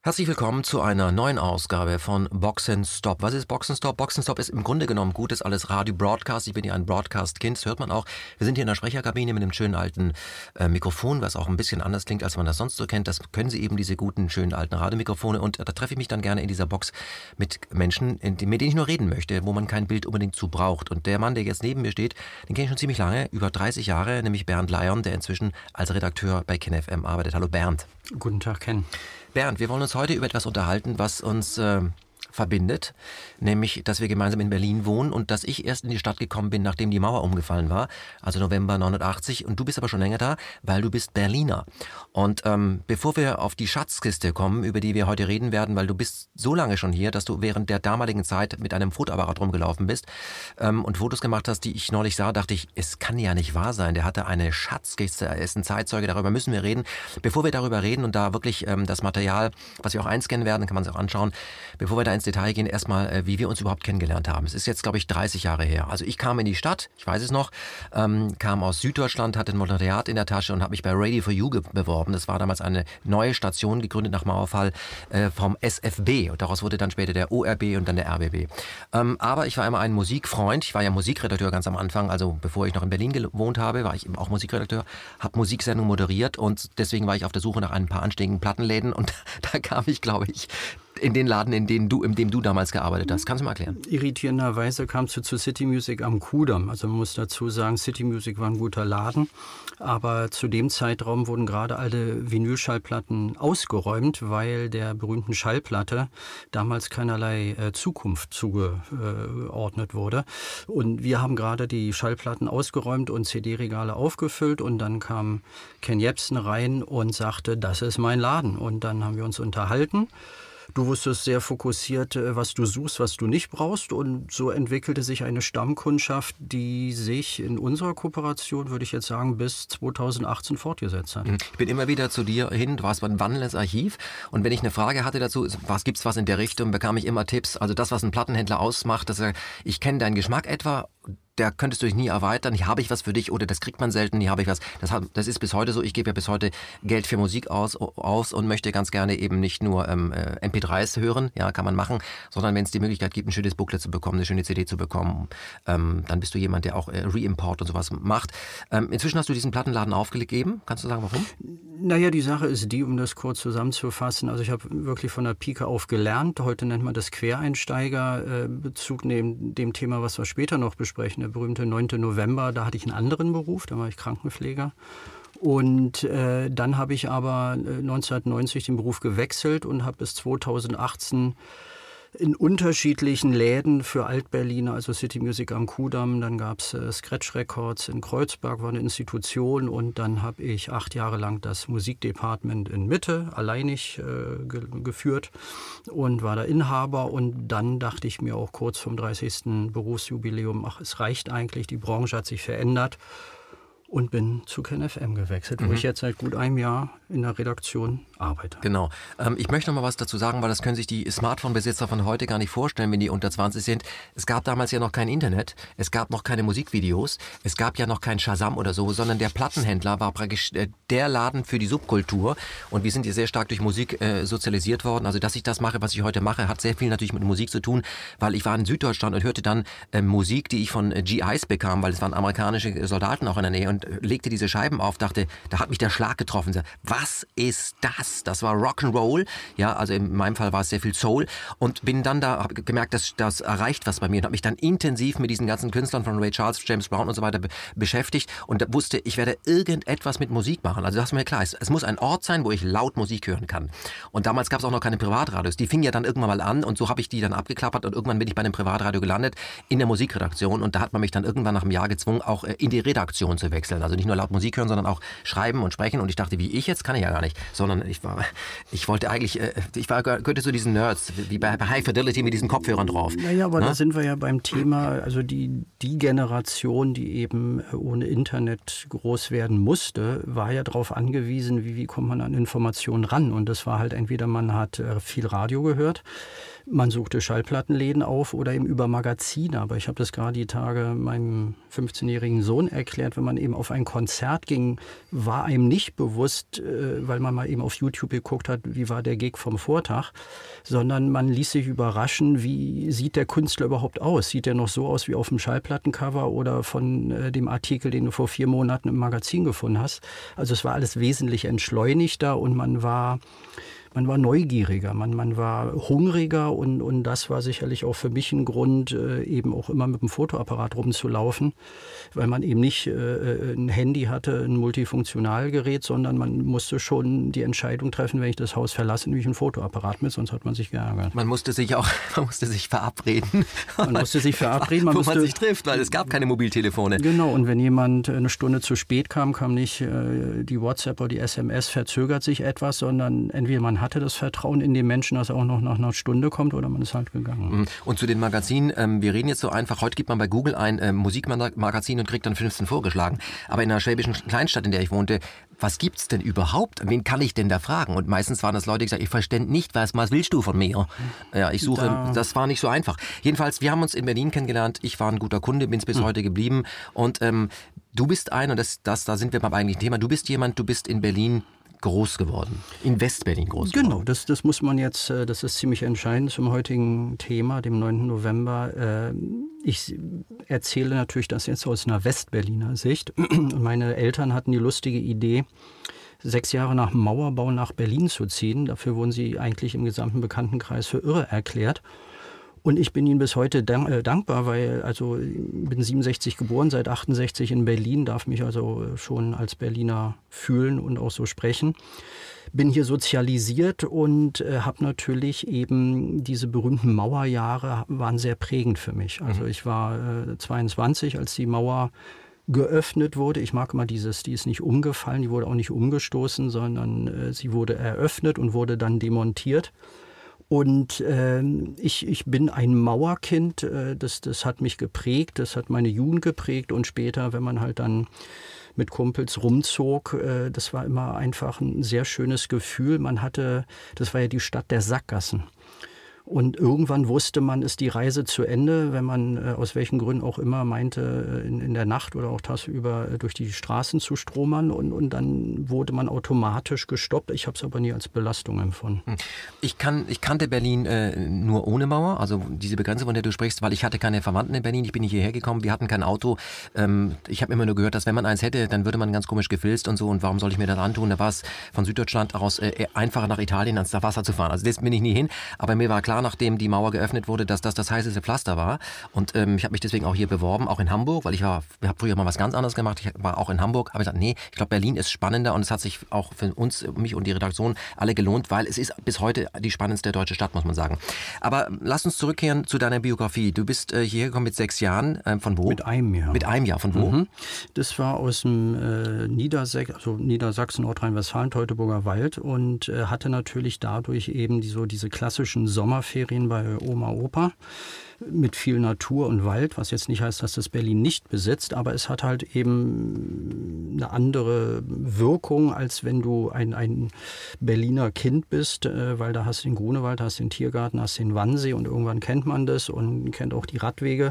Herzlich willkommen zu einer neuen Ausgabe von Boxenstopp. Was ist Boxenstopp? Boxenstopp ist im Grunde genommen gutes alles Radio-Broadcast. Ich bin ja ein Broadcast-Kind, das hört man auch. Wir sind hier in der Sprecherkabine mit einem schönen alten Mikrofon, was auch ein bisschen anders klingt, als man das sonst so kennt. Das können Sie eben, diese guten, schönen alten Radiomikrofone. Und da treffe ich mich dann gerne in dieser Box mit Menschen, mit denen ich nur reden möchte, wo man kein Bild unbedingt zu braucht. Und der Mann, der jetzt neben mir steht, den kenne ich schon ziemlich lange, über 30 Jahre, nämlich Bernd Leyon, der inzwischen als Redakteur bei KenFM arbeitet. Hallo Bernd. Guten Tag, Ken. Bernd, wir wollen uns heute über etwas unterhalten, was uns verbindet, nämlich, dass wir gemeinsam in Berlin wohnen und dass ich erst in die Stadt gekommen bin, nachdem die Mauer umgefallen war, also November 89, und du bist aber schon länger da, weil du bist Berliner. Und bevor wir auf die Schatzkiste kommen, über die wir heute reden werden, weil du bist so lange schon hier, dass du während der damaligen Zeit mit einem Fotoapparat rumgelaufen bist und Fotos gemacht hast, die ich neulich sah, dachte ich, es kann ja nicht wahr sein, der hatte eine Schatzkiste, er ist ein Zeitzeuge, darüber müssen wir reden. Bevor wir darüber reden und da wirklich das Material, was wir auch einscannen werden, kann man sich auch anschauen, bevor wir da ins Detail gehen, erstmal, wie wir uns überhaupt kennengelernt haben. Es ist jetzt, glaube ich, 30 Jahre her. Also ich kam in die Stadt, ich weiß es noch, kam aus Süddeutschland, hatte ein Volontariat in der Tasche und habe mich bei Radio for You beworben. Das war damals eine neue Station, gegründet nach Mauerfall vom SFB. Und daraus wurde dann später der ORB und dann der RBB. Aber ich war immer ein Musikfreund. Ich war ja Musikredakteur ganz am Anfang. Also bevor ich noch in Berlin gewohnt habe, war ich eben auch Musikredakteur, habe Musiksendungen moderiert und deswegen war ich auf der Suche nach ein paar anständigen Plattenläden und da kam ich, glaube ich, in den Laden, in dem du damals gearbeitet hast. Kannst du mal erklären? Irritierenderweise kamst du zu City Music am Kudamm. Also man muss dazu sagen, City Music war ein guter Laden, aber zu dem Zeitraum wurden gerade alle Vinylschallplatten ausgeräumt, weil der berühmten Schallplatte damals keinerlei Zukunft zugeordnet wurde. Und wir haben gerade die Schallplatten ausgeräumt und CD-Regale aufgefüllt und dann kam Ken Jebsen rein und sagte, das ist mein Laden. Und dann haben wir uns unterhalten. Du wusstest sehr fokussiert, was du suchst, was du nicht brauchst. Und so entwickelte sich eine Stammkundschaft, die sich in unserer Kooperation, würde ich jetzt sagen, bis 2018 fortgesetzt hat. Ich bin immer wieder zu dir hin, du warst ein wandelndes Archiv. Und wenn ich eine Frage hatte dazu, gibt's was in der Richtung, bekam ich immer Tipps. Also das, was ein Plattenhändler ausmacht, dass ich kenne deinen Geschmack etwa, der könntest du dich nie erweitern, hier habe ich was für dich oder das kriegt man selten, hier habe ich was. Das ist bis heute so, ich gebe ja bis heute Geld für Musik aus und möchte ganz gerne eben nicht nur MP3s hören, ja, kann man machen, sondern wenn es die Möglichkeit gibt, ein schönes Booklet zu bekommen, eine schöne CD zu bekommen, dann bist du jemand, der auch Reimport und sowas macht. Inzwischen hast du diesen Plattenladen aufgegeben, kannst du sagen, warum? Naja, die Sache ist die, um das kurz zusammenzufassen, also ich habe wirklich von der Pike auf gelernt, heute nennt man das Quereinsteiger, Bezug neben dem Thema, was wir später noch besprechen, der berühmte 9. November, da hatte ich einen anderen Beruf, da war ich Krankenpfleger. Und dann habe ich aber 1990 den Beruf gewechselt und habe bis 2018 in unterschiedlichen Läden für Altberliner, also City Music am Kudamm, dann gab es Scratch Records in Kreuzberg, war eine Institution, und dann habe ich 8 Jahre lang das Musikdepartment in Mitte alleinig geführt und war da Inhaber, und dann dachte ich mir auch kurz vom 30. Berufsjubiläum, es reicht eigentlich, die Branche hat sich verändert. Und bin zu KenFM gewechselt, wo ich jetzt seit gut einem Jahr in der Redaktion arbeite. Genau. Ich möchte noch mal was dazu sagen, weil das können sich die Smartphone-Besitzer von heute gar nicht vorstellen, wenn die unter 20 sind. Es gab damals ja noch kein Internet, es gab noch keine Musikvideos, es gab ja noch kein Shazam oder so, sondern der Plattenhändler war praktisch der Laden für die Subkultur. Und wir sind hier sehr stark durch Musik sozialisiert worden. Also, dass ich das mache, was ich heute mache, hat sehr viel natürlich mit Musik zu tun, weil ich war in Süddeutschland und hörte dann Musik, die ich von GIs bekam, weil es waren amerikanische Soldaten auch in der Nähe, und legte diese Scheiben auf, dachte, da hat mich der Schlag getroffen. Was ist das? Das war Rock'n'Roll. Ja, also in meinem Fall war es sehr viel Soul, und bin dann da, habe gemerkt, dass das erreicht was bei mir, und habe mich dann intensiv mit diesen ganzen Künstlern von Ray Charles, James Brown und so weiter beschäftigt und wusste, ich werde irgendetwas mit Musik machen. Also das war mir klar, es muss ein Ort sein, wo ich laut Musik hören kann. Und damals gab es auch noch keine Privatradios. Die fingen ja dann irgendwann mal an, und so habe ich die dann abgeklappert, und irgendwann bin ich bei einem Privatradio gelandet in der Musikredaktion, und da hat man mich dann irgendwann nach einem Jahr gezwungen, auch in die Redaktion zu wechseln. Also nicht nur laut Musik hören, sondern auch schreiben und sprechen. Und ich dachte, wie ich jetzt, kann ich ja gar nicht. Sondern ich wollte eigentlich, gehörte zu diesen Nerds, wie bei High Fidelity mit diesen Kopfhörern drauf. Naja, aber da sind wir ja beim Thema, also die Generation, die eben ohne Internet groß werden musste, war ja darauf angewiesen, wie kommt man an Informationen ran. Und das war halt entweder man hat viel Radio gehört, Man suchte Schallplattenläden auf oder eben über Magazine. Aber ich habe das gerade die Tage meinem 15-jährigen Sohn erklärt, wenn man eben auf ein Konzert ging, war einem nicht bewusst, weil man mal eben auf YouTube geguckt hat, wie war der Gig vom Vortag, sondern man ließ sich überraschen, wie sieht der Künstler überhaupt aus? Sieht er noch so aus wie auf dem Schallplattencover oder von dem Artikel, den du vor 4 Monaten im Magazin gefunden hast? Also es war alles wesentlich entschleunigter und man war neugieriger, man war hungriger und das war sicherlich auch für mich ein Grund, eben auch immer mit dem Fotoapparat rumzulaufen, weil man eben nicht ein Handy hatte, ein Multifunktionalgerät, sondern man musste schon die Entscheidung treffen, wenn ich das Haus verlasse, nehme ich ein Fotoapparat mit, sonst hat man sich geärgert. Man musste sich verabreden. Man musste sich verabreden. Man sich trifft, weil es gab keine Mobiltelefone. Genau, und wenn jemand eine Stunde zu spät kam nicht die WhatsApp oder die SMS verzögert sich etwas, sondern entweder man hatte das Vertrauen in den Menschen, dass er auch noch nach einer Stunde kommt, oder man ist halt gegangen. Und zu den Magazinen, wir reden jetzt so einfach, heute gibt man bei Google ein Musikmagazin und kriegt dann 15 vorgeschlagen. Aber in einer schwäbischen Kleinstadt, in der ich wohnte, was gibt's denn überhaupt? Wen kann ich denn da fragen? Und meistens waren das Leute, die gesagt, ich verstehe nicht, was willst du von mir? Ja, ich suche, das war nicht so einfach. Jedenfalls, wir haben uns in Berlin kennengelernt, ich war ein guter Kunde, bin es bis heute geblieben und du bist und da sind wir beim eigentlichen Thema, du bist in Berlin groß geworden, in Westberlin groß geworden. Genau, das muss man jetzt, das ist ziemlich entscheidend zum heutigen Thema, dem 9. November. Ich erzähle natürlich das jetzt aus einer Westberliner Sicht. Meine Eltern hatten die lustige Idee, 6 Jahre nach dem Mauerbau nach Berlin zu ziehen. Dafür wurden sie eigentlich im gesamten Bekanntenkreis für irre erklärt. Und ich bin ihnen bis heute dankbar, weil ich bin 67 geboren, seit 68 in Berlin, darf mich also schon als Berliner fühlen und auch so sprechen. Bin hier sozialisiert und habe natürlich eben diese berühmten Mauerjahre waren sehr prägend für mich. Also ich war 22, als die Mauer geöffnet wurde. Ich mag immer die ist nicht umgefallen, die wurde auch nicht umgestoßen, sondern sie wurde eröffnet und wurde dann demontiert. Und ich bin ein Mauerkind, das hat mich geprägt, das hat meine Jugend geprägt und später, wenn man halt dann mit Kumpels rumzog, das war immer einfach ein sehr schönes Gefühl. Das war ja die Stadt der Sackgassen. Und irgendwann wusste man, ist die Reise zu Ende, wenn man aus welchen Gründen auch immer meinte, in der Nacht oder auch tagsüber durch die Straßen zu stromern. Und dann wurde man automatisch gestoppt. Ich habe es aber nie als Belastung empfunden. Ich kannte Berlin nur ohne Mauer, also diese Begrenzung, von der du sprichst, weil ich hatte keine Verwandten in Berlin. Ich bin nicht hierher gekommen, wir hatten kein Auto. Ich habe immer nur gehört, dass wenn man eins hätte, dann würde man ganz komisch gefilzt und so. Und warum soll ich mir das antun? Da war es von Süddeutschland aus einfacher nach Italien ans Wasser zu fahren. Also das bin ich nie hin. Aber mir war klar, nachdem die Mauer geöffnet wurde, dass das heißeste Pflaster war. Und ich habe mich deswegen auch hier beworben, auch in Hamburg, weil ich habe früher mal was ganz anderes gemacht. Ich war auch in Hamburg, aber ich gesagt, nee, ich glaube, Berlin ist spannender und es hat sich auch für uns, mich und die Redaktion alle gelohnt, weil es ist bis heute die spannendste deutsche Stadt, muss man sagen. Aber lass uns zurückkehren zu deiner Biografie. Du bist hierher gekommen mit 6 Jahren. Von wo? Mit einem Jahr. Mit einem Jahr. Von wo? Das war aus dem Niedersachsen, Nordrhein-Westfalen, Teutoburger Wald und hatte natürlich dadurch eben diese klassischen Sommerferien bei Oma, Opa mit viel Natur und Wald, was jetzt nicht heißt, dass das Berlin nicht besitzt, aber es hat halt eben eine andere Wirkung, als wenn du ein Berliner Kind bist, weil da hast du den Grunewald, hast den Tiergarten, hast den Wannsee und irgendwann kennt man das und kennt auch die Radwege.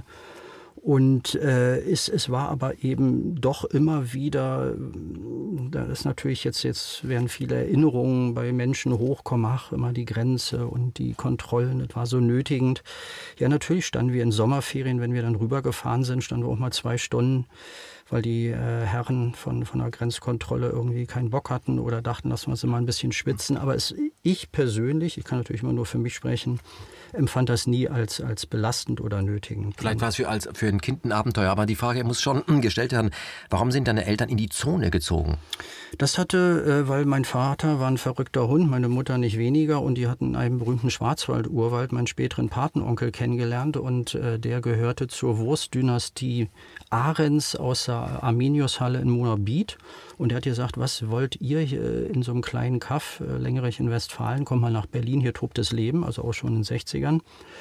Und es war aber eben doch immer wieder, da ist natürlich jetzt werden viele Erinnerungen bei Menschen hochkommen, immer die Grenze und die Kontrollen, das war so nötigend. Ja, natürlich standen wir in Sommerferien, wenn wir dann rübergefahren sind, standen wir auch mal 2 Stunden, weil die Herren von der Grenzkontrolle irgendwie keinen Bock hatten oder dachten, lassen wir uns immer ein bisschen schwitzen. Aber ich persönlich, ich kann natürlich immer nur für mich sprechen, empfand das nie als belastend oder nötigend. Vielleicht war es für ein Kind ein Abenteuer, aber die Frage muss schon gestellt werden, warum sind deine Eltern in die Zone gezogen? Das hatte, weil mein Vater war ein verrückter Hund, meine Mutter nicht weniger und die hatten einen berühmten Schwarzwald-Urwald, meinen späteren Patenonkel kennengelernt und der gehörte zur Wurstdynastie Ahrens aus der Arminiushalle in Moabit. Und er hat gesagt, was wollt ihr hier in so einem kleinen Kaff, Lengerich in Westfalen, kommt mal nach Berlin, hier tobt das Leben, also auch schon in den 60ern.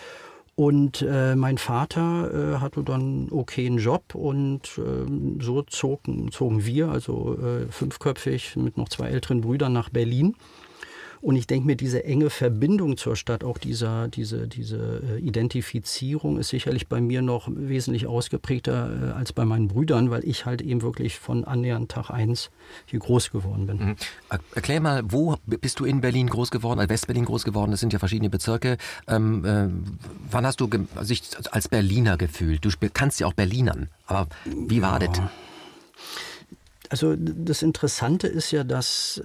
Und mein Vater hatte dann einen okayen Job und so zogen wir, also 5köpfig mit noch 2 älteren Brüdern nach Berlin. Und ich denke mir, diese enge Verbindung zur Stadt, auch diese Identifizierung ist sicherlich bei mir noch wesentlich ausgeprägter als bei meinen Brüdern, weil ich halt eben wirklich von annähernd Tag 1 hier groß geworden bin. Erklär mal, wo bist du in Berlin groß geworden, als Westberlin groß geworden? Das sind ja verschiedene Bezirke. Wann hast du sich als Berliner gefühlt? Du kannst ja auch Berlinern, aber wie war das? Also das Interessante ist ja, dass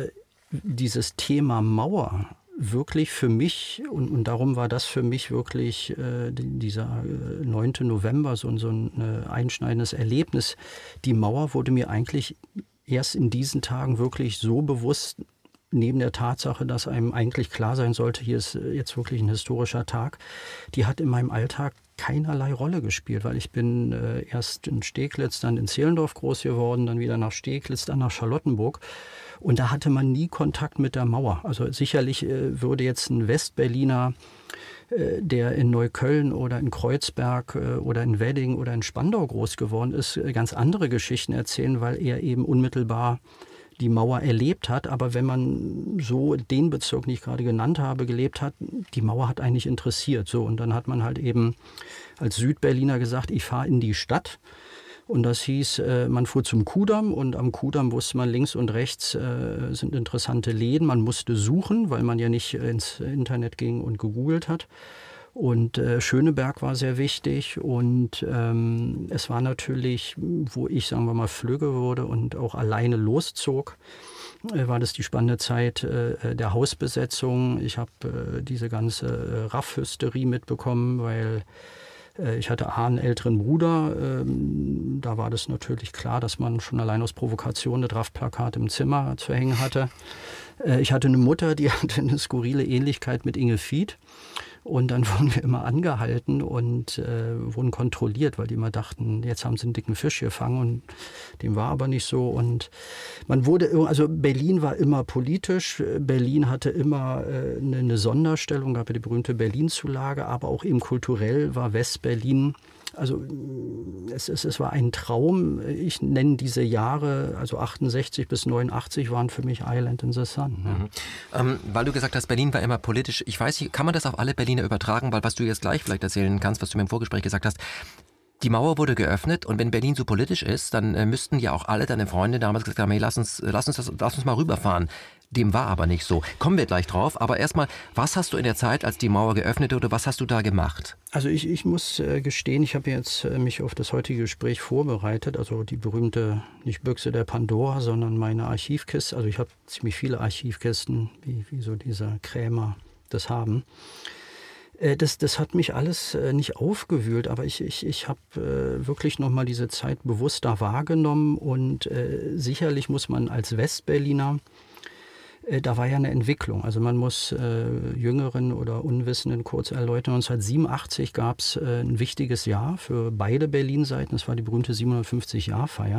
dieses Thema Mauer wirklich für mich, und darum war das für mich wirklich dieser 9. November so ein einschneidendes Erlebnis. Die Mauer wurde mir eigentlich erst in diesen Tagen wirklich so bewusst, neben der Tatsache, dass einem eigentlich klar sein sollte, hier ist jetzt wirklich ein historischer Tag, die hat in meinem Alltag keinerlei Rolle gespielt, weil ich bin erst in Steglitz, dann in Zehlendorf groß geworden, dann wieder nach Steglitz, dann nach Charlottenburg. Und da hatte man nie Kontakt mit der Mauer. Also sicherlich würde jetzt ein Westberliner, der in Neukölln oder in Kreuzberg oder in Wedding oder in Spandau groß geworden ist, ganz andere Geschichten erzählen, weil er eben unmittelbar die Mauer erlebt hat. Aber wenn man so den Bezirk, den ich gerade genannt habe, gelebt hat, die Mauer hat eigentlich interessiert. So, und dann hat man halt eben als Südberliner gesagt, ich fahre in die Stadt. Und das hieß, man fuhr zum Kudamm und am Kudamm wusste man, links und rechts sind interessante Läden. Man musste suchen, weil man ja nicht ins Internet ging und gegoogelt hat. Und Schöneberg war sehr wichtig und es war natürlich, wo ich, sagen wir mal, flügge wurde und auch alleine loszog, war das die spannende Zeit der Hausbesetzung. Ich habe diese ganze Raff-Hysterie mitbekommen, weil ich hatte einen älteren Bruder. Da war das natürlich klar, dass man schon allein aus Provokation eine Raff-Plakat im Zimmer zu hängen hatte. Ich hatte eine Mutter, die hatte eine skurrile Ähnlichkeit mit Inge Fied. Und dann wurden wir immer angehalten und wurden kontrolliert, weil die immer dachten, jetzt haben sie einen dicken Fisch gefangen und dem war aber nicht so. Und man wurde, also Berlin war immer politisch, Berlin hatte immer eine Sonderstellung, gab ja die berühmte Berlin-Zulage, aber auch eben kulturell war Westberlin. Also es war ein Traum. Ich nenne diese Jahre, also 68 bis 89 waren für mich Island in the Sun. Ja. Weil du gesagt hast, Berlin war immer politisch. Ich weiß nicht, kann man das auf alle Berliner übertragen? Weil was du jetzt gleich vielleicht erzählen kannst, was du mir im Vorgespräch gesagt hast, die Mauer wurde geöffnet und wenn Berlin so politisch ist, dann müssten ja auch alle deine Freunde damals gesagt haben, hey, lass uns mal rüberfahren. Dem war aber nicht so. Kommen wir gleich drauf. Aber erstmal, was hast du in der Zeit, als die Mauer geöffnet wurde, was hast du da gemacht? Also ich muss gestehen, ich habe jetzt mich auf das heutige Gespräch vorbereitet. Also die berühmte, nicht Büchse der Pandora, sondern meine Archivkiste. Also ich habe ziemlich viele Archivkisten, wie so diese Krämer das haben. Das hat mich alles nicht aufgewühlt, aber ich habe wirklich nochmal diese Zeit bewusster wahrgenommen. Und sicherlich muss man als Westberliner, da war ja eine Entwicklung. Also man muss Jüngeren oder Unwissenden kurz erläutern. 1987 gab es ein wichtiges Jahr für beide Berlin-Seiten. Das war die berühmte 750-Jahr-Feier.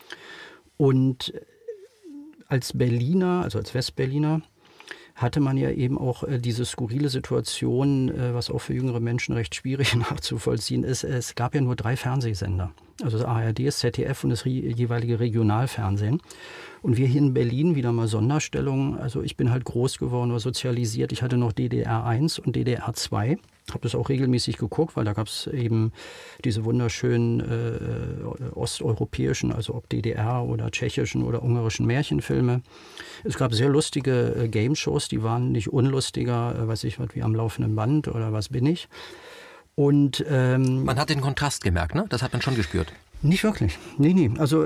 Und als Berliner, also als Westberliner, hatte man ja eben auch diese skurrile Situation, was auch für jüngere Menschen recht schwierig nachzuvollziehen ist. Es gab ja nur 3 Fernsehsender. Also das ARD, das ZDF und das jeweilige Regionalfernsehen. Und wir hier in Berlin, wieder mal Sonderstellung. Also ich bin halt groß geworden oder sozialisiert. Ich hatte noch DDR 1 und DDR 2. Habe das auch regelmäßig geguckt, weil da gab es eben diese wunderschönen osteuropäischen, also ob DDR oder tschechischen oder ungarischen Märchenfilme. Es gab sehr lustige Game-Shows, die waren nicht unlustiger, weiß ich was, wie am laufenden Band oder was bin ich. Und man hat den Kontrast gemerkt, ne? Das hat man schon gespürt. Nicht wirklich. Nee. Also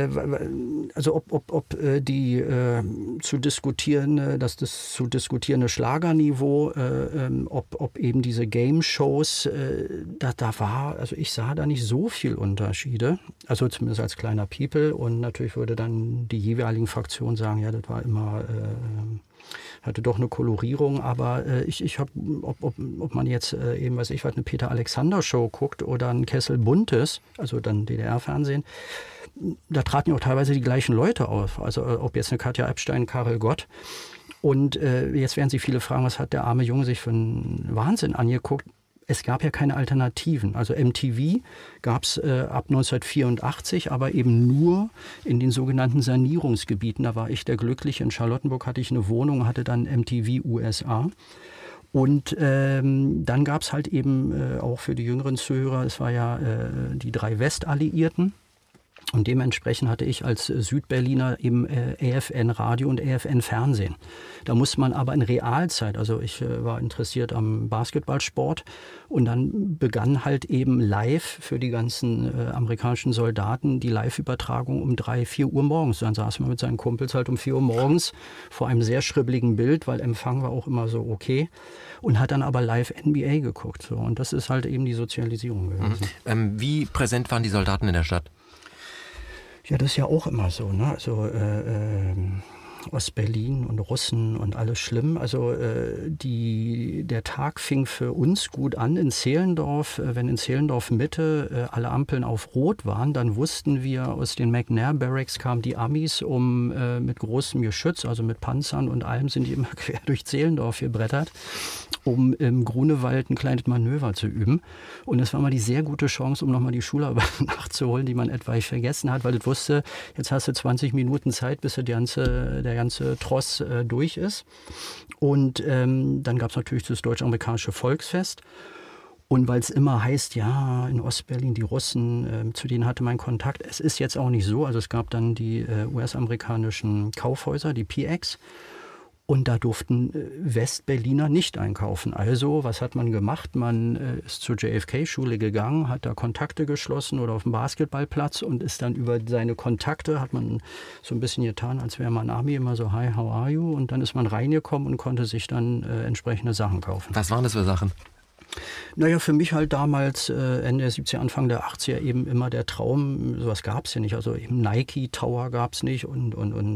ob die zu diskutierende Schlagerniveau, ob eben diese Game-Shows, da war, also ich sah da nicht so viel Unterschiede. Also zumindest als kleiner People. Und natürlich würde dann die jeweiligen Fraktionen sagen, ja, das war immer hatte doch eine Kolorierung, aber ich habe, ob man jetzt eben, weiß ich was, eine Peter-Alexander-Show guckt oder ein Kessel Buntes, also dann DDR-Fernsehen, da traten ja auch teilweise die gleichen Leute auf. Also ob jetzt eine Katja Epstein, Karel Gott. Und jetzt werden sich viele fragen, was hat der arme Junge sich für einen Wahnsinn angeguckt? es gab ja keine Alternativen. Also MTV gab es ab 1984, aber eben nur in den sogenannten Sanierungsgebieten. Da war ich der Glückliche. In Charlottenburg hatte ich eine Wohnung, hatte dann MTV USA. Und dann gab es halt eben auch für die jüngeren Zuhörer, es war ja die 3 Westalliierten. Und dementsprechend hatte ich als Südberliner eben EFN Radio und EFN Fernsehen. Da musste man aber in Realzeit, also ich war interessiert am Basketballsport und dann begann halt eben live für die ganzen amerikanischen Soldaten die Live-Übertragung um 3, 4 Uhr morgens. Dann saß man mit seinen Kumpels halt um 4 Uhr morgens vor einem sehr schribbeligen Bild, weil Empfang war auch immer so okay, und hat dann aber live NBA geguckt. So. Und das ist halt eben die Sozialisierung gewesen. Wie präsent waren die Soldaten in der Stadt? Ja, das ist ja auch immer so, ne? Also Ostberlin und Russen und alles schlimm. Also der Tag fing für uns gut an in Zehlendorf. Wenn in Zehlendorf Mitte alle Ampeln auf Rot waren, dann wussten wir, aus den McNair Barracks kamen die Amis mit großem Geschütz, also mit Panzern und allem, sind die immer quer durch Zehlendorf gebrettert, um im Grunewald ein kleines Manöver zu üben. Und das war mal die sehr gute Chance, um nochmal die Schularbeit nachzuholen, die man etwaig vergessen hat, weil es wusste, jetzt hast du 20 Minuten Zeit, bis der ganze Tross durch ist. Und dann gab es natürlich das deutsch-amerikanische Volksfest. Und weil es immer heißt, ja, in Ostberlin die Russen, zu denen hatte man Kontakt. Es ist jetzt auch nicht so. Also es gab dann die US-amerikanischen Kaufhäuser, die PX. Und da durften Westberliner nicht einkaufen. Also, was hat man gemacht? Man ist zur JFK-Schule gegangen, hat da Kontakte geschlossen oder auf dem Basketballplatz und ist dann über seine Kontakte, hat man so ein bisschen getan, als wäre man Ami, immer so, hi, how are you? Und dann ist man reingekommen und konnte sich dann entsprechende Sachen kaufen. Was waren das für Sachen? Naja, für mich halt damals Ende der 70er, Anfang der 80er eben immer der Traum, sowas gab es ja nicht. Also eben Nike Tower gab es nicht und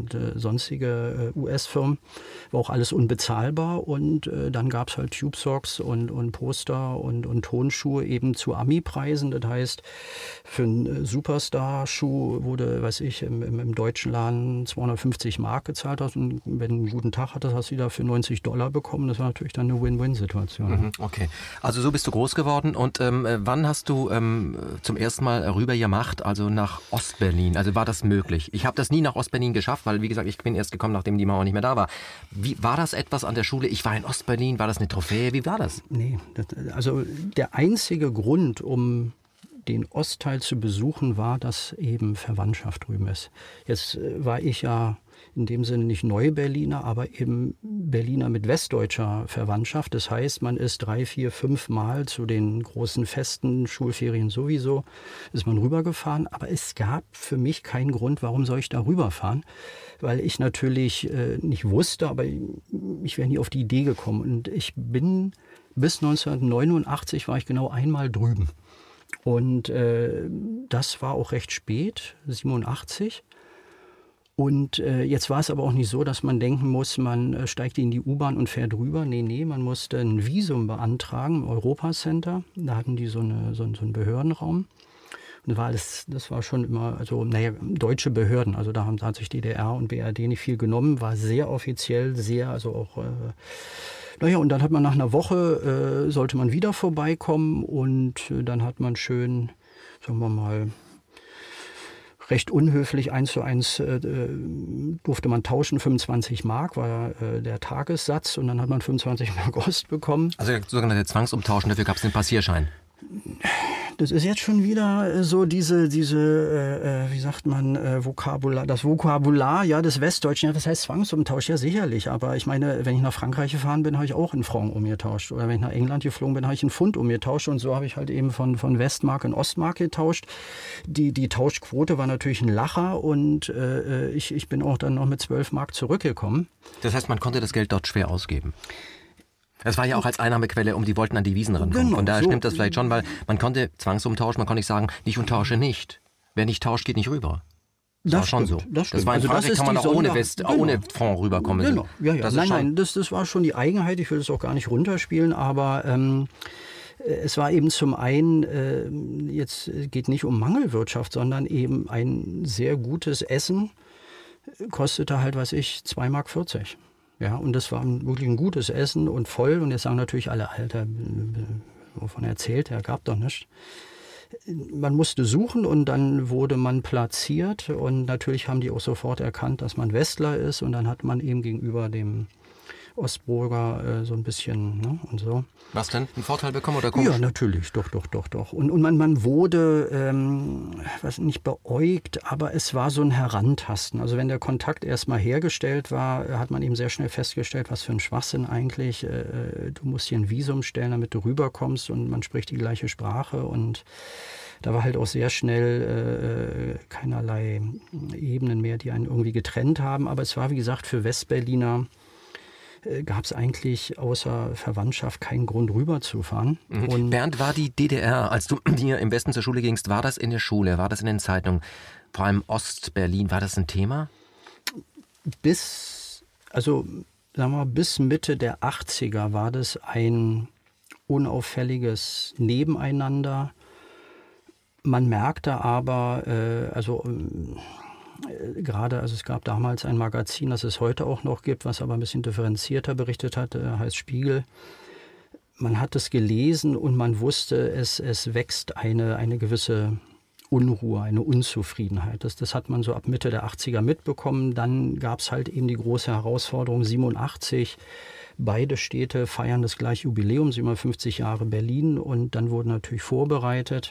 sonstige US-Firmen. War auch alles unbezahlbar und dann gab es halt Tube Socks und Poster und Tonschuhe eben zu Ami-Preisen. Das heißt, für einen Superstar-Schuh wurde, weiß ich, im deutschen Laden 250 Mark gezahlt hast und wenn du einen guten Tag hattest, hast du die da für $90 bekommen. Das war natürlich dann eine Win-Win-Situation. Okay. Also so bist du groß geworden und wann hast du zum ersten Mal rüber gemacht, also nach Ostberlin? Also war das möglich? Ich habe das nie nach Ostberlin geschafft, weil wie gesagt, ich bin erst gekommen, nachdem die Mauer nicht mehr da war. Wie war das etwas an der Schule? Ich war in Ostberlin, war das eine Trophäe? Wie war das? Nee, also der einzige Grund, um den Ostteil zu besuchen, war, dass eben Verwandtschaft drüben ist. Jetzt war ich ja in dem Sinne nicht Neu-Berliner, aber eben Berliner mit westdeutscher Verwandtschaft. Das heißt, man ist 3, 4, 5 Mal zu den großen Festen, Schulferien sowieso, ist man rübergefahren. Aber es gab für mich keinen Grund, warum soll ich da rüberfahren, weil ich natürlich nicht wusste, aber ich wäre nie auf die Idee gekommen. Und ich bin bis 1989 war ich genau einmal drüben. Und das war auch recht spät, 87. Und jetzt war es aber auch nicht so, dass man denken muss, man steigt in die U-Bahn und fährt rüber. Nee, man musste ein Visum beantragen im Europacenter. Da hatten die so einen Behördenraum. Und das war schon immer, also deutsche Behörden. Also da hat sich DDR und BRD nicht viel genommen. War sehr offiziell, also auch... und dann hat man nach einer Woche, sollte man wieder vorbeikommen und dann hat man schön, sagen wir mal, recht unhöflich 1:1 durfte man tauschen, 25 Mark war der Tagessatz und dann hat man 25 Mark Ost bekommen. Also der sogenannte Zwangsumtauschen, dafür gab es den Passierschein. Das ist jetzt schon wieder so diese wie sagt man, das Vokabular, ja, des Westdeutschen. Ja, das heißt Zwangsumtausch, ja sicherlich. Aber ich meine, wenn ich nach Frankreich gefahren bin, habe ich auch in Franc umgetauscht. Oder wenn ich nach England geflogen bin, habe ich in Pfund umgetauscht. Und so habe ich halt eben von Westmark in Ostmark getauscht. Die Tauschquote war natürlich ein Lacher und ich bin auch dann noch mit 12 Mark zurückgekommen. Das heißt, man konnte das Geld dort schwer ausgeben. Das war ja auch als Einnahmequelle, die wollten an die Wiesen rankommen. Genau, von daher so. Stimmt das vielleicht schon, weil man konnte zwangsumtauschen, man konnte nicht sagen, ich tausche nicht. Wer nicht tauscht, geht nicht rüber. Das war schon so. Das war in Frankreich, kann man auch ohne Fonds rüberkommen. Genau. Ja. Nein, das war schon die Eigenheit. Ich will das auch gar nicht runterspielen, aber es war eben zum einen, jetzt geht nicht um Mangelwirtschaft, sondern eben ein sehr gutes Essen kostete halt, 2,40 Mark. Ja, und das war wirklich ein gutes Essen und voll. Und jetzt sagen natürlich alle, Alter, wovon erzählt er? Gab doch nichts. Man musste suchen und dann wurde man platziert und natürlich haben die auch sofort erkannt, dass man Westler ist und dann hat man eben gegenüber dem Ostbürger so ein bisschen, ne, und so. Was denn? Einen Vorteil bekommen oder komisch? Ja, natürlich, doch. Und man wurde, nicht beäugt, aber es war so ein Herantasten. Also wenn der Kontakt erstmal hergestellt war, hat man eben sehr schnell festgestellt, was für ein Schwachsinn eigentlich. Du musst hier ein Visum stellen, damit du rüberkommst und man spricht die gleiche Sprache und da war halt auch sehr schnell keinerlei Ebenen mehr, die einen irgendwie getrennt haben. Aber es war, wie gesagt, für Westberliner gab es eigentlich außer Verwandtschaft keinen Grund rüberzufahren. Und Bernd, war die DDR, als du hier im Westen zur Schule gingst, war das in der Schule, war das in den Zeitungen, vor allem Ostberlin, war das ein Thema? Bis Mitte der 80er war das ein unauffälliges Nebeneinander. Man merkte aber, es gab damals ein Magazin, das es heute auch noch gibt, was aber ein bisschen differenzierter berichtet hat, heißt Spiegel. Man hat es gelesen und man wusste, es wächst eine gewisse Unruhe, eine Unzufriedenheit. Das hat man so ab Mitte der 80er mitbekommen. Dann gab es halt eben die große Herausforderung 87. Beide Städte feiern das gleiche Jubiläum, 57 Jahre Berlin und dann wurde natürlich vorbereitet.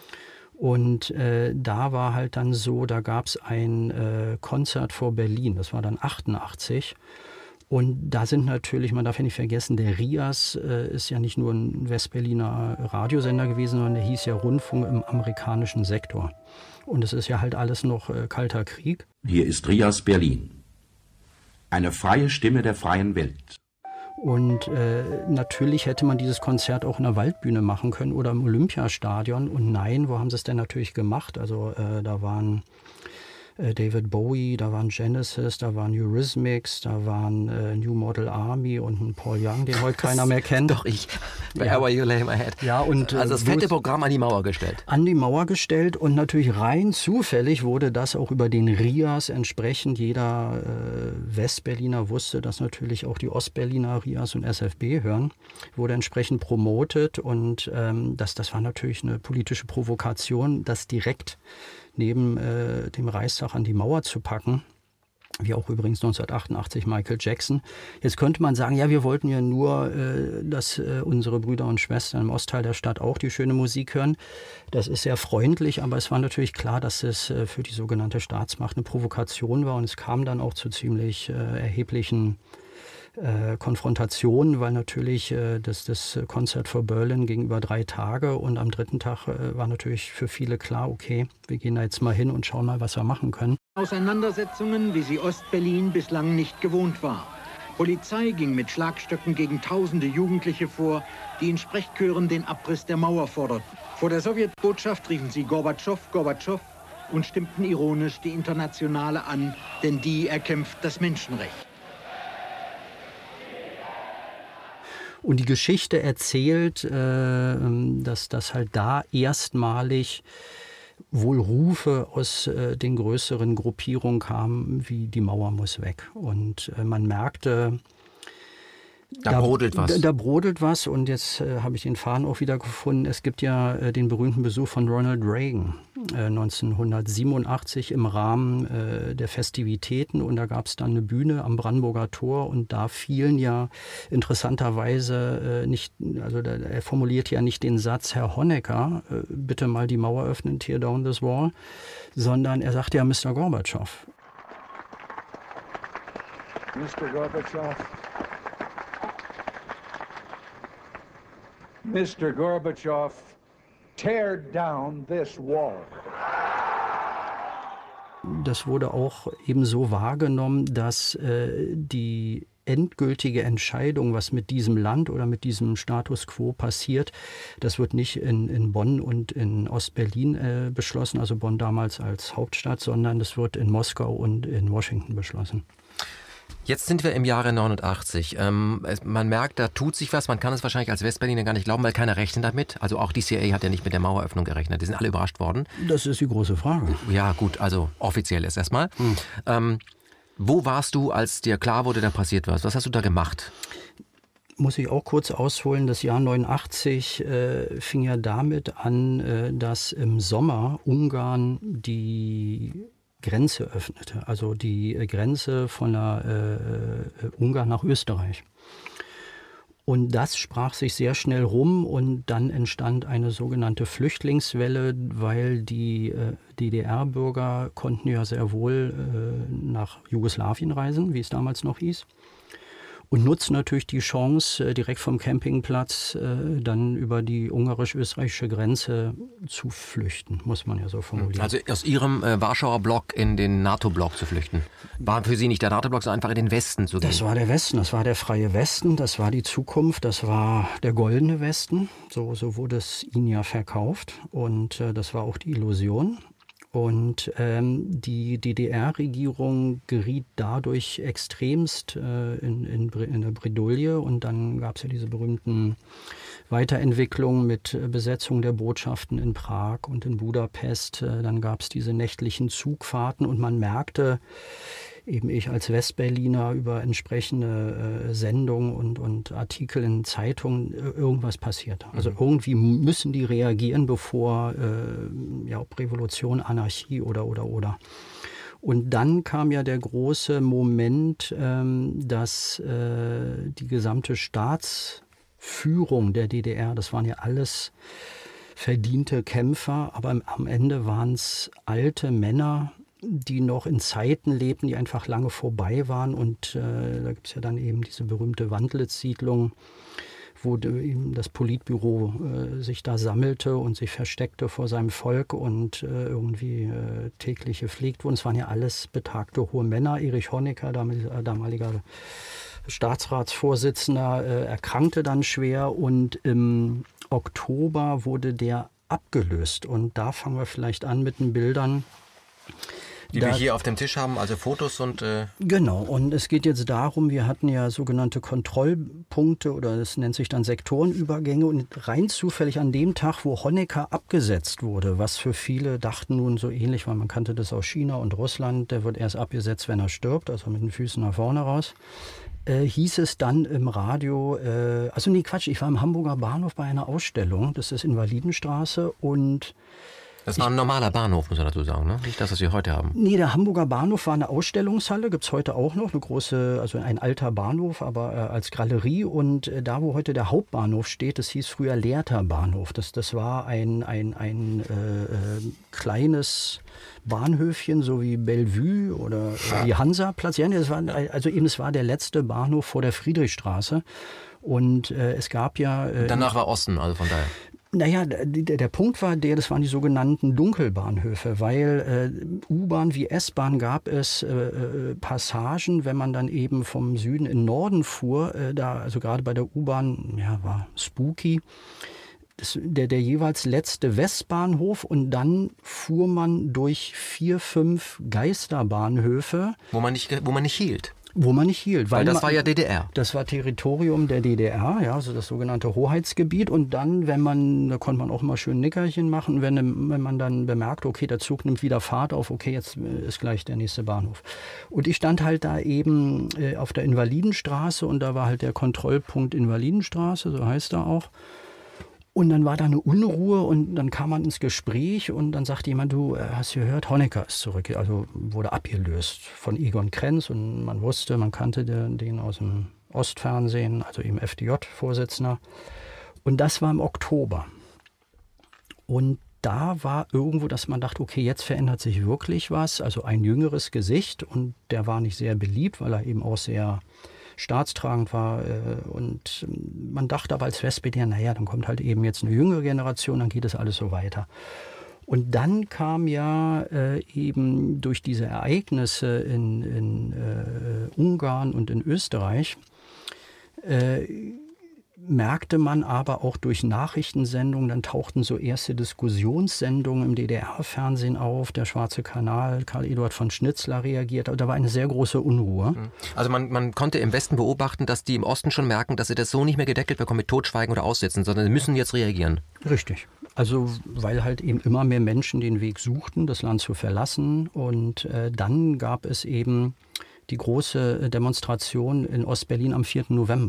Und da war halt dann so, da gab es ein Konzert vor Berlin, das war dann 88. Und da sind natürlich, man darf ja nicht vergessen, der RIAS ist ja nicht nur ein Westberliner Radiosender gewesen, sondern der hieß ja Rundfunk im amerikanischen Sektor. Und es ist ja halt alles noch Kalter Krieg. Hier ist RIAS Berlin. Eine freie Stimme der freien Welt. Und natürlich hätte man dieses Konzert auch in der Waldbühne machen können oder im Olympiastadion. Und nein, wo haben sie es denn natürlich gemacht? Also da waren David Bowie, da waren Genesis, da waren Eurythmics, da waren New Model Army und ein Paul Young, den heute keiner mehr kennt. Doch, Wherever you lay my head. Ja, und, also das fette Programm an die Mauer gestellt. An die Mauer gestellt und natürlich rein zufällig wurde das auch über den RIAS entsprechend. Jeder Westberliner wusste, dass natürlich auch die Ostberliner RIAS und SFB hören, wurde entsprechend promotet und das war natürlich eine politische Provokation, das direkt neben dem Reichstag an die Mauer zu packen, wie auch übrigens 1988 Michael Jackson. Jetzt könnte man sagen, ja, wir wollten ja nur, dass unsere Brüder und Schwestern im Ostteil der Stadt auch die schöne Musik hören. Das ist sehr freundlich, aber es war natürlich klar, dass es für die sogenannte Staatsmacht eine Provokation war und es kam dann auch zu ziemlich erheblichen Konfrontation, weil natürlich das Concert for Berlin ging über 3 Tage und am 3. Tag war natürlich für viele klar, okay, wir gehen da jetzt mal hin und schauen mal, was wir machen können. Auseinandersetzungen, wie sie Ostberlin bislang nicht gewohnt war. Polizei ging mit Schlagstöcken gegen tausende Jugendliche vor, die in Sprechchören den Abriss der Mauer forderten. Vor der Sowjetbotschaft riefen sie Gorbatschow, Gorbatschow und stimmten ironisch die Internationale an, denn die erkämpft das Menschenrecht. Und die Geschichte erzählt, dass das halt da erstmalig wohl Rufe aus den größeren Gruppierungen kamen, wie die Mauer muss weg. Und man merkte, da brodelt was. Da brodelt was und jetzt habe ich den Faden auch wieder gefunden. Es gibt ja den berühmten Besuch von Ronald Reagan 1987 im Rahmen der Festivitäten und da gab es dann eine Bühne am Brandenburger Tor und da fielen ja interessanterweise er formuliert ja nicht den Satz, Herr Honecker, bitte mal die Mauer öffnen, tear down this wall, sondern er sagte ja Mr. Gorbatschow. Mr. Gorbatschow. Mr. Gorbatschow, tear down this wall. Das wurde auch eben so wahrgenommen, dass die endgültige Entscheidung, was mit diesem Land oder mit diesem Status quo passiert, das wird nicht in Bonn und in Ostberlin beschlossen, also Bonn damals als Hauptstadt, sondern das wird in Moskau und in Washington beschlossen. Jetzt sind wir im Jahre 89. Man merkt, da tut sich was. Man kann es wahrscheinlich als Westberliner gar nicht glauben, weil keiner rechnet damit. Also auch die CIA hat ja nicht mit der Maueröffnung gerechnet. Die sind alle überrascht worden. Das ist die große Frage. Ja gut, also offiziell ist erstmal. Wo warst du, als dir klar wurde, da passiert was? Was hast du da gemacht? muss ich auch kurz ausholen. Das Jahr 89 fing ja damit an, dass im Sommer Ungarn die Grenze öffnete. Also die Grenze von Ungarn nach Österreich. Und das sprach sich sehr schnell rum und dann entstand eine sogenannte Flüchtlingswelle, weil die DDR-Bürger konnten ja sehr wohl nach Jugoslawien reisen, wie es damals noch hieß. Und nutzen natürlich die Chance, direkt vom Campingplatz dann über die ungarisch-österreichische Grenze zu flüchten, muss man ja so formulieren. Also aus Ihrem Warschauer Block in den NATO-Block zu flüchten. War für Sie nicht der NATO-Block, sondern einfach in den Westen zu gehen? Das war der Westen, das war der freie Westen, das war die Zukunft, das war der goldene Westen. So wurde es Ihnen ja verkauft und das war auch die Illusion. Und die DDR-Regierung geriet dadurch extremst in der Bredouille. Und dann gab es ja diese berühmten Weiterentwicklungen mit Besetzung der Botschaften in Prag und in Budapest. Dann gab es diese nächtlichen Zugfahrten und man merkte, eben ich als Westberliner über entsprechende Sendungen und Artikel in Zeitungen, irgendwas passiert. Also irgendwie müssen die reagieren, bevor ob Revolution, Anarchie oder. Und dann kam ja der große Moment, dass die gesamte Staatsführung der DDR, das waren ja alles verdiente Kämpfer, aber am Ende waren es alte Männer, die noch in Zeiten lebten, die einfach lange vorbei waren. Und da gibt es ja dann eben diese berühmte Wandlitz-Siedlung, wo eben das Politbüro sich da sammelte und sich versteckte vor seinem Volk und irgendwie täglich gepflegt wurden. Es waren ja alles betagte hohe Männer. Erich Honecker, damaliger Staatsratsvorsitzender, erkrankte dann schwer und im Oktober wurde der abgelöst. Und da fangen wir vielleicht an mit den Bildern, die wir hier auf dem Tisch haben, also Fotos und... Genau, und es geht jetzt darum, wir hatten ja sogenannte Kontrollpunkte oder es nennt sich dann Sektorenübergänge und rein zufällig an dem Tag, wo Honecker abgesetzt wurde, was für viele dachten nun so ähnlich, weil man kannte das aus China und Russland, der wird erst abgesetzt, wenn er stirbt, also mit den Füßen nach vorne raus, hieß es dann im Radio, ich war im Hamburger Bahnhof bei einer Ausstellung, das ist Invalidenstraße und... Das war ein normaler Bahnhof, muss man dazu sagen, ne? Nicht das, was wir heute haben. Nee, der Hamburger Bahnhof war eine Ausstellungshalle, gibt es heute auch noch, eine große, also ein alter Bahnhof, aber als Galerie. Und da, wo heute der Hauptbahnhof steht, das hieß früher Lehrter Bahnhof. Das war ein kleines Bahnhöfchen, so wie Bellevue oder wie Hansaplatz. Ja, es war der letzte Bahnhof vor der Friedrichstraße. Und es gab ja... Danach war Osten, also von daher... Naja, der Punkt war das waren die sogenannten Dunkelbahnhöfe, weil U-Bahn wie S-Bahn gab es Passagen, wenn man dann eben vom Süden in Norden fuhr, also gerade bei der U-Bahn, war spooky, der jeweils letzte Westbahnhof und dann fuhr man durch 4, 5 Geisterbahnhöfe. Wo man nicht hielt. Wo man nicht hielt. Weil das war ja DDR. Das war Territorium der DDR, ja, also das sogenannte Hoheitsgebiet. Und dann, da konnte man auch immer schön Nickerchen machen, wenn man dann bemerkt, okay, der Zug nimmt wieder Fahrt auf, okay, jetzt ist gleich der nächste Bahnhof. Und ich stand halt da eben auf der Invalidenstraße und da war halt der Kontrollpunkt Invalidenstraße, so heißt er auch. Und dann war da eine Unruhe und dann kam man ins Gespräch und dann sagte jemand, du hast gehört, Honecker ist zurück, also wurde abgelöst von Egon Krenz und man kannte den aus dem Ostfernsehen, also eben FDJ-Vorsitzender. Und das war im Oktober. Und da war irgendwo, dass man dachte, okay, jetzt verändert sich wirklich was, also ein jüngeres Gesicht und der war nicht sehr beliebt, weil er eben auch sehr staatstragend war und man dachte aber als Westberliner, dann kommt halt eben jetzt eine jüngere Generation, dann geht es alles so weiter. Und dann kam ja eben durch diese Ereignisse in Ungarn und in Österreich, merkte man aber auch durch Nachrichtensendungen, dann tauchten so erste Diskussionssendungen im DDR-Fernsehen auf, der Schwarze Kanal, Karl Eduard von Schnitzler reagiert, aber da war eine sehr große Unruhe. Also man konnte im Westen beobachten, dass die im Osten schon merken, dass sie das so nicht mehr gedeckelt bekommen mit Totschweigen oder Aussetzen, sondern sie müssen jetzt reagieren. Richtig. Also weil halt eben immer mehr Menschen den Weg suchten, das Land zu verlassen und dann gab es eben die große Demonstration in Ostberlin am 4. November.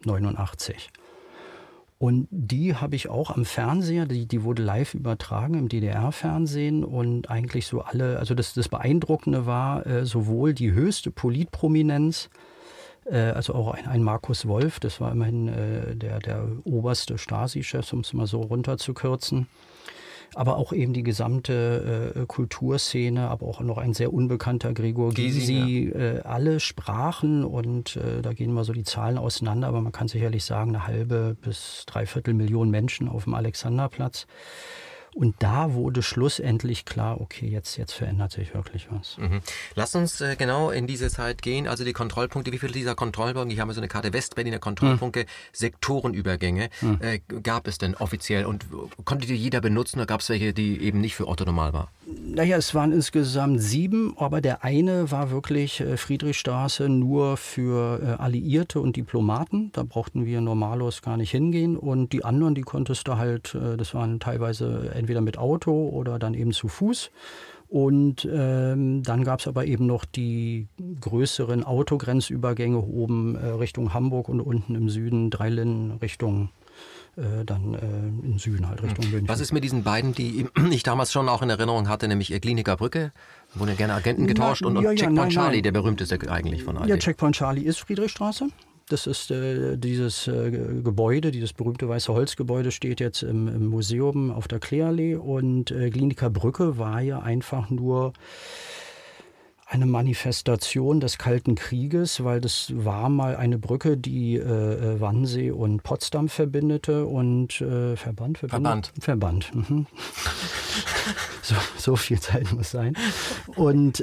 89. Und die habe ich auch am Fernseher, die wurde live übertragen im DDR-Fernsehen und eigentlich so alle, also das Beeindruckende war sowohl die höchste Politprominenz, also auch ein Markus Wolf, das war immerhin der oberste Stasi-Chef, um es mal so runterzukürzen. Aber auch eben die gesamte Kulturszene, aber auch noch ein sehr unbekannter Gregor Gysi, alle sprachen und da gehen mal so die Zahlen auseinander, aber man kann sicherlich sagen, 1,5 bis 3/4 Millionen Menschen auf dem Alexanderplatz. Und da wurde schlussendlich klar, okay, jetzt verändert sich wirklich was. Mhm. Lass uns genau in diese Zeit gehen. Also die Kontrollpunkte, wie viele dieser Kontrollpunkte, ich habe so eine Karte Westberliner Kontrollpunkte, Sektorenübergänge, gab es denn offiziell und konnte die jeder benutzen oder gab es welche, die eben nicht für Otto normal war? Naja, es waren insgesamt 7, aber der eine war wirklich Friedrichstraße nur für Alliierte und Diplomaten. Da brauchten wir Normalos gar nicht hingehen. Und die anderen, die konntest du halt, das waren teilweise entweder mit Auto oder dann eben zu Fuß. Und dann gab es aber eben noch die größeren Autogrenzübergänge oben Richtung Hamburg und unten im Süden 3 Linden Richtung dann im Süden halt Richtung München. Was ist mit diesen beiden, die ich damals schon auch in Erinnerung hatte, nämlich Kliniker Brücke, wurden gerne Agenten getauscht und Checkpoint Charlie, der berühmteste eigentlich von allen. Ja, Checkpoint Charlie ist Friedrichstraße. Das ist dieses Gebäude, dieses berühmte weiße Holzgebäude steht jetzt im Museum auf der Kleeallee und Kliniker Brücke war ja einfach nur eine Manifestation des Kalten Krieges, weil das war mal eine Brücke, die Wannsee und Potsdam verbindete und Verband. Mhm. So viel Zeit muss sein. Und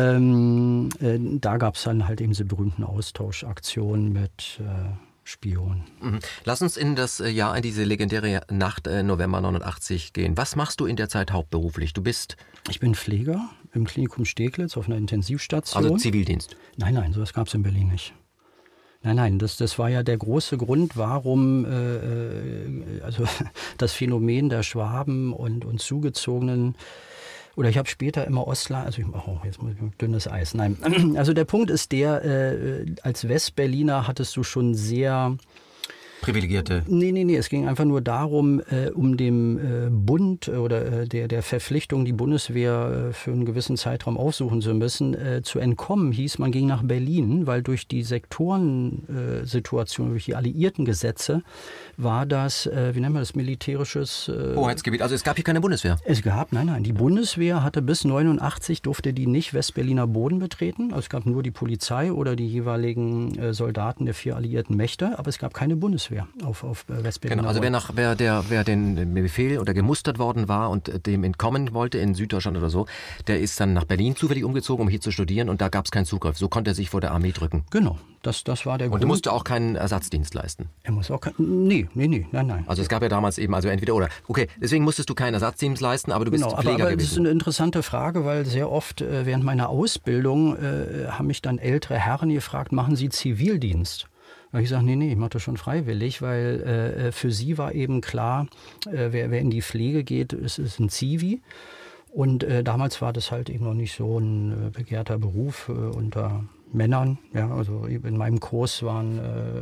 da gab es dann halt eben diese berühmten Austauschaktionen mit Spionen. Lass uns in diese legendäre Nacht November 89 gehen. Was machst du in der Zeit hauptberuflich? Ich bin Pfleger im Klinikum Steglitz auf einer Intensivstation. Also Zivildienst? Nein, sowas gab es in Berlin nicht. Nein, das war ja der große Grund, warum also das Phänomen der Schwaben und Zugezogenen. Oder ich habe später immer Ostler, also jetzt muss ich dünnes Eis. Nein, also der Punkt ist der, als Westberliner hattest du schon sehr Privilegierte? Nee, es ging einfach nur darum, um dem Bund oder der Verpflichtung, die Bundeswehr für einen gewissen Zeitraum aufsuchen zu müssen, zu entkommen, hieß, man ging nach Berlin, weil durch die Sektorensituation, durch die alliierten Gesetze, war das, wie nennt man das, militärisches Hoheitsgebiet. Also es gab hier keine Bundeswehr? Es gab, nein. Die Bundeswehr hatte bis 89 durfte die nicht Westberliner Boden betreten. Also es gab nur die Polizei oder die jeweiligen Soldaten der 4 alliierten Mächte, aber es gab keine Bundeswehr auf Westberliner Boden. Genau, also wer den Befehl oder gemustert worden war und dem entkommen wollte in Süddeutschland oder so, der ist dann nach Berlin zufällig umgezogen, um hier zu studieren und da gab es keinen Zugriff. So konnte er sich vor der Armee drücken. Genau. Das war der Grund. Und er musste auch keinen Ersatzdienst leisten? Er muss auch nein. Also es gab ja damals eben, also entweder oder. Okay, deswegen musstest du keinen Ersatzdienst leisten, aber du bist Pfleger gewesen. Aber das ist eine interessante Frage, weil sehr oft während meiner Ausbildung haben mich dann ältere Herren gefragt, machen Sie Zivildienst? Da habe ich gesagt, nee, ich mache das schon freiwillig, weil für sie war eben klar, wer in die Pflege geht, ist ein Zivi. Und damals war das halt eben noch nicht so ein begehrter Beruf unter Männern. Ja, also in meinem Kurs waren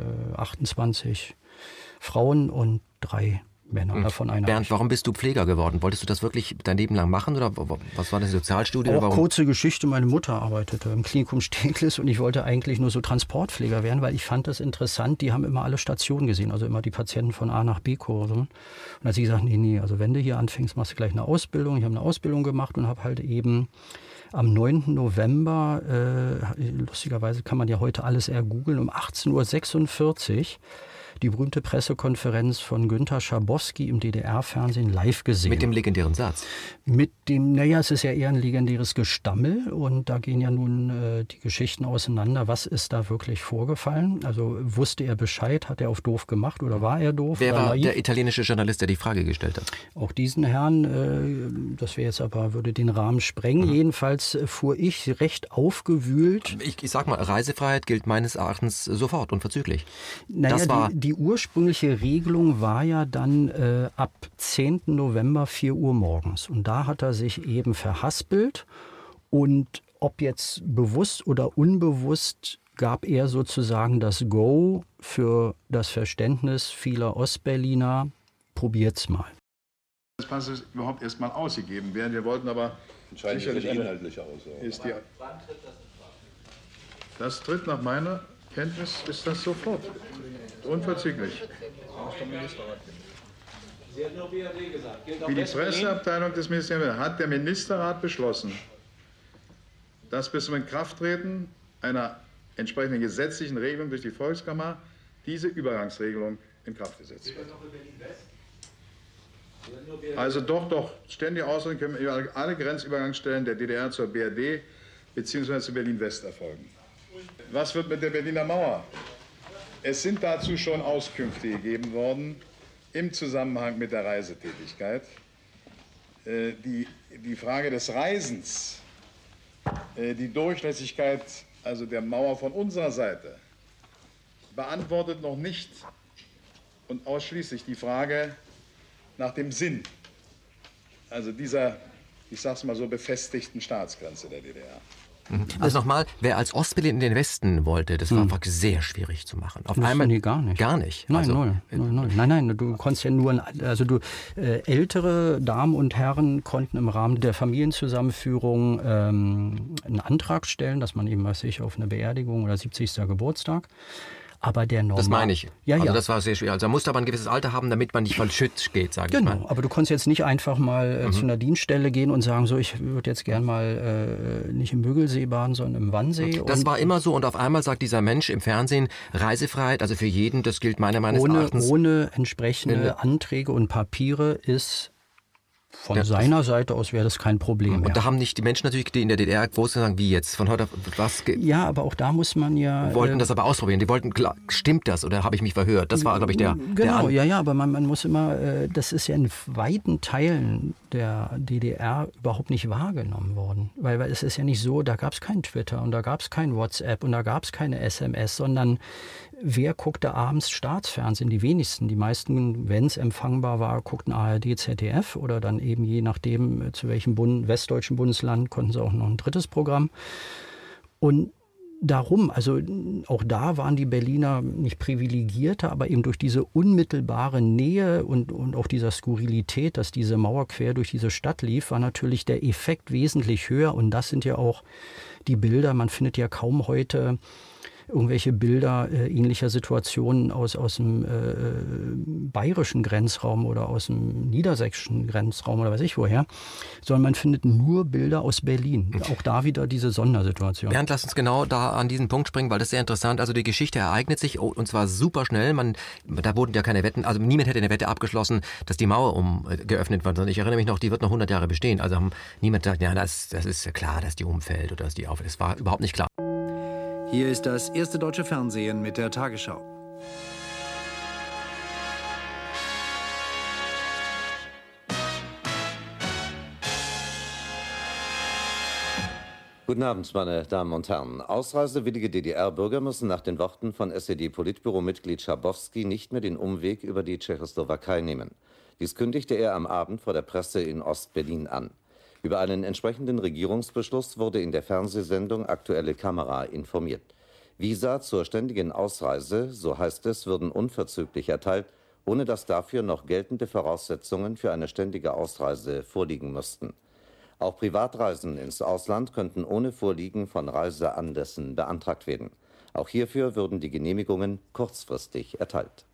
28 Frauen und 3 Männer, davon einer. Bernd, warum bist du Pfleger geworden? Wolltest du das wirklich dein Leben lang machen oder was war das, Sozialstudie? Auch kurze Geschichte, meine Mutter arbeitete im Klinikum Steglitz und ich wollte eigentlich nur so Transportpfleger werden, weil ich fand das interessant, die haben immer alle Stationen gesehen, also immer die Patienten von A nach B kurven. Und da hat sie gesagt, nee, also wenn du hier anfängst, machst du gleich eine Ausbildung. Ich habe eine Ausbildung gemacht und habe halt eben am 9. November, lustigerweise kann man ja heute alles googeln, um 18:46 Uhr die berühmte Pressekonferenz von Günter Schabowski im DDR-Fernsehen live gesehen. Mit dem legendären Satz? Es ist ja eher ein legendäres Gestammel und da gehen ja nun die Geschichten auseinander. Was ist da wirklich vorgefallen? Also wusste er Bescheid, hat er auf doof gemacht oder war er doof? Wer war der italienische Journalist, der die Frage gestellt hat? Auch diesen Herrn, das wäre jetzt aber, würde den Rahmen sprengen. Jedenfalls fuhr ich recht aufgewühlt. Ich sag mal, Reisefreiheit gilt meines Erachtens sofort, unverzüglich. Das war die ursprüngliche Regelung war ja dann ab 10. November 4 Uhr morgens. Und da hat er sich eben verhaspelt. Und ob jetzt bewusst oder unbewusst gab er sozusagen das Go für das Verständnis vieler Ostberliner, probiert's mal. Das Pass ist überhaupt erst mal ausgegeben werden. Wir wollten aber sicherlich inhaltlich aus. Das tritt nach meiner Kenntnis, ist das sofort. Unverzüglich. Wie die Presseabteilung des Ministeriums hat der Ministerrat beschlossen, dass bis zum Inkrafttreten einer entsprechenden gesetzlichen Regelung durch die Volkskammer diese Übergangsregelung in Kraft gesetzt wird. Also doch, ständige Ausdrücke können über alle Grenzübergangsstellen der DDR zur BRD bzw. zu Berlin-West erfolgen. Was wird mit der Berliner Mauer? Es sind dazu schon Auskünfte gegeben worden im Zusammenhang mit der Reisetätigkeit. Die Frage des Reisens, die Durchlässigkeit also der Mauer von unserer Seite, beantwortet noch nicht und ausschließlich die Frage nach dem Sinn, also dieser, ich sag's mal so, befestigten Staatsgrenze der DDR. Also nochmal, wer als Ostberlin in den Westen wollte, das war einfach sehr schwierig zu machen. Auf einmal nee, gar nicht. Gar nicht. Nein, also, null. Nein, du konntest ja nur, ältere Damen und Herren konnten im Rahmen der Familienzusammenführung einen Antrag stellen, dass man eben, auf eine Beerdigung oder 70. Geburtstag. Aber der normal. Das meine ich. Ja, also ja. das war sehr schwierig. Also da musste aber ein gewisses Alter haben, damit man nicht von Schütz geht, sage ich mal. Genau, aber du konntest jetzt nicht einfach mal zu einer Dienststelle gehen und sagen, so, ich würde jetzt gern mal nicht im Müggelsee baden, sondern im Wannsee. Das war immer so und auf einmal sagt dieser Mensch im Fernsehen, Reisefreiheit, also für jeden, das gilt meines Erachtens. Ohne entsprechende Anträge und Papiere ist von seiner Seite aus wäre das kein Problem mehr. Und da haben nicht die Menschen natürlich, die in der DDR groß sagen, wie jetzt, von heute auf was... Ja, aber auch da muss man ja... Wollten das aber ausprobieren. Die wollten, klar, stimmt das oder habe ich mich verhört? Das war, glaube ich, der... Genau, aber man muss immer, das ist ja in weiten Teilen der DDR überhaupt nicht wahrgenommen worden. Weil es ist ja nicht so, da gab es kein Twitter und da gab es kein WhatsApp und da gab es keine SMS, sondern wer guckte abends Staatsfernsehen? Die wenigsten. Die meisten, wenn es empfangbar war, guckten ARD, ZDF oder dann eben je nachdem, zu welchem westdeutschen Bundesland, konnten sie auch noch ein drittes Programm. Und darum, also auch da waren die Berliner nicht privilegierter, aber eben durch diese unmittelbare Nähe und auch dieser Skurrilität, dass diese Mauer quer durch diese Stadt lief, war natürlich der Effekt wesentlich höher. Und das sind ja auch die Bilder. Man findet ja kaum heute irgendwelche Bilder ähnlicher Situationen aus dem bayerischen Grenzraum oder aus dem niedersächsischen Grenzraum oder weiß ich woher, sondern man findet nur Bilder aus Berlin. Auch da wieder diese Sondersituation. Bernd, lass uns genau da an diesen Punkt springen, weil das ist sehr interessant. Also die Geschichte ereignet sich und zwar super schnell. Da wurden ja keine Wetten, also niemand hätte eine Wette abgeschlossen, dass die Mauer geöffnet wird. Und ich erinnere mich noch, die wird noch 100 Jahre bestehen. Also haben niemand gesagt, ja, das ist ja klar, dass die umfällt oder dass die aufhört. Das war überhaupt nicht klar. Hier ist das erste deutsche Fernsehen mit der Tagesschau. Guten Abend, meine Damen und Herren. Ausreisewillige DDR-Bürger müssen nach den Worten von SED-Politbüro-Mitglied Schabowski nicht mehr den Umweg über die Tschechoslowakei nehmen. Dies kündigte er am Abend vor der Presse in Ostberlin an. Über einen entsprechenden Regierungsbeschluss wurde in der Fernsehsendung Aktuelle Kamera informiert. Visa zur ständigen Ausreise, so heißt es, würden unverzüglich erteilt, ohne dass dafür noch geltende Voraussetzungen für eine ständige Ausreise vorliegen müssten. Auch Privatreisen ins Ausland könnten ohne Vorliegen von Reiseanlässen beantragt werden. Auch hierfür würden die Genehmigungen kurzfristig erteilt.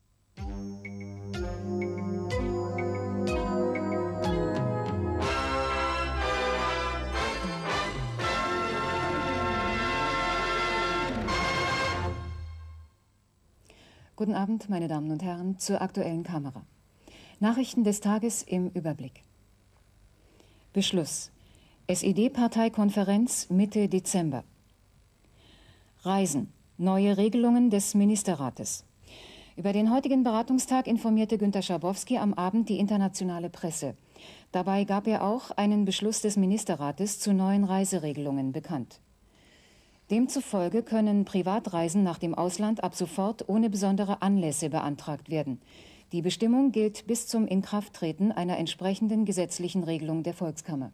Guten Abend, meine Damen und Herren, zur Aktuellen Kamera. Nachrichten des Tages im Überblick. Beschluss. SED-Parteikonferenz Mitte Dezember. Reisen. Neue Regelungen des Ministerrates. Über den heutigen Beratungstag informierte Günter Schabowski am Abend die internationale Presse. Dabei gab er auch einen Beschluss des Ministerrates zu neuen Reiseregelungen bekannt. Demzufolge können Privatreisen nach dem Ausland ab sofort ohne besondere Anlässe beantragt werden. Die Bestimmung gilt bis zum Inkrafttreten einer entsprechenden gesetzlichen Regelung der Volkskammer.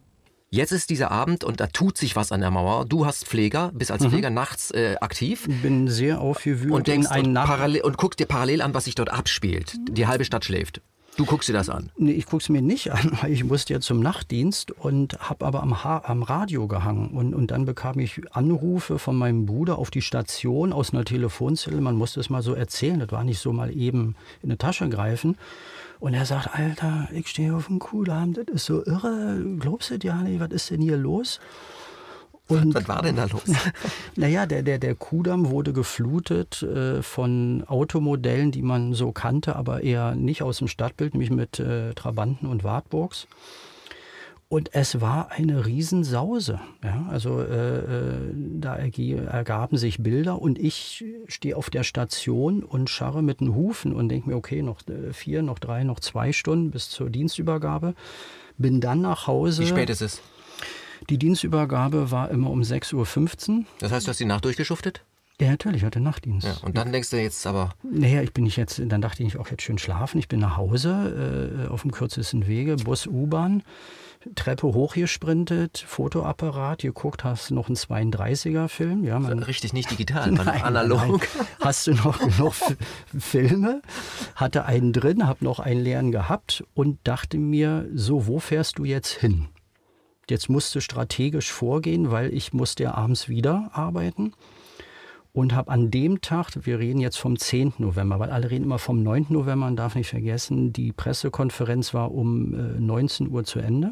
Jetzt ist dieser Abend und da tut sich was an der Mauer. Du hast Pfleger, bist als Pfleger nachts aktiv. Bin sehr aufgewühlt. Und denkst und guckst dir parallel an, was sich dort abspielt. Die halbe Stadt schläft. Du guckst dir das an? Nee, ich gucke es mir nicht an, weil ich musste ja zum Nachtdienst und habe aber am Radio gehangen. Und dann bekam ich Anrufe von meinem Bruder auf die Station aus einer Telefonzelle. Man musste es mal so erzählen, das war nicht so mal eben in eine Tasche greifen. Und er sagt, Alter, ich stehe auf dem Kudamm, das ist so irre, glaubst du ja nicht, was ist denn hier los? Und was war denn da los? Naja, der Kudamm wurde geflutet von Automodellen, die man so kannte, aber eher nicht aus dem Stadtbild, nämlich mit Trabanten und Wartburgs. Und es war eine Riesensause. Ja? Also da ergaben sich Bilder und ich stehe auf der Station und scharre mit den Hufen und denke mir, okay, noch 4, noch 3, noch 2 Stunden bis zur Dienstübergabe. Bin dann nach Hause. Wie spät ist es? Die Dienstübergabe war immer um 6:15 Uhr. Das heißt, du hast die Nacht durchgeschuftet? Ja, natürlich, ich hatte Nachtdienst. Ja, und dann denkst du jetzt aber... Naja, dann dachte ich auch jetzt schön schlafen. Ich bin nach Hause auf dem kürzesten Wege, Bus, U-Bahn, Treppe hochgesprintet, Fotoapparat, geguckt, hast du noch einen 32er-Film. Ja, richtig, nicht digital, analog. Nein. Hast du noch genug Filme? Hatte einen drin, habe noch einen leeren gehabt und dachte mir, so, wo fährst du jetzt hin? Jetzt musst du strategisch vorgehen, weil ich musste ja abends wieder arbeiten. Und habe an dem Tag, wir reden jetzt vom 10. November, weil alle reden immer vom 9. November, man darf nicht vergessen, die Pressekonferenz war um 19 Uhr zu Ende.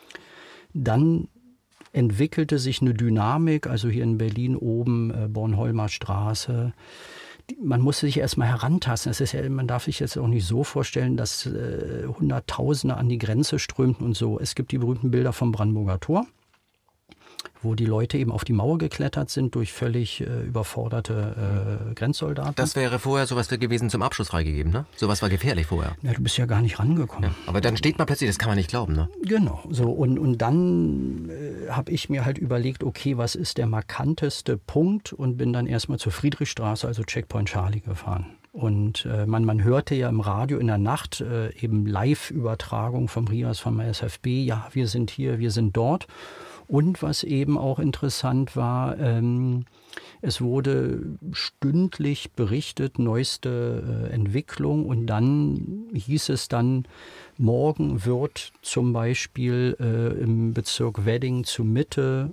Dann entwickelte sich eine Dynamik, also hier in Berlin oben, Bornholmer Straße. Man musste sich erstmal herantasten. Das ist ja, man darf sich jetzt auch nicht so vorstellen, dass Hunderttausende an die Grenze strömten und so. Es gibt die berühmten Bilder vom Brandenburger Tor, wo die Leute eben auf die Mauer geklettert sind durch völlig überforderte Grenzsoldaten. Das wäre vorher sowas gewesen zum Abschuss freigegeben, ne? Sowas war gefährlich vorher. Ja, du bist ja gar nicht rangekommen. Ja, aber dann steht man plötzlich, das kann man nicht glauben, ne? Genau. So, und dann habe ich mir halt überlegt, okay, was ist der markanteste Punkt? Und bin dann erstmal zur Friedrichstraße, also Checkpoint Charlie gefahren. Und man hörte ja im Radio in der Nacht eben Live-Übertragung vom RIAS, vom SFB, ja, wir sind hier, wir sind dort. Und was eben auch interessant war, es wurde stündlich berichtet, neueste Entwicklung. Und dann hieß es dann, morgen wird zum Beispiel im Bezirk Wedding zu Mitte,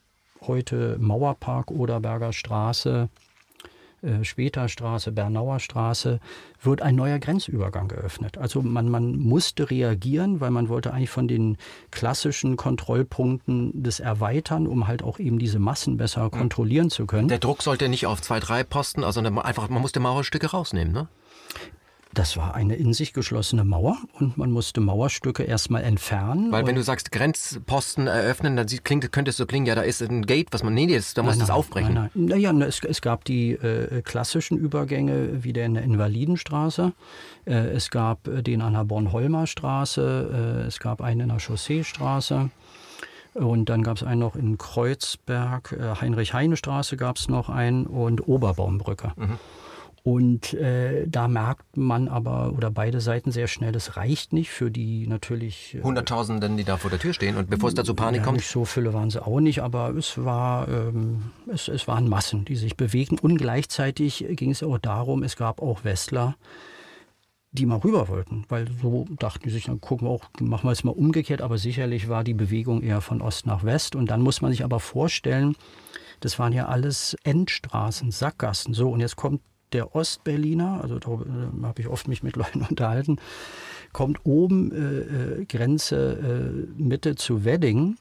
heute Mauerpark, Oderberger Straße, Schwedterstraße, Bernauer Straße, wird ein neuer Grenzübergang geöffnet. Also man musste reagieren, weil man wollte eigentlich von den klassischen Kontrollpunkten das erweitern, um halt auch eben diese Massen besser kontrollieren zu können. Der Druck sollte nicht auf 2, 3 Posten, also einfach, man musste Mauerstücke rausnehmen, ne? Das war eine in sich geschlossene Mauer und man musste Mauerstücke erstmal entfernen. Weil wenn du sagst, Grenzposten eröffnen, dann könnte es so klingen, ja, da ist ein Gate, da musst du das aufbrechen. Nein. Naja, es gab die klassischen Übergänge, wie der in der Invalidenstraße. Es gab den an der Bornholmer Straße, es gab einen in der Chausseestraße. Und dann gab es einen noch in Kreuzberg, Heinrich-Heine-Straße gab es noch einen und Oberbaumbrücke. Mhm. Und da merkt man aber, oder beide Seiten sehr schnell, das reicht nicht für die natürlich... Hunderttausenden, die da vor der Tür stehen und bevor es da zu Panik kommt? Nicht so viele waren sie auch nicht, aber es waren Massen, die sich bewegten. Und gleichzeitig ging es auch darum, es gab auch Westler, die mal rüber wollten, weil so dachten die sich, dann gucken wir auch, machen wir es mal umgekehrt, aber sicherlich war die Bewegung eher von Ost nach West. Und dann muss man sich aber vorstellen, das waren ja alles Endstraßen, Sackgassen, so, und jetzt kommt der Ostberliner, also da habe ich oft mich mit Leuten unterhalten, kommt oben Grenze Mitte zu Wedding,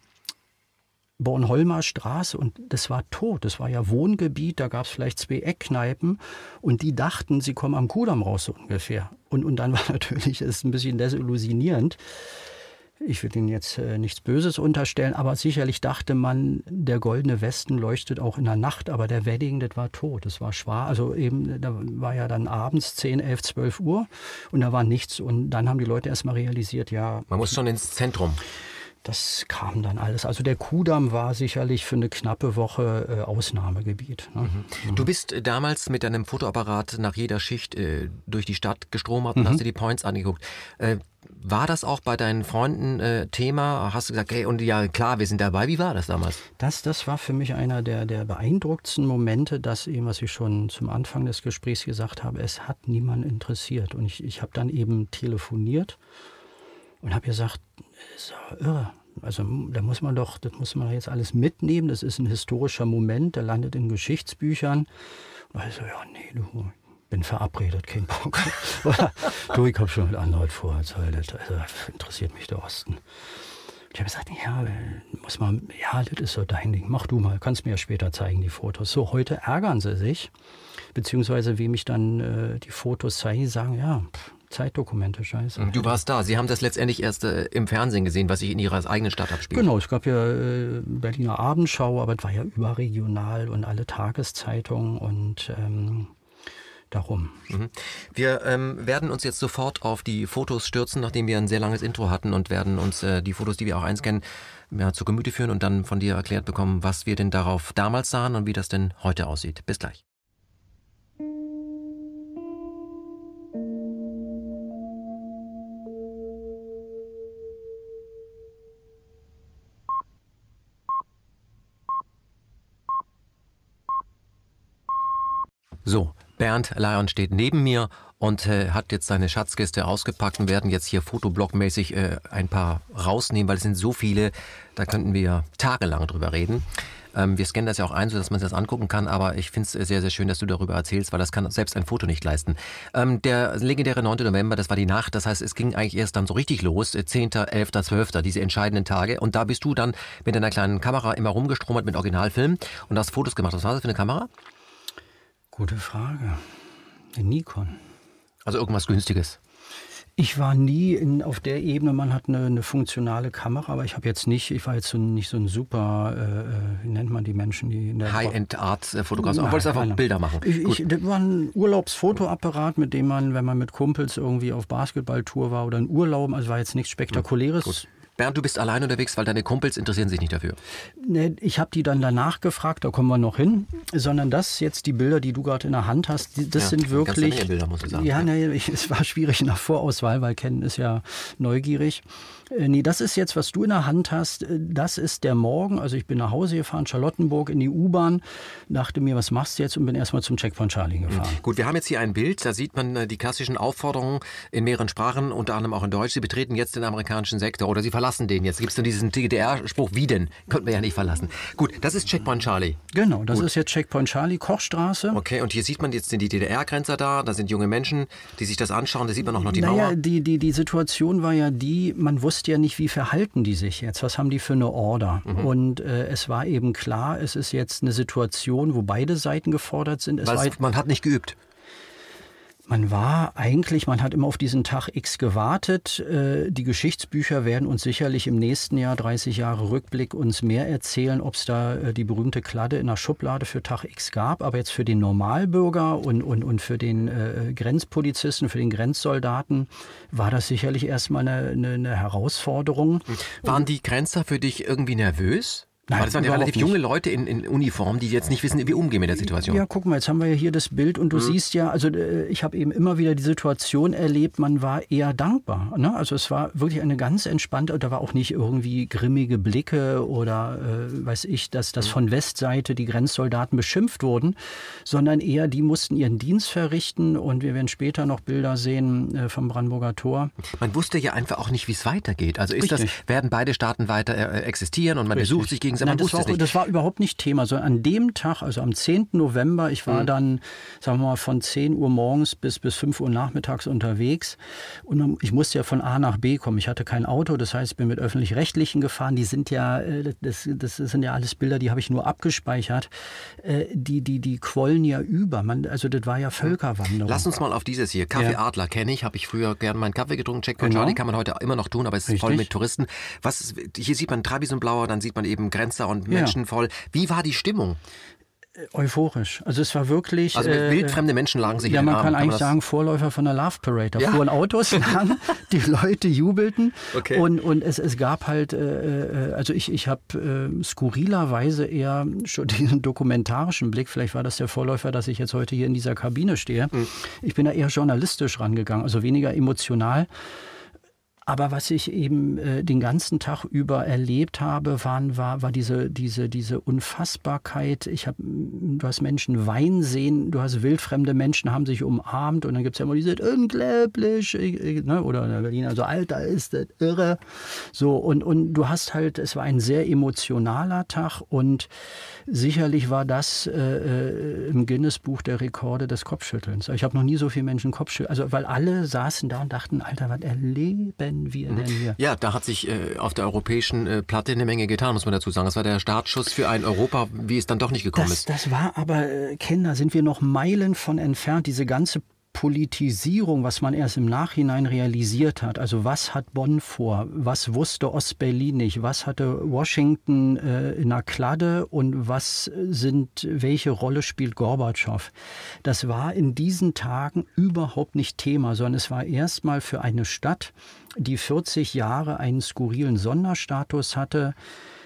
Bornholmer Straße, und das war tot. Das war ja Wohngebiet, da gab es vielleicht 2 Eckkneipen und die dachten, sie kommen am Kudamm raus so ungefähr. Und dann war natürlich, es ist ein bisschen desillusionierend. Ich will Ihnen jetzt nichts Böses unterstellen, aber sicherlich dachte man, der goldene Westen leuchtet auch in der Nacht, aber der Wedding, das war tot, das war schwarz. Also eben, da war ja dann abends 10, 11, 12 Uhr und da war nichts. Und dann haben die Leute erst mal realisiert, ja... Man muss schon ins Zentrum. das kam dann alles. Also der Kudamm war sicherlich für eine knappe Woche Ausnahmegebiet. Ne? Du bist damals mit deinem Fotoapparat nach jeder Schicht durch die Stadt gestromert und hast dir die Points angeguckt. War das auch bei deinen Freunden Thema? Hast du gesagt, hey, und ja klar, wir sind dabei. Wie war das damals? Das war für mich einer der beeindruckendsten Momente, dass eben, was ich schon zum Anfang des Gesprächs gesagt habe, es hat niemanden interessiert. Und ich habe dann eben telefoniert und habe gesagt, das ist doch irre. Also das muss man jetzt alles mitnehmen. Das ist ein historischer Moment, der landet in Geschichtsbüchern. Und ich so, ja, nee, du, bin verabredet, kein Bock. Du, ich habe schon mit anderen vor. Also, interessiert mich der Osten. Ich habe gesagt, das ist so dein Ding. Mach du mal, kannst mir ja später zeigen, die Fotos. So, heute ärgern sie sich, beziehungsweise wem ich dann die Fotos zeige, sagen, ja, Zeitdokumente, scheiße. Du warst da. Sie haben das letztendlich erst im Fernsehen gesehen, was sich in Ihrer eigenen Stadt abspielt. Genau, es gab ja Berliner Abendschau, aber es war ja überregional und alle Tageszeitungen und darum. Wir werden uns jetzt sofort auf die Fotos stürzen, nachdem wir ein sehr langes Intro hatten und werden uns die Fotos, die wir auch einscannen, zu Gemüte führen und dann von dir erklärt bekommen, was wir denn darauf damals sahen und wie das denn heute aussieht. Bis gleich. So, Bernd Leon steht neben mir und hat jetzt seine Schatzkiste ausgepackt und werden jetzt hier fotoblockmäßig ein paar rausnehmen, weil es sind so viele, da könnten wir tagelang drüber reden. Wir scannen das ja auch ein, sodass man sich das angucken kann, aber ich finde es sehr, sehr schön, dass du darüber erzählst, weil das kann selbst ein Foto nicht leisten. Der legendäre 9. November, das war die Nacht, das heißt, es ging eigentlich erst dann so richtig los, 10., 11., 12., diese entscheidenden Tage und da bist du dann mit deiner kleinen Kamera immer rumgestromert mit Originalfilm und hast Fotos gemacht. Was war das für eine Kamera? Gute Frage. Eine Nikon. Also irgendwas Günstiges? Ich war nie auf der Ebene, man hat eine funktionale Kamera, aber ich war jetzt nicht so ein super, wie nennt man die Menschen, die in der High-End-Art-Fotograf, du wolltest einfach Bilder machen. Das war ein Urlaubsfotoapparat, mit dem man, wenn man mit Kumpels irgendwie auf Basketballtour war oder in Urlaub, also war jetzt nichts Spektakuläres. Gut. Bernd, du bist allein unterwegs, weil deine Kumpels interessieren sich nicht dafür. Ne, ich habe die dann danach gefragt, da kommen wir noch hin, sondern das jetzt, die Bilder, die du gerade in der Hand hast, das sind wirklich... Ganz Bilder, muss ich sagen. Ja, es war schwierig nach Vorauswahl, weil Ken ist ja neugierig. Nee, das ist jetzt, was du in der Hand hast, das ist der Morgen. Also ich bin nach Hause gefahren, Charlottenburg in die U-Bahn, dachte mir, was machst du jetzt und bin erstmal zum Checkpoint Charlie gefahren. Gut, wir haben jetzt hier ein Bild, da sieht man die klassischen Aufforderungen in mehreren Sprachen, unter anderem auch in Deutsch. Sie betreten jetzt den amerikanischen Sektor oder Sie verlassen den jetzt. Gibt es dann diesen DDR-Spruch, wie denn? Könnten wir ja nicht verlassen. Gut, das ist Checkpoint Charlie. Genau, das ist jetzt Checkpoint Charlie, Kochstraße. Okay, und hier sieht man jetzt die DDR-Grenzer da sind junge Menschen, die sich das anschauen, da sieht man auch noch die Mauer. Die Situation war ja die, man wusste ja nicht, wie verhalten die sich jetzt, was haben die für eine Order. Und es war eben klar, es ist jetzt eine Situation, wo beide Seiten gefordert sind. Man hat nicht geübt. Man hat immer auf diesen Tag X gewartet. Die Geschichtsbücher werden uns sicherlich im nächsten Jahr, 30 Jahre Rückblick, uns mehr erzählen, ob es da die berühmte Kladde in der Schublade für Tag X gab. Aber jetzt für den Normalbürger und für den Grenzpolizisten, für den Grenzsoldaten war das sicherlich erstmal eine Herausforderung. Waren die Grenzer für dich irgendwie nervös? Nein, aber das waren ja relativ junge Leute in Uniform, die jetzt nicht wissen, wie umgehen mit der Situation. Ja, guck mal, jetzt haben wir ja hier das Bild und du siehst ja, also ich habe eben immer wieder die Situation erlebt, man war eher dankbar. Ne? Also es war wirklich eine ganz entspannte, da war auch nicht irgendwie grimmige Blicke oder dass von Westseite die Grenzsoldaten beschimpft wurden, sondern eher die mussten ihren Dienst verrichten und wir werden später noch Bilder sehen vom Brandenburger Tor. Man wusste ja einfach auch nicht, wie es weitergeht. Also werden beide Staaten weiter existieren und man besucht sich gegenseitig. Nein, das war überhaupt nicht Thema. So an dem Tag, also am 10. November, ich war dann, sagen wir mal, von 10 Uhr morgens bis 5 Uhr nachmittags unterwegs. Und ich musste ja von A nach B kommen. Ich hatte kein Auto, das heißt, ich bin mit Öffentlich-Rechtlichen gefahren. Die sind ja, das sind ja alles Bilder, die habe ich nur abgespeichert. Die quollen ja über. Also das war ja Völkerwanderung. Lass uns mal auf dieses hier. Kaffee Adler kenne ich, habe ich früher gerne meinen Kaffee getrunken. Checkpoint Charlie kann man heute immer noch tun, aber es ist voll mit Touristen. Hier sieht man Treibis und Blauer, dann sieht man eben Grenzer und Menschen voll. Wie war die Stimmung? Euphorisch. Also es war wirklich... Also wildfremde Menschen lagen sich ja, in den man Arm. kann eigentlich sagen, Vorläufer von der Love Parade. Da Ja. fuhren Autos lang, die Leute jubelten. Okay. Und es gab halt, also ich habe skurrilerweise eher schon diesen dokumentarischen Blick, vielleicht war das der Vorläufer, dass ich jetzt heute hier in dieser Kabine stehe. Ich bin da eher journalistisch rangegangen, also weniger emotional. Aber was ich eben den ganzen Tag über erlebt habe, war diese Unfassbarkeit. Du hast Menschen weinen sehen, du hast wildfremde Menschen, haben sich umarmt und dann gibt es ja immer diese unglaublich, ne? Oder in der Berliner so, Alter, ist das irre. So, und du hast halt, es war ein sehr emotionaler Tag und sicherlich war das im Guinness-Buch der Rekorde des Kopfschüttelns. Ich habe noch nie so viele Menschen Kopfschütteln, also weil alle saßen da und dachten, Alter, was erleben wir denn hier? Ja, da hat sich auf der europäischen Platte eine Menge getan, muss man dazu sagen. Das war der Startschuss für ein Europa, wie es dann doch nicht gekommen ist. Das war aber, Ken, da sind wir noch Meilen von entfernt. Diese ganze Politisierung, was man erst im Nachhinein realisiert hat. Also was hat Bonn vor? Was wusste Ostberlin nicht? Was hatte Washington in der Kladde? Und welche Rolle spielt Gorbatschow? Das war in diesen Tagen überhaupt nicht Thema, sondern es war erstmal für eine Stadt, die 40 Jahre einen skurrilen Sonderstatus hatte.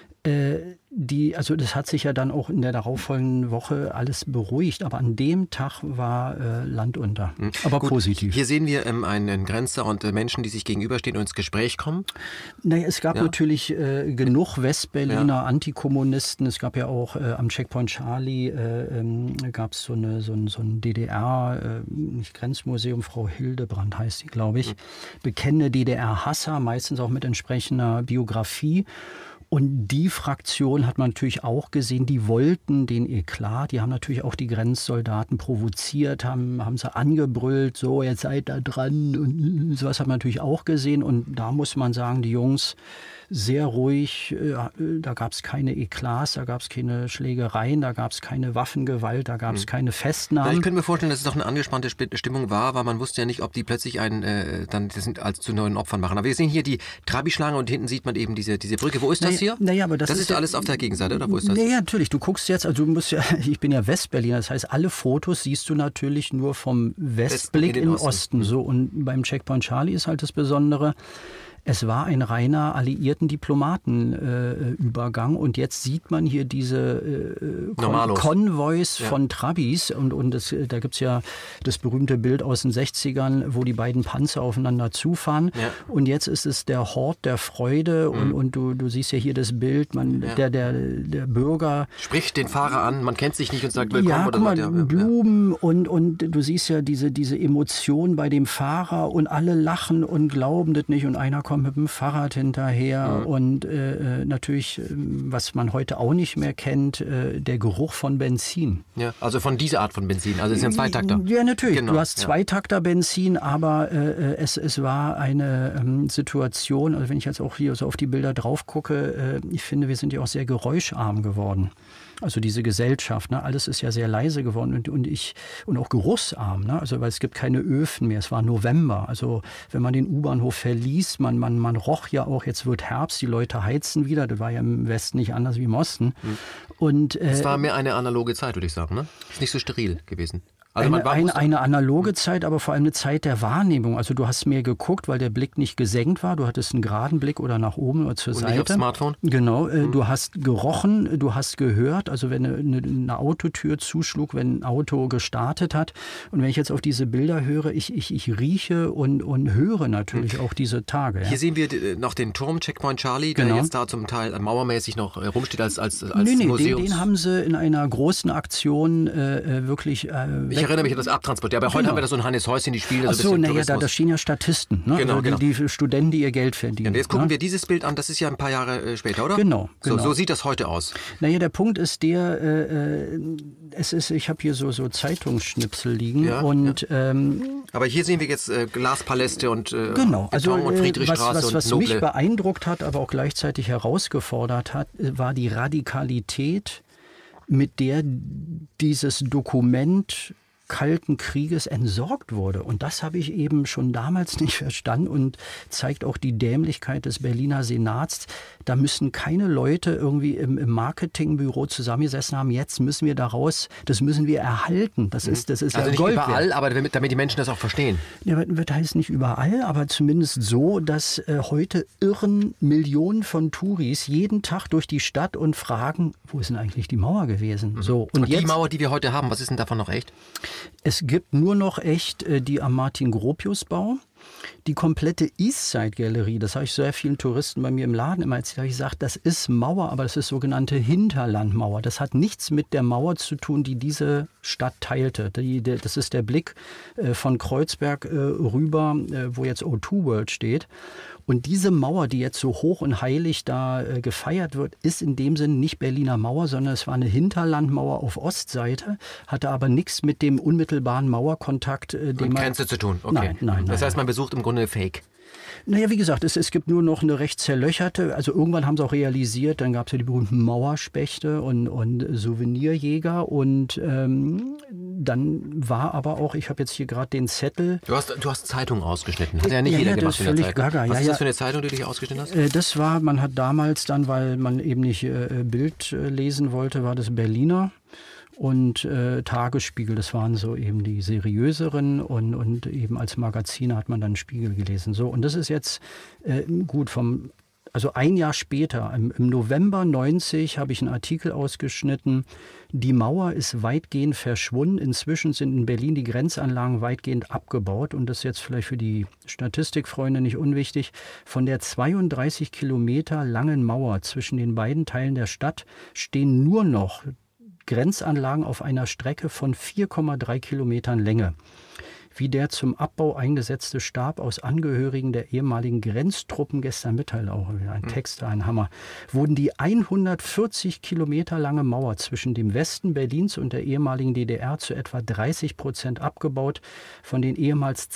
Also das hat sich ja dann auch in der darauffolgenden Woche alles beruhigt, aber an dem Tag war Land unter. Aber gut, positiv. Hier sehen wir einen Grenzer und Menschen, die sich gegenüberstehen und ins Gespräch kommen. Naja, es gab natürlich genug Westberliner Antikommunisten. Es gab ja auch am Checkpoint Charlie gab es so ein DDR, nicht Grenzmuseum, Frau Hildebrand heißt sie, glaube ich, bekennende DDR-Hasser, meistens auch mit entsprechender Biografie. Und die Fraktion hat man natürlich auch gesehen, die wollten den Eklat, die haben natürlich auch die Grenzsoldaten provoziert, haben sie angebrüllt, so jetzt seid da dran und sowas hat man natürlich auch gesehen und da muss man sagen, die Jungs sehr ruhig, da gab es keine Eklats, da gab es keine Schlägereien, da gab es keine Waffengewalt, da gab es keine Festnahmen. Ich könnte mir vorstellen, dass es doch eine angespannte Stimmung war, weil man wusste ja nicht, ob die plötzlich als zu neuen Opfern machen. Aber wir sehen hier die Trabi-Schlange und hinten sieht man eben diese Brücke. Wo ist das hier? Naja, aber das ist alles auf der Gegenseite, oder wo ist das? Naja, natürlich. Du guckst jetzt, also ich bin ja Westberliner, das heißt, alle Fotos siehst du natürlich nur vom Westblick in den Osten. So, und beim Checkpoint Charlie ist halt das Besondere, es war ein reiner alliierten Diplomatenübergang und jetzt sieht man hier diese Konvois von Trabis und da gibt es ja das berühmte Bild aus den 60ern, wo die beiden Panzer aufeinander zufahren und jetzt ist es der Hort der Freude und du siehst ja hier das Bild, der Bürger spricht den Fahrer an, man kennt sich nicht und sagt willkommen. Ja, guck mal, Blumen und du siehst ja diese Emotion bei dem Fahrer und alle lachen und glauben das nicht und einer kommt mit dem Fahrrad hinterher und natürlich, was man heute auch nicht mehr kennt, der Geruch von Benzin. Ja, also von dieser Art von Benzin, also es ist ein Zweitakter. Ja, natürlich, genau. Du hast Zweitakter-Benzin, aber es war eine Situation, also wenn ich jetzt auch hier so auf die Bilder drauf gucke, ich finde, wir sind ja auch sehr geräuscharm geworden. Also diese Gesellschaft, ne, alles ist ja sehr leise geworden und auch geruchsarm, ne, also weil es gibt keine Öfen mehr. Es war November, also wenn man den U-Bahnhof verließ, man roch ja auch, jetzt wird Herbst, die Leute heizen wieder. Das war ja im Westen nicht anders wie im Osten. Und es war mehr eine analoge Zeit, würde ich sagen, ne? Ist nicht so steril gewesen. Also eine analoge Zeit, aber vor allem eine Zeit der Wahrnehmung. Also du hast mehr geguckt, weil der Blick nicht gesenkt war. Du hattest einen geraden Blick oder nach oben oder zur Seite. Nicht aufs Smartphone? Genau. Du hast gerochen, du hast gehört. Also wenn eine Autotür zuschlug, wenn ein Auto gestartet hat. Und wenn ich jetzt auf diese Bilder höre, ich rieche und höre natürlich auch diese Tage. Ja. Hier sehen wir noch den Turm Checkpoint Charlie, der jetzt da zum Teil mauermäßig noch rumsteht als Museum. Den haben sie in einer großen Aktion wirklich ich erinnere mich an das Abtransport. Aber heute haben wir da so ein Hannes Häuschen, die spielen so ein bisschen da stehen ja Statisten, ne? Genau, also die Studenten, die ihr Geld verdienen. Ja, jetzt gucken wir dieses Bild an, das ist ja ein paar Jahre später, oder? Genau. So sieht das heute aus. Naja, der Punkt ist ich habe hier so Zeitungsschnipsel liegen aber hier sehen wir jetzt Glaspaläste und genau, also und Friedrichstraße was mich beeindruckt hat, aber auch gleichzeitig herausgefordert hat, war die Radikalität, mit der dieses Dokument Kalten Krieges entsorgt wurde. Und das habe ich eben schon damals nicht verstanden und zeigt auch die Dämlichkeit des Berliner Senats. Da müssen keine Leute irgendwie im Marketingbüro zusammengesessen haben. Jetzt müssen wir daraus, das müssen wir erhalten. Das ist also ja nicht Gold überall, wert. aber damit die Menschen das auch verstehen. Ja, das heißt nicht überall, aber zumindest so, dass heute irren Millionen von Touris jeden Tag durch die Stadt und fragen, wo ist denn eigentlich die Mauer gewesen? So, Und jetzt, die Mauer, die wir heute haben, was ist denn davon noch echt? es gibt nur noch echt die am Martin-Gropius-Bau. Die komplette Eastside-Galerie, das habe ich sehr vielen Touristen bei mir im Laden immer erzählt, habe ich gesagt, das ist Mauer, aber das ist sogenannte Hinterlandmauer. Das hat nichts mit der Mauer zu tun, die diese Stadt teilte. Das ist der Blick von Kreuzberg rüber, wo jetzt O2 World steht. Und diese Mauer, die jetzt so hoch und heilig da gefeiert wird, ist in dem Sinn nicht Berliner Mauer, sondern es war eine Hinterlandmauer auf Ostseite, hatte aber nichts mit dem unmittelbaren Mauerkontakt, den Mit Grenze zu tun, okay. Nein. Das heißt, man besucht im Grunde Fake. Naja, wie gesagt, es gibt nur noch eine recht zerlöcherte, also irgendwann haben sie auch realisiert, dann gab es ja die berühmten Mauerspechte und Souvenirjäger und dann war aber auch, ich habe jetzt hier gerade den Zettel. Du hast Zeitungen ausgeschnitten, hat ja nicht jeder gemacht in der Zeit. Gaga. Was ist das für eine Zeitung, die du hier ausgeschnitten hast? Das war, man hat damals dann, weil man eben nicht Bild lesen wollte, war das Berliner. Und Tagesspiegel, das waren so eben die seriöseren und eben als Magazine hat man dann Spiegel gelesen. So, und das ist jetzt gut also ein Jahr später, im November 90 habe ich einen Artikel ausgeschnitten. Die Mauer ist weitgehend verschwunden. Inzwischen sind in Berlin die Grenzanlagen weitgehend abgebaut. Und das ist jetzt vielleicht für die Statistikfreunde nicht unwichtig. Von der 32 Kilometer langen Mauer zwischen den beiden Teilen der Stadt stehen nur noch Grenzanlagen auf einer Strecke von 4,3 Kilometern Länge. Wie der zum Abbau eingesetzte Stab aus Angehörigen der ehemaligen Grenztruppen gestern mitteilt, auch ein Text, ein Hammer, wurden die 140 Kilometer lange Mauer zwischen dem Westen Berlins und der ehemaligen DDR zu etwa 30% abgebaut. Von den ehemals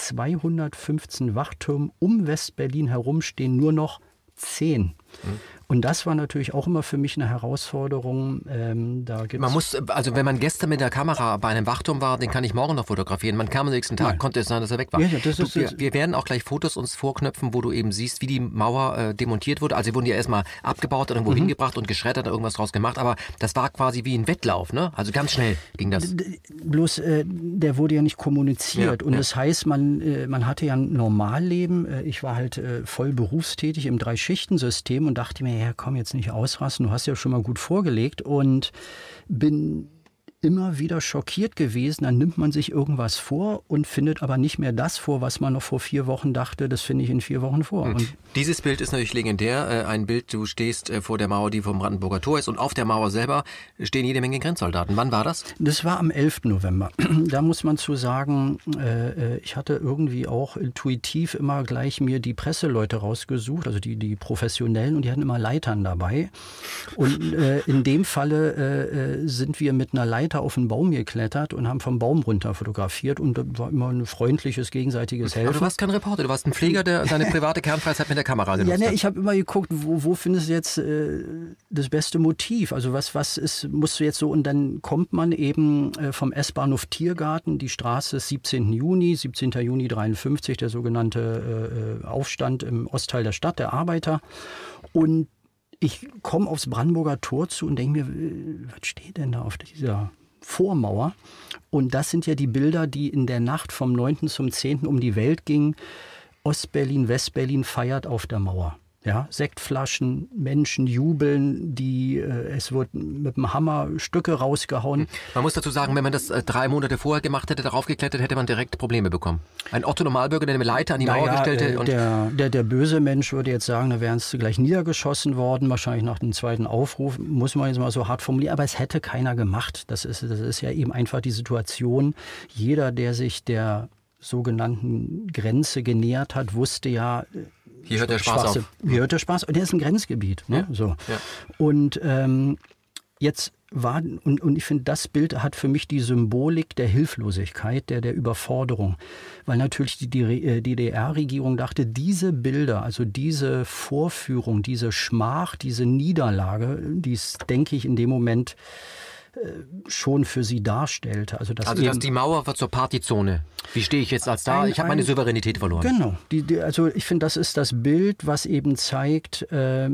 215 Wachtürmen um West-Berlin herum stehen nur noch 10. Und das war natürlich auch immer für mich eine Herausforderung. Man muss, also wenn man gestern mit der Kamera bei einem Wachturm war, den kann ich morgen noch fotografieren. Man kam am nächsten Tag, konnte es sein, dass er weg war. Ja, wir werden auch gleich Fotos uns vorknöpfen, wo du eben siehst, wie die Mauer demontiert wurde. Also sie wurden ja erstmal abgebaut und irgendwo hingebracht und geschreddert und irgendwas draus gemacht. Aber das war quasi wie ein Wettlauf, ne? Also ganz schnell ging das. Bloß, der wurde ja nicht kommuniziert. Und das heißt, man hatte ja ein Normalleben. Ich war halt voll berufstätig im 3-Schichten-System und dachte mir, ja komm, jetzt nicht ausrasten, du hast ja schon mal gut vorgelegt und bin immer wieder schockiert gewesen. Dann nimmt man sich irgendwas vor und findet aber nicht mehr das vor, was man noch vor 4 Wochen dachte, das finde ich in 4 Wochen vor. Und dieses Bild ist natürlich legendär. Ein Bild, du stehst vor der Mauer, die vom Brandenburger Tor ist und auf der Mauer selber stehen jede Menge Grenzsoldaten. Wann war das? Das war am 11. November. Da muss man zu sagen, ich hatte irgendwie auch intuitiv immer gleich mir die Presseleute rausgesucht, also die Professionellen, und die hatten immer Leitern dabei. Und in dem Falle sind wir mit einer Leiter auf einen Baum geklettert und haben vom Baum runter fotografiert und da war immer ein freundliches, gegenseitiges Helfen. Aber du warst kein Reporter, du warst ein Pfleger, der seine private Kernfreiheit mit der Kamera genutzt hat. Ja, ich habe immer geguckt, wo findest du jetzt das beste Motiv? Also was ist, musst du jetzt so, und dann kommt man eben vom S-Bahnhof Tiergarten, die Straße ist 17. Juni 53, der sogenannte Aufstand im Ostteil der Stadt, der Arbeiter. Und ich komme aufs Brandenburger Tor zu und denke mir, was steht denn da auf dieser Vormauer? Und das sind ja die Bilder, die in der Nacht vom 9. zum 10. um die Welt gingen. Ostberlin, Westberlin feiert auf der Mauer. Ja, Sektflaschen, Menschen jubeln, es wird mit dem Hammer Stücke rausgehauen. Man muss dazu sagen, wenn man das 3 Monate vorher gemacht hätte, darauf geklettert, hätte man direkt Probleme bekommen. Ein Otto-Normalbürger, der eine Leiter an die Mauer gestellt hätte. Der böse Mensch würde jetzt sagen, da wären es gleich niedergeschossen worden, wahrscheinlich nach dem zweiten Aufruf, muss man jetzt mal so hart formulieren, aber es hätte keiner gemacht. Das ist ja eben einfach die Situation. Jeder, der sich der sogenannten Grenze genähert hat, wusste ja, hier hört der Spaß auf. Hier hört der Spaß. Und der ist ein Grenzgebiet. Ne? Ja. So. Ja. Und jetzt und ich finde, das Bild hat für mich die Symbolik der Hilflosigkeit, der Überforderung. Weil natürlich die DDR-Regierung dachte, diese Bilder, also diese Vorführung, diese Schmach, diese Niederlage, die ist, denke ich, in dem Moment schon für sie darstellte. Also dass die Mauer wird zur Partyzone. Wie stehe ich jetzt als da? Ich habe meine Souveränität verloren. Genau. Also ich finde, das ist das Bild, was eben zeigt,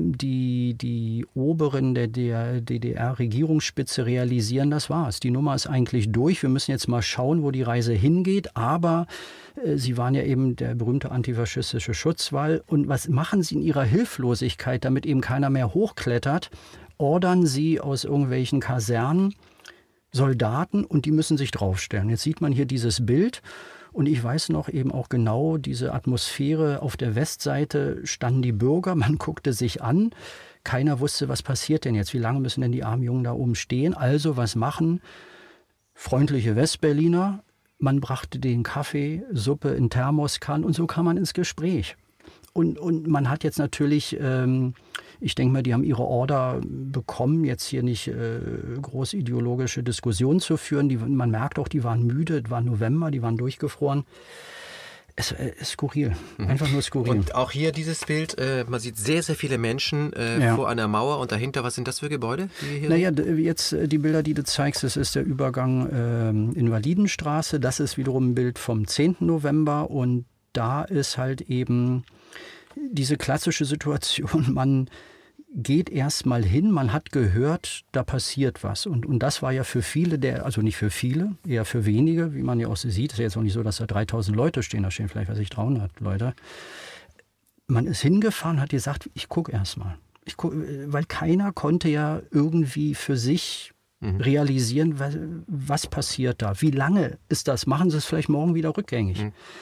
die Oberen der DDR-Regierungsspitze realisieren, das war's. Die Nummer ist eigentlich durch. Wir müssen jetzt mal schauen, wo die Reise hingeht. Aber sie waren ja eben der berühmte antifaschistische Schutzwall. Und was machen sie in ihrer Hilflosigkeit, damit eben keiner mehr hochklettert? Ordern sie aus irgendwelchen Kasernen Soldaten und die müssen sich draufstellen. Jetzt sieht man hier dieses Bild und ich weiß noch eben auch genau diese Atmosphäre. Auf der Westseite standen die Bürger, man guckte sich an. Keiner wusste, was passiert denn jetzt? Wie lange müssen denn die armen Jungen da oben stehen? Also was machen freundliche Westberliner? Man brachte den Kaffee, Suppe in Thermoskannen und so kam man ins Gespräch. Und man hat jetzt natürlich, ich denke mal, die haben ihre Order bekommen, jetzt hier nicht groß ideologische Diskussionen zu führen. Man merkt auch, die waren müde, es war November, die waren durchgefroren. Es ist skurril, einfach nur skurril. Und auch hier dieses Bild, man sieht sehr, sehr viele Menschen vor einer Mauer und dahinter, was sind das für Gebäude? Jetzt die Bilder, die du zeigst, das ist der Übergang Invalidenstraße, das ist wiederum ein Bild vom 10. November und da ist halt eben diese klassische Situation, man geht erst mal hin, man hat gehört, da passiert was. Und das war ja für viele, also nicht für viele, eher für wenige, wie man ja auch so sieht. Es ist ja jetzt auch nicht so, dass da 3000 Leute stehen, da stehen vielleicht, 300 Leute. Man ist hingefahren, hat gesagt, ich gucke erst mal. Weil keiner konnte ja irgendwie für sich realisieren, was passiert da. Wie lange ist das? Machen Sie es vielleicht morgen wieder rückgängig?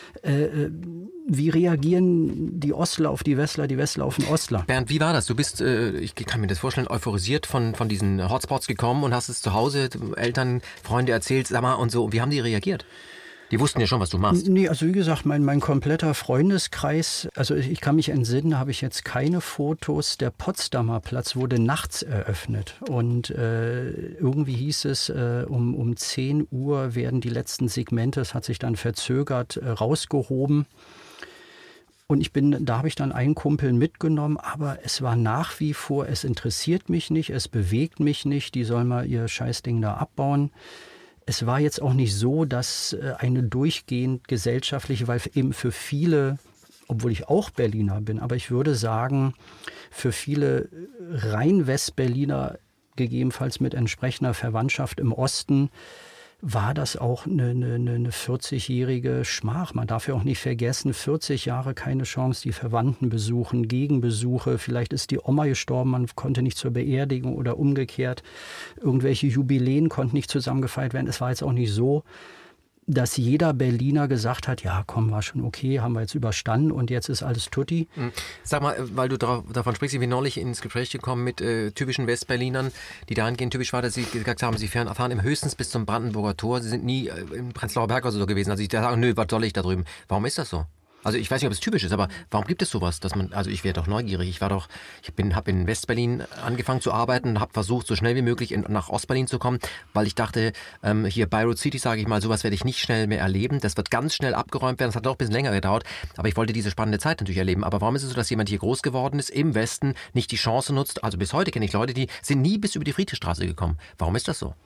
Wie reagieren die Ostler auf die Westler auf den Ostler? Bernd, wie war das? Du bist, ich kann mir das vorstellen, euphorisiert von diesen Hotspots gekommen und hast es zu Hause Eltern, Freunde erzählt, sag mal und so. Wie haben die reagiert? Die wussten ja schon, was du machst. Nee, also wie gesagt, mein kompletter Freundeskreis, also ich kann mich entsinnen, da habe ich jetzt keine Fotos. Der Potsdamer Platz wurde nachts eröffnet und irgendwie hieß es, um 10 Uhr werden die letzten Segmente, das hat sich dann verzögert, rausgehoben. Und da habe ich dann einen Kumpel mitgenommen, aber es war nach wie vor, es interessiert mich nicht, es bewegt mich nicht, die sollen mal ihr Scheißding da abbauen. Es war jetzt auch nicht so, dass eine durchgehend gesellschaftliche, weil eben für viele, obwohl ich auch Berliner bin, aber ich würde sagen, für viele rein Westberliner, gegebenenfalls mit entsprechender Verwandtschaft im Osten, war das auch eine 40-jährige Schmach. Man darf ja auch nicht vergessen, 40 Jahre keine Chance, die Verwandten besuchen, Gegenbesuche. Vielleicht ist die Oma gestorben, man konnte nicht zur Beerdigung oder umgekehrt. Irgendwelche Jubiläen konnten nicht zusammengefeiert werden. Es war jetzt auch nicht so, dass jeder Berliner gesagt hat, ja komm, war schon okay, haben wir jetzt überstanden und jetzt ist alles tutti. Sag mal, weil du davon sprichst, ich bin neulich ins Gespräch gekommen mit typischen Westberlinern, die dahingehend typisch war, dass sie gesagt haben, sie fahren im höchstens bis zum Brandenburger Tor, sie sind nie im Prenzlauer Berg oder so gewesen. Also ich sagen, nö, was soll ich da drüben? Warum ist das so? Also ich weiß nicht, ob es typisch ist, aber warum gibt es sowas, dass man, also ich wäre doch neugierig, habe in Westberlin angefangen zu arbeiten und habe versucht, so schnell wie möglich nach Ostberlin zu kommen, weil ich dachte, hier Beirut City, sage ich mal, sowas werde ich nicht schnell mehr erleben, das wird ganz schnell abgeräumt werden, das hat doch ein bisschen länger gedauert, aber ich wollte diese spannende Zeit natürlich erleben, aber warum ist es so, dass jemand hier groß geworden ist, im Westen, nicht die Chance nutzt, also bis heute kenne ich Leute, die sind nie bis über die Friedrichstraße gekommen, warum ist das so?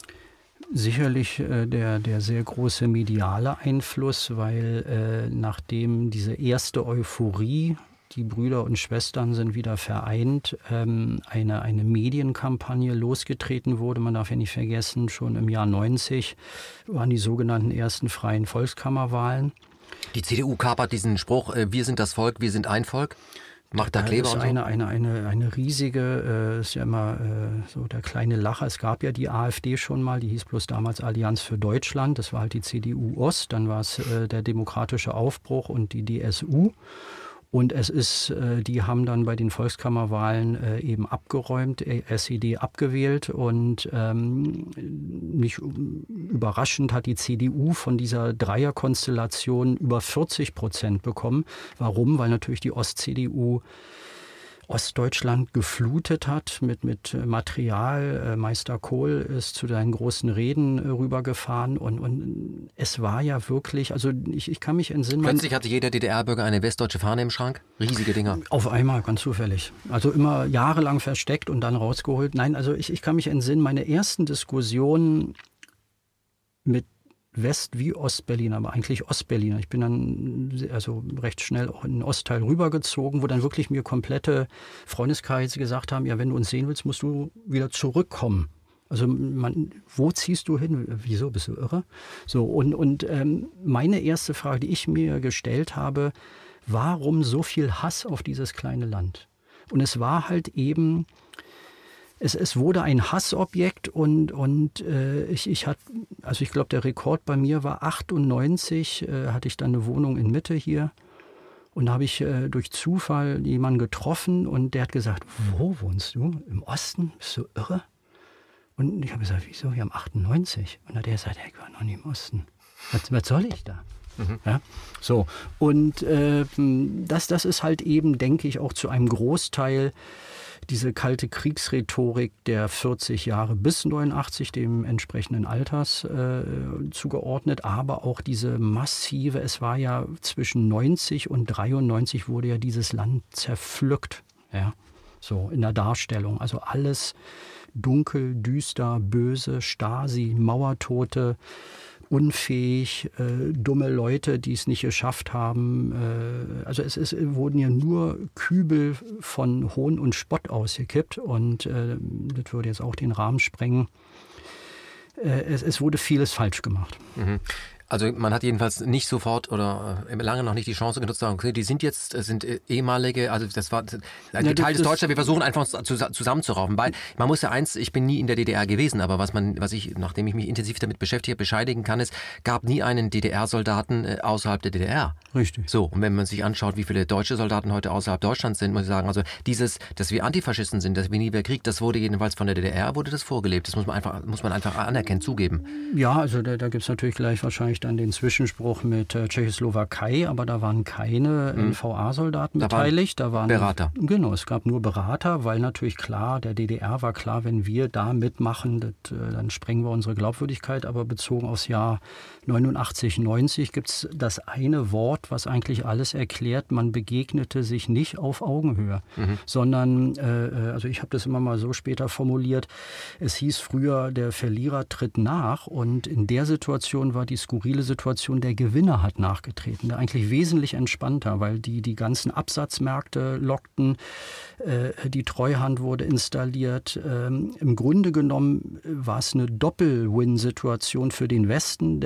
Sicherlich der sehr große mediale Einfluss, weil nachdem diese erste Euphorie, die Brüder und Schwestern sind wieder vereint, eine Medienkampagne losgetreten wurde. Man darf ja nicht vergessen, schon im Jahr 90 waren die sogenannten ersten freien Volkskammerwahlen. Die CDU kapert diesen Spruch, wir sind das Volk, wir sind ein Volk. Macht da Kleber ist und so? Eine riesige, ist ja immer so der kleine Lacher. Es gab ja die AfD schon mal, die hieß bloß damals Allianz für Deutschland. Das war halt die CDU Ost, dann war es der Demokratische Aufbruch und die DSU. Und die haben dann bei den Volkskammerwahlen eben abgeräumt, SED abgewählt und nicht überraschend hat die CDU von dieser Dreierkonstellation über 40% bekommen. Warum? Weil natürlich die Ost-CDU Ostdeutschland geflutet hat mit Material. Meister Kohl ist zu seinen großen Reden rübergefahren und es war ja wirklich, also ich kann mich entsinnen. Plötzlich hatte jeder DDR-Bürger eine westdeutsche Fahne im Schrank, riesige Dinger. Auf einmal, ganz zufällig. Also immer jahrelang versteckt und dann rausgeholt. Nein, also ich kann mich entsinnen, meine ersten Diskussionen mit West- wie Ostberlin, aber eigentlich Ostberliner. Ich bin dann also recht schnell auch in den Ostteil rübergezogen, wo dann wirklich mir komplette Freundeskreise gesagt haben, ja, wenn du uns sehen willst, musst du wieder zurückkommen. Also wo ziehst du hin? Wieso, bist du irre? So, und meine erste Frage, die ich mir gestellt habe, warum so viel Hass auf dieses kleine Land? Und es war halt eben... Es wurde ein Hassobjekt und ich glaube, der Rekord bei mir war 98, hatte ich dann eine Wohnung in Mitte hier und da habe ich durch Zufall jemanden getroffen und der hat gesagt, wo wohnst du? Im Osten? Bist du irre? Und ich habe gesagt, wieso? Wir haben 98. Und dann hat er gesagt, ich war noch nie im Osten. Was soll ich da? Ja, so. Und das ist halt eben, denke ich, auch zu einem Großteil diese kalte Kriegsrhetorik der 40 Jahre bis 89, dem entsprechenden Alters zugeordnet, aber auch diese massive, es war ja zwischen 90 und 93 wurde ja dieses Land zerpflückt, ja, so in der Darstellung. Also alles dunkel, düster, böse, Stasi, Mauertote, unfähig, dumme Leute, die es nicht geschafft haben. Also es wurden ja nur Kübel von Hohn und Spott ausgekippt und das würde jetzt auch den Rahmen sprengen. Es wurde vieles falsch gemacht. Mhm. Also man hat jedenfalls nicht sofort oder lange noch nicht die Chance genutzt, okay, die sind ehemalige, also das war ein Teil des Deutschlands, wir versuchen einfach uns zusammenzuraufen. Weil man muss ja eins, ich bin nie in der DDR gewesen, aber was ich, nachdem ich mich intensiv damit beschäftige, bescheidigen kann, es gab nie einen DDR-Soldaten außerhalb der DDR. Richtig. So, und wenn man sich anschaut, wie viele deutsche Soldaten heute außerhalb Deutschlands sind, muss ich sagen, also dass wir Antifaschisten sind, dass wir nie mehr Krieg, das wurde jedenfalls von der DDR, wurde das vorgelebt. Das muss man einfach anerkennen, zugeben. Ja, also da gibt es natürlich gleich wahrscheinlich dann den Zwischenspruch mit Tschechoslowakei, aber da waren keine NVA-Soldaten beteiligt. Da waren Berater. Genau, es gab nur Berater, weil natürlich klar, der DDR war klar, wenn wir da mitmachen, dann sprengen wir unsere Glaubwürdigkeit. Aber bezogen aufs Jahr 89, 90 gibt es das eine Wort, was eigentlich alles erklärt, man begegnete sich nicht auf Augenhöhe, sondern, also ich habe das immer mal so später formuliert, es hieß früher, der Verlierer tritt nach und in der Situation war die skurrile Situation, der Gewinner hat nachgetreten, der eigentlich wesentlich entspannter, weil die ganzen Absatzmärkte lockten, die Treuhand wurde installiert. Im Grunde genommen war es eine Doppel-Win-Situation für den Westen,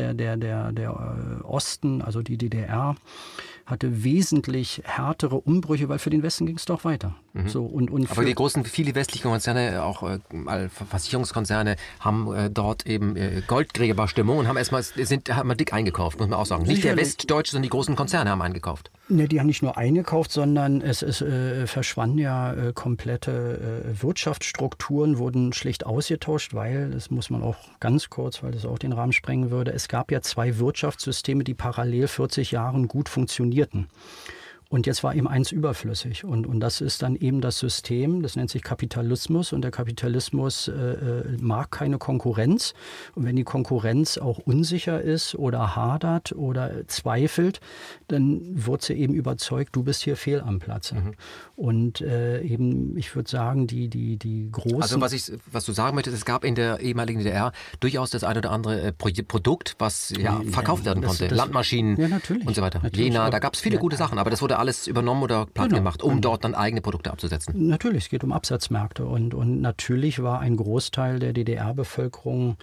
der Osten, also die DDR, hatte wesentlich härtere Umbrüche, weil für den Westen ging es doch weiter. So, aber die viele westlichen Konzerne, auch Versicherungskonzerne, haben dort eben Goldgräberstimmung und haben haben dick eingekauft, muss man auch sagen. Nicht der Westdeutsche, sondern die großen Konzerne haben eingekauft. Ne, die haben nicht nur eingekauft, sondern es verschwanden ja komplette Wirtschaftsstrukturen, wurden schlicht ausgetauscht, weil, das muss man auch ganz kurz, weil das auch den Rahmen sprengen würde, es gab ja zwei Wirtschaftssysteme, die parallel 40 Jahren gut funktionierten. Und jetzt war eben eins überflüssig. Und das ist dann eben das System, das nennt sich Kapitalismus. Und der Kapitalismus mag keine Konkurrenz. Und wenn die Konkurrenz auch unsicher ist oder hadert oder zweifelt, dann wird sie eben überzeugt, du bist hier fehl am Platze. Und eben, ich würde sagen, die großen... Also was du sagen möchtest, es gab in der ehemaligen DDR durchaus das ein oder andere Produkt, was verkauft werden konnte. Landmaschinen und so weiter. Jena, da gab es viele gute Sachen, aber das wurde alles übernommen oder platt gemacht, um dort dann eigene Produkte abzusetzen. Natürlich, es geht um Absatzmärkte und natürlich war ein Großteil der DDR-Bevölkerung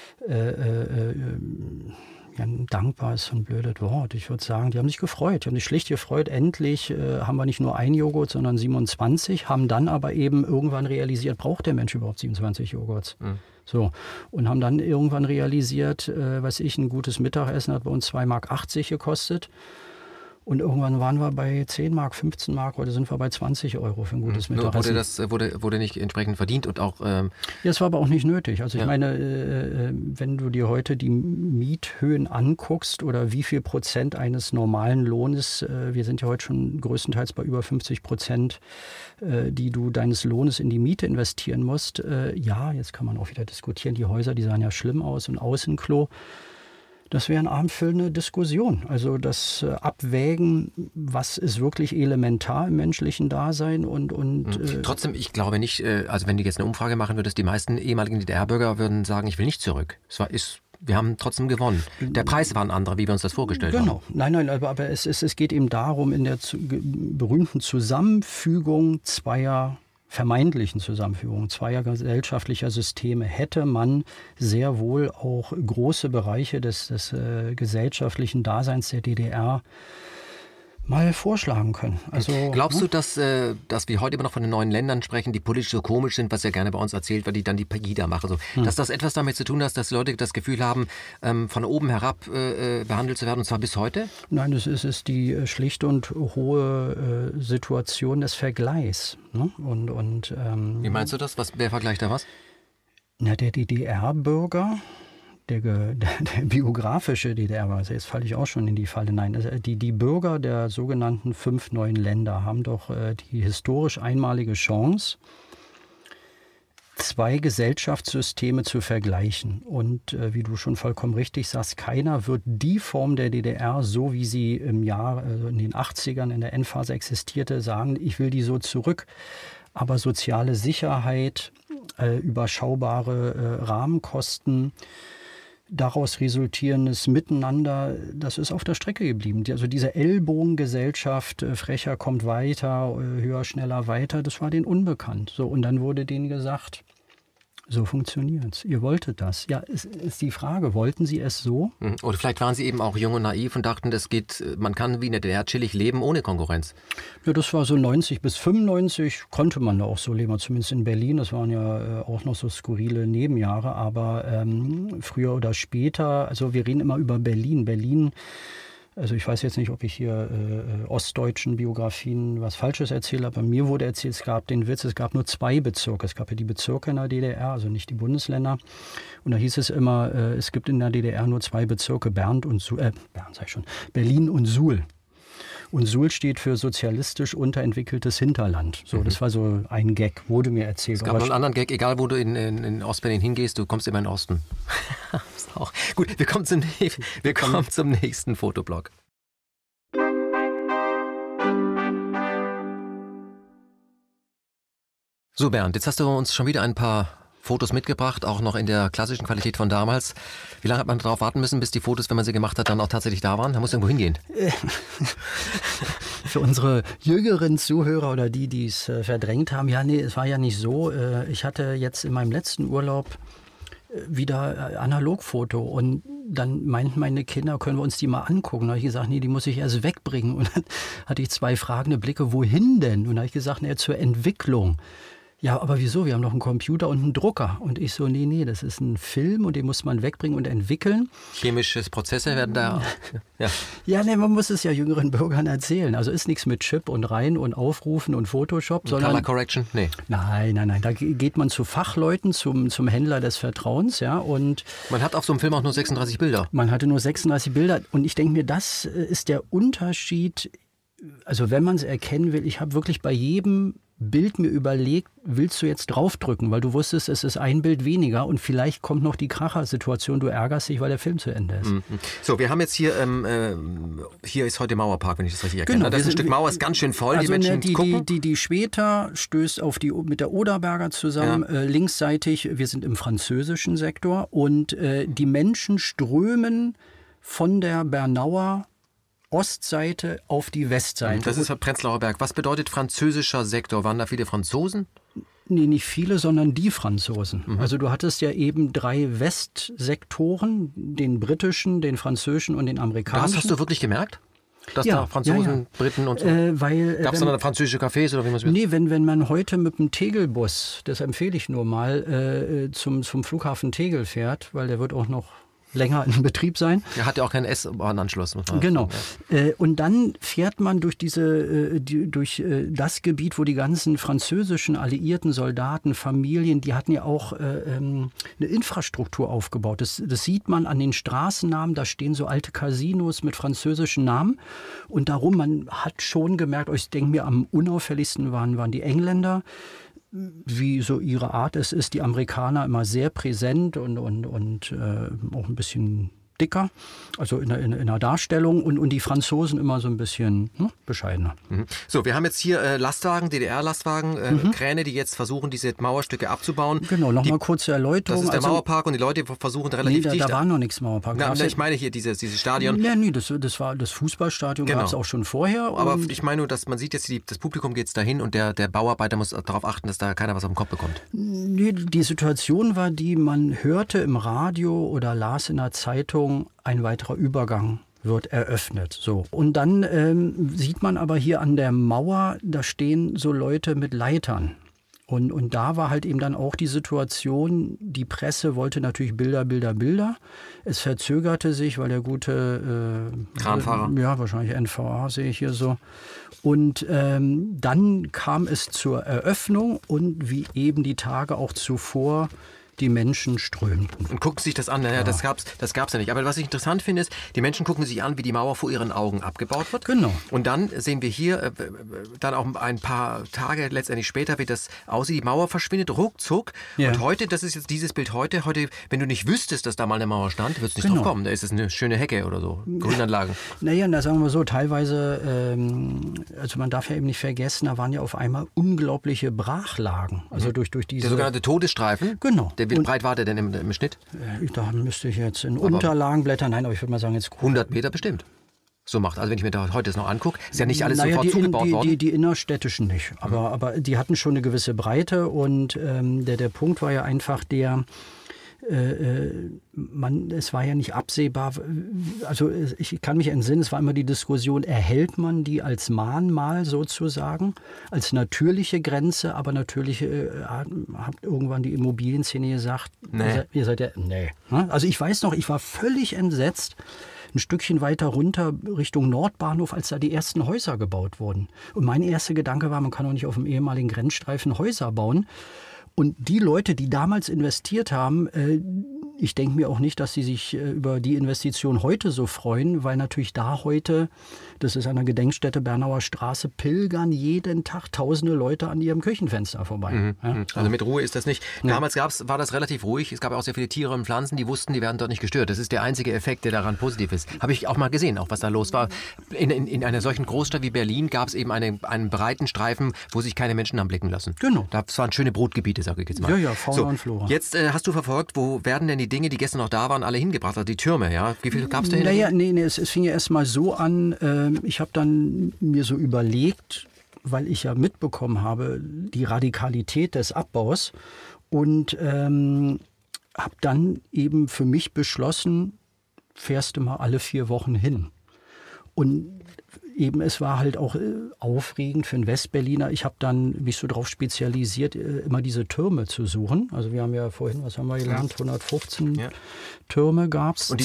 dankbar ist so ein blödes Wort. Ich würde sagen, die haben sich gefreut. Die haben sich schlicht gefreut. Endlich haben wir nicht nur einen Joghurt, sondern 27, haben dann aber eben irgendwann realisiert, braucht der Mensch überhaupt 27 Joghurts? So, und haben dann irgendwann realisiert, ein gutes Mittagessen hat bei uns 2,80 Mark gekostet. Und irgendwann waren wir bei 10 Mark, 15 Mark, heute sind wir bei 20 Euro für ein gutes Mittagessen. Wurde nicht entsprechend verdient und auch... Ja, es war aber auch nicht nötig. Also ich meine, wenn du dir heute die Miethöhen anguckst oder wie viel Prozent eines normalen Lohnes, wir sind ja heute schon größtenteils bei über 50%, die du deines Lohnes in die Miete investieren musst. Ja, jetzt kann man auch wieder diskutieren, die Häuser, die sahen ja schlimm aus und Außenklo. Das wäre eine abendfüllende Diskussion. Also das Abwägen, was ist wirklich elementar im menschlichen Dasein Trotzdem, ich glaube nicht, also wenn du jetzt eine Umfrage machen würdest, die meisten ehemaligen DDR-Bürger würden sagen, ich will nicht zurück. Wir haben trotzdem gewonnen. Der Preis war ein anderer, wie wir uns das vorgestellt haben. Genau. Nein, aber es geht eben darum, in der berühmten Zusammenfügung vermeintlichen Zusammenfügung zweier gesellschaftlicher Systeme hätte man sehr wohl auch große Bereiche des gesellschaftlichen Daseins der DDR mal vorschlagen können. Also, glaubst du, dass wir heute immer noch von den neuen Ländern sprechen, die politisch so komisch sind, was ja gerne bei uns erzählt wird, die dann die Pegida machen, so, dass das etwas damit zu tun hat, dass Leute das Gefühl haben, von oben herab behandelt zu werden, und zwar bis heute? Nein, es ist die schlichte und hohe Situation des Vergleichs. Ne? Wie meinst du das? Wer vergleicht da was? Na, der DDR-Bürger, der biografische DDR-Bürger, jetzt falle ich auch schon in die Falle. Nein, die Bürger der sogenannten 5 neuen Länder haben doch die historisch einmalige Chance, 2 Gesellschaftssysteme zu vergleichen. Und wie du schon vollkommen richtig sagst, keiner wird die Form der DDR, so wie sie in den 80ern in der Endphase existierte, sagen, ich will die so zurück. Aber soziale Sicherheit, überschaubare Rahmenkosten, daraus resultierendes Miteinander, das ist auf der Strecke geblieben. Also diese Ellbogengesellschaft, frecher kommt weiter, höher, schneller, weiter, das war denen unbekannt. So, und dann wurde denen gesagt, so funktioniert's. Ihr wolltet das. Ja, ist die Frage, wollten Sie es so? Oder vielleicht waren Sie eben auch jung und naiv und dachten, man kann wie in der DDR chillig leben ohne Konkurrenz. Ja, das war so 90 bis 95, konnte man da auch so leben, zumindest in Berlin. Das waren ja auch noch so skurrile Nebenjahre, aber früher oder später, also wir reden immer über Berlin. Also ich weiß jetzt nicht, ob ich hier ostdeutschen Biografien was Falsches erzähle, aber mir wurde erzählt, es gab nur 2 Bezirke. Es gab ja die Bezirke in der DDR, also nicht die Bundesländer. Und da hieß es immer, es gibt in der DDR nur 2 Bezirke, Berlin und Suhl. Und Suhl steht für sozialistisch unterentwickeltes Hinterland. So, das war so ein Gag, wurde mir erzählt. Es gab noch einen anderen Gag, egal wo du in Ostberlin hingehst, du kommst immer in den Osten. Gut, wir kommen zum nächsten Fotoblock. So Bernd, jetzt hast du uns schon wieder ein paar Fotos mitgebracht, auch noch in der klassischen Qualität von damals. Wie lange hat man darauf warten müssen, bis die Fotos, wenn man sie gemacht hat, dann auch tatsächlich da waren? Da muss irgendwo hingehen. Für unsere jüngeren Zuhörer oder die es verdrängt haben, ja, nee, es war ja nicht so. Ich hatte jetzt in meinem letzten Urlaub wieder Analogfoto und dann meinten meine Kinder, können wir uns die mal angucken? Da habe ich gesagt, nee, die muss ich erst wegbringen. Und dann hatte ich 2 fragende Blicke, wohin denn? Und dann habe ich gesagt, nee, zur Entwicklung. Ja, aber wieso? Wir haben noch einen Computer und einen Drucker. Und ich so, nee, das ist ein Film und den muss man wegbringen und entwickeln. Chemisches Prozesse werden da... Man muss es ja jüngeren Bürgern erzählen. Also ist nichts mit Chip und rein und aufrufen und Photoshop. Sondern Color Correction? Nee. Nein. Da geht man zu Fachleuten, zum Händler des Vertrauens. Ja, und man hat auf so einem Film auch nur 36 Bilder. Man hatte nur 36 Bilder. Und ich denke mir, das ist der Unterschied. Also wenn man es erkennen will, ich habe wirklich bei jedem Bild mir überlegt, willst du jetzt draufdrücken, weil du wusstest, es ist ein Bild weniger und vielleicht kommt noch die Krachersituation, du ärgerst dich, weil der Film zu Ende ist. So, wir haben jetzt hier ist heute Mauerpark, wenn ich das richtig erkenne. Genau, das ist ein Stück Mauer, ist ganz schön voll, also die Menschen gucken. Die Schweta stößt mit der Oderberger zusammen, linksseitig, wir sind im französischen Sektor und die Menschen strömen von der Bernauer Ostseite auf die Westseite. Das ist der Prenzlauer Berg. Was bedeutet französischer Sektor? Waren da viele Franzosen? Nee, nicht viele, sondern die Franzosen. Also du hattest ja eben 3 Westsektoren, den britischen, den französischen und den amerikanischen. Das hast du wirklich gemerkt? Dass da Franzosen, Briten und so? Gab es dann französische Cafés oder wie man es will? Nee, wenn man heute mit dem Tegelbus, das empfehle ich nur mal, zum Flughafen Tegel fährt, weil der wird auch noch länger in Betrieb sein. Er hat ja auch keinen S-Bahn-Anschluss. Genau. Und dann fährt man durch das Gebiet, wo die ganzen französischen alliierten Soldaten, Familien, die hatten ja auch eine Infrastruktur aufgebaut. Das sieht man an den Straßennamen, da stehen so alte Casinos mit französischen Namen. Und darum, man hat schon gemerkt, ich denke mir, am unauffälligsten waren die Engländer, wie so ihre Art es ist, die Amerikaner immer sehr präsent und auch ein bisschen dicker, also in der Darstellung und die Franzosen immer so ein bisschen bescheidener. So, wir haben jetzt hier Lastwagen, DDR-Lastwagen, Kräne, die jetzt versuchen, diese Mauerstücke abzubauen. Genau, nochmal kurze Erläuterung. Das ist der Mauerpark und die Leute versuchen relativ dicht... da war noch nichts Mauerpark. Ich meine hier dieses Stadion. Nee, das war das Fußballstadion, gab es auch schon vorher. Aber ich meine nur, dass man sieht jetzt, das Publikum geht dahin und der Bauarbeiter muss darauf achten, dass da keiner was auf den Kopf bekommt. Nee, die Situation war die, man hörte im Radio oder las in der Zeitung, ein weiterer Übergang wird eröffnet. So. Und dann sieht man aber hier an der Mauer, da stehen so Leute mit Leitern. Und da war halt eben dann auch die Situation, die Presse wollte natürlich Bilder. Es verzögerte sich, weil der gute Kranfahrer. Ja, wahrscheinlich NVA sehe ich hier so. Und dann kam es zur Eröffnung und wie eben die Tage auch zuvor, die Menschen strömten. Und gucken sich das an. Naja, das gab's ja nicht. Aber was ich interessant finde, ist, die Menschen gucken sich an, wie die Mauer vor ihren Augen abgebaut wird. Genau. Und dann sehen wir hier, dann auch ein paar Tage letztendlich später, wie das aussieht. Die Mauer verschwindet ruckzuck. Ja. Und heute, das ist jetzt dieses Bild heute, wenn du nicht wüsstest, dass da mal eine Mauer stand, würdest du nicht drauf kommen. Da ist es eine schöne Hecke oder so, Grünanlagen. Naja, da sagen wir so, teilweise, also man darf ja eben nicht vergessen, da waren ja auf einmal unglaubliche Brachlagen. Also durch diese... Der sogenannte Todesstreifen? Genau. Wie breit war der denn im Schnitt? Da müsste ich jetzt in Unterlagen blättern. Nein, aber ich würde mal sagen, jetzt 100 Meter bestimmt. So macht. Also wenn ich mir da heute das noch angucke, ist ja nicht alles sofort zugebaut worden. Die innerstädtischen nicht. Aber die hatten schon eine gewisse Breite. Und der Punkt war ja einfach der... es war ja nicht absehbar, also ich kann mich entsinnen, es war immer die Diskussion, erhält man die als Mahnmal sozusagen, als natürliche Grenze, aber natürlich hat irgendwann die Immobilienszene gesagt, ihr seid ja, nee. Also ich weiß noch, ich war völlig entsetzt, ein Stückchen weiter runter Richtung Nordbahnhof, als da die ersten Häuser gebaut wurden. Und mein erster Gedanke war, man kann doch nicht auf dem ehemaligen Grenzstreifen Häuser bauen. Und die Leute, die damals investiert haben, ich denke mir auch nicht, dass sie sich über die Investition heute so freuen, weil natürlich da heute, das ist an der Gedenkstätte Bernauer Straße, pilgern jeden Tag tausende Leute an ihrem Küchenfenster vorbei. Ja? Also mit Ruhe ist das nicht. Damals war das relativ ruhig. Es gab auch sehr viele Tiere und Pflanzen, die wussten, die werden dort nicht gestört. Das ist der einzige Effekt, der daran positiv ist. Habe ich auch mal gesehen, auch was da los war. In einer solchen Großstadt wie Berlin gab es eben einen breiten Streifen, wo sich keine Menschen haben blicken lassen. Genau. Das waren schöne Brutgebiete, sage ich jetzt mal. Ja, Fauna und Flora. Jetzt hast du verfolgt, wo werden denn die Dinge, die gestern noch da waren, alle hingebracht? Also die Türme, ja? Wie viel gab es da hin? Naja, es fing ja erst mal so an, ich habe dann mir so überlegt, weil ich ja mitbekommen habe, die Radikalität des Abbaus und habe dann eben für mich beschlossen, fährst du mal alle 4 Wochen hin. Und eben, es war halt auch aufregend für einen Westberliner. Ich habe dann mich so darauf spezialisiert, immer diese Türme zu suchen. Also wir haben ja vorhin, was haben wir gelernt, 115 Türme gab es,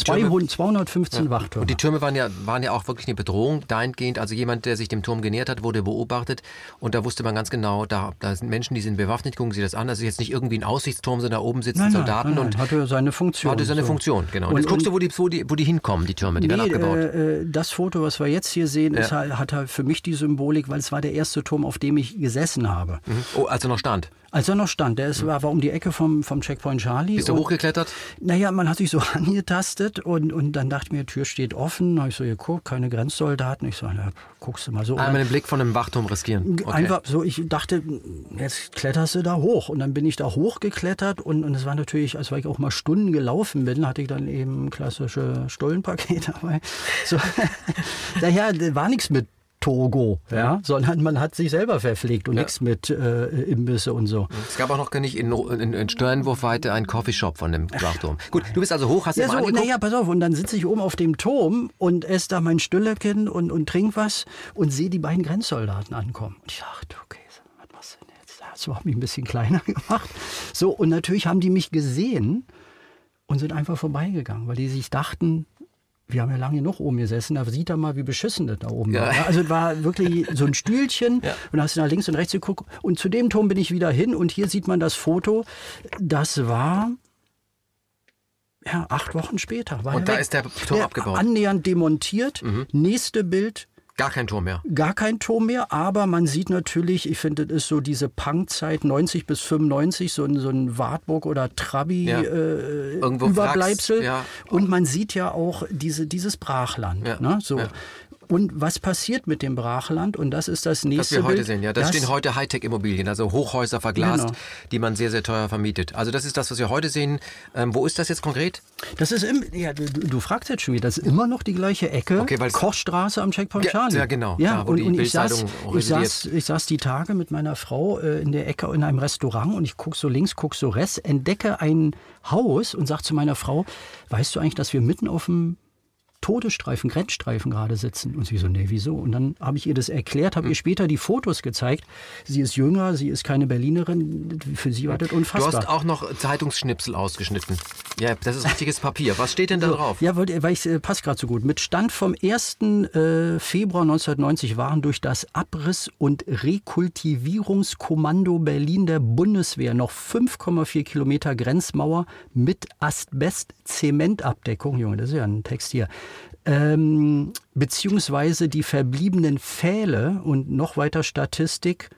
215 Wachtürme. Und die Türme waren ja auch wirklich eine Bedrohung dahingehend. Also jemand, der sich dem Turm genähert hat, wurde beobachtet. Und da wusste man ganz genau, da sind Menschen, die sind bewaffnet, gucken sich das an. Das ist jetzt nicht irgendwie ein Aussichtsturm, sondern da oben sitzen Soldaten. Nein, hatte seine Funktion. Genau. Und jetzt guckst du, wo die hinkommen, die Türme, die werden abgebaut. Das Foto, was wir jetzt hier sehen, hat halt für mich die Symbolik, weil es war der erste Turm, auf dem ich gesessen habe. Oh, als er noch stand? Als er noch stand. Der war um die Ecke vom Checkpoint Charlie. Bist du hochgeklettert? Naja, man hat sich so angetastet und dann dachte ich mir, die Tür steht offen. Da habe ich so geguckt, keine Grenzsoldaten. Ich so, na, guckst du mal so. Einmal den Blick von einem Wachturm riskieren. Okay. Einfach so, ich dachte, jetzt kletterst du da hoch. Und dann bin ich da hochgeklettert und es war natürlich, als weil ich auch mal Stunden gelaufen bin, hatte ich dann eben klassische Stullenpakete dabei. So. Naja, war nichts mit Togo, sondern man hat sich selber verpflegt und nichts mit Imbisse und so. Es gab auch noch gar nicht in Sternwurfweite einen Coffeeshop von dem Wachturm. Gut, du bist also hoch, hast du mal angeguckt? Naja, pass auf, und dann sitze ich oben auf dem Turm und esse da mein Stüllerchen und trink was und sehe die beiden Grenzsoldaten ankommen. Und ich dachte, okay, was machst du denn jetzt? Das hat mich ein bisschen kleiner gemacht. So, und natürlich haben die mich gesehen und sind einfach vorbeigegangen, weil die sich dachten, wir haben ja lange genug oben gesessen, da sieht er mal, wie beschissen das da oben war. Also es war wirklich so ein Stühlchen und da hast du nach links und rechts geguckt und zu dem Turm bin ich wieder hin und hier sieht man das Foto, das war 8 Wochen später. Und da ist der Turm abgebaut. Annähernd demontiert, nächste Bild. Gar kein Turm mehr. Gar kein Turm mehr, aber man sieht natürlich, ich finde, das ist so diese Punkzeit 90 bis 95, so ein Wartburg oder Trabi Überbleibsel. Und man sieht ja auch dieses Brachland. Ne? So. Und was passiert mit dem Brachland? Und das ist das nächste Bild. Was wir heute sehen, Das stehen heute Hightech-Immobilien, also Hochhäuser verglast, die man sehr, sehr teuer vermietet. Also das ist das, was wir heute sehen. Wo ist das jetzt konkret? Das ist, du fragst jetzt schon wieder, das ist immer noch die gleiche Ecke. Okay, Kochstraße am Checkpoint Charlie. Ja, genau. Ja, da, wo die Bildzeitung ich saß die Tage mit meiner Frau in der Ecke in einem Restaurant und ich gucke so links, gucke so rechts, entdecke ein Haus und sage zu meiner Frau, weißt du eigentlich, dass wir mitten auf dem Todesstreifen, Grenzstreifen gerade sitzen. Und sie so, nee, wieso? Und dann habe ich ihr das erklärt, habe ihr später die Fotos gezeigt. Sie ist jünger, sie ist keine Berlinerin. Für sie war das unfassbar. Du hast auch noch Zeitungsschnipsel ausgeschnitten. Ja, das ist richtiges Papier. Was steht denn da drauf? Ja, weil passt gerade so gut. Mit Stand vom 1. Februar 1990 waren durch das Abriss- und Rekultivierungskommando Berlin der Bundeswehr noch 5,4 Kilometer Grenzmauer mit Asbest-Zementabdeckung, Junge, das ist ja ein Text hier, beziehungsweise die verbliebenen Pfähle und noch weiter Statistik,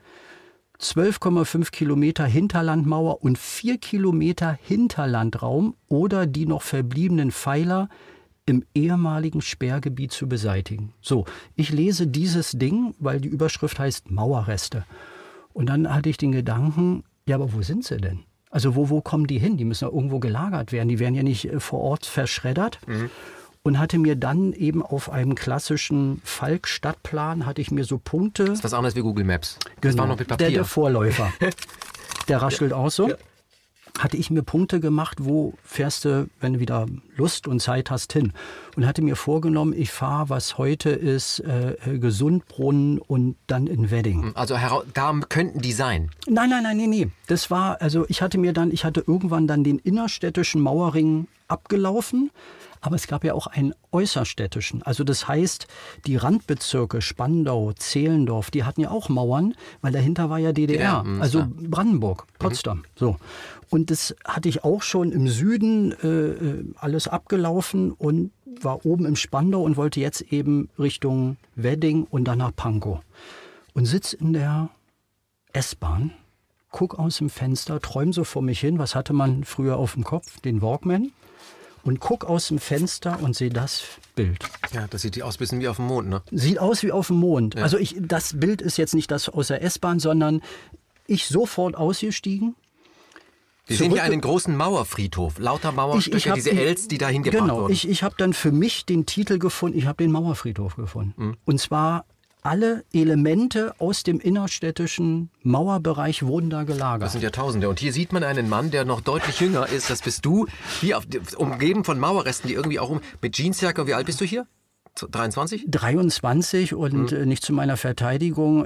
12,5 Kilometer Hinterlandmauer und 4 Kilometer Hinterlandraum oder die noch verbliebenen Pfeiler im ehemaligen Sperrgebiet zu beseitigen. So, ich lese dieses Ding, weil die Überschrift heißt Mauerreste. Und dann hatte ich den Gedanken, ja, aber wo sind sie denn? Also wo kommen die hin? Die müssen ja irgendwo gelagert werden. Die werden ja nicht vor Ort verschreddert. Und hatte mir dann eben auf einem klassischen Falk-Stadtplan, hatte ich mir so Punkte. Das ist was anderes wie Google Maps. Das war noch mit Papier. Der Vorläufer. Der raschelt auch so. Ja. Hatte ich mir Punkte gemacht, wo fährst du, wenn du wieder Lust und Zeit hast, hin. Und hatte mir vorgenommen, ich fahre, was heute ist, Gesundbrunnen und dann in Wedding. Also da könnten die sein? Nein. Das war, also ich hatte irgendwann dann den innerstädtischen Mauerring abgelaufen. Aber es gab ja auch einen äußerstädtischen. Also das heißt, die Randbezirke Spandau, Zehlendorf, die hatten ja auch Mauern, weil dahinter war ja DDR. Also Brandenburg, Potsdam. So. Und das hatte ich auch schon im Süden alles abgelaufen und war oben im Spandau und wollte jetzt eben Richtung Wedding und dann nach Pankow. Und sitz in der S-Bahn, guck aus dem Fenster, träum so vor mich hin. Was hatte man früher auf dem Kopf? Den Walkman. Und guck aus dem Fenster und sehe das Bild. Ja, das sieht aus ein bisschen wie auf dem Mond, ne? Sieht aus wie auf dem Mond. Ja. Also das Bild ist jetzt nicht das aus der S-Bahn, sondern ich sofort ausgestiegen. Wir sehen hier einen großen Mauerfriedhof, lauter Mauerstücke, diese Els, die da hingebracht wurden. Ich habe dann für mich den Titel gefunden, ich habe den Mauerfriedhof gefunden. Und zwar alle Elemente aus dem innerstädtischen Mauerbereich wurden da gelagert. Das sind ja Tausende. Und hier sieht man einen Mann, der noch deutlich jünger ist. Das bist du, hier umgeben von Mauerresten, die irgendwie auch mit Jeansjacke. Wie alt bist du hier? 23? 23 und nicht zu meiner Verteidigung,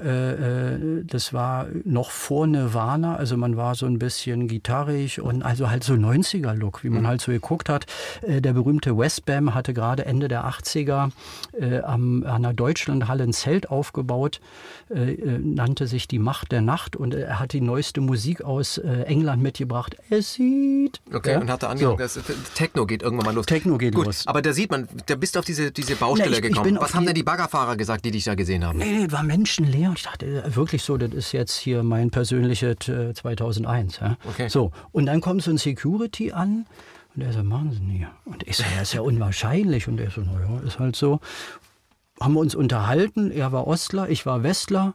das war noch vor Nirvana, also man war so ein bisschen gitarrig und also halt so 90er-Look, wie man halt so geguckt hat. Der berühmte Westbam hatte gerade Ende der 80er an der Deutschlandhalle ein Zelt aufgebaut, nannte sich Die Macht der Nacht und er hat die neueste Musik aus England mitgebracht. Es sieht... Okay, und hatte angefangen, Techno geht irgendwann mal los. Techno geht los. Aber da sieht man, da bist du auf diese Baustelle gekommen. Was haben denn die Baggerfahrer gesagt, die dich da gesehen haben? Nee, war menschenleer. Und ich dachte, wirklich so, das ist jetzt hier mein persönliches 2001. Ja? Okay. So, und dann kommt so ein Security an und der so, machen Sie nie. Und ich so, ja, ist ja unwahrscheinlich. Und er so, naja, ist halt so. Haben wir uns unterhalten, er war Ostler, ich war Westler.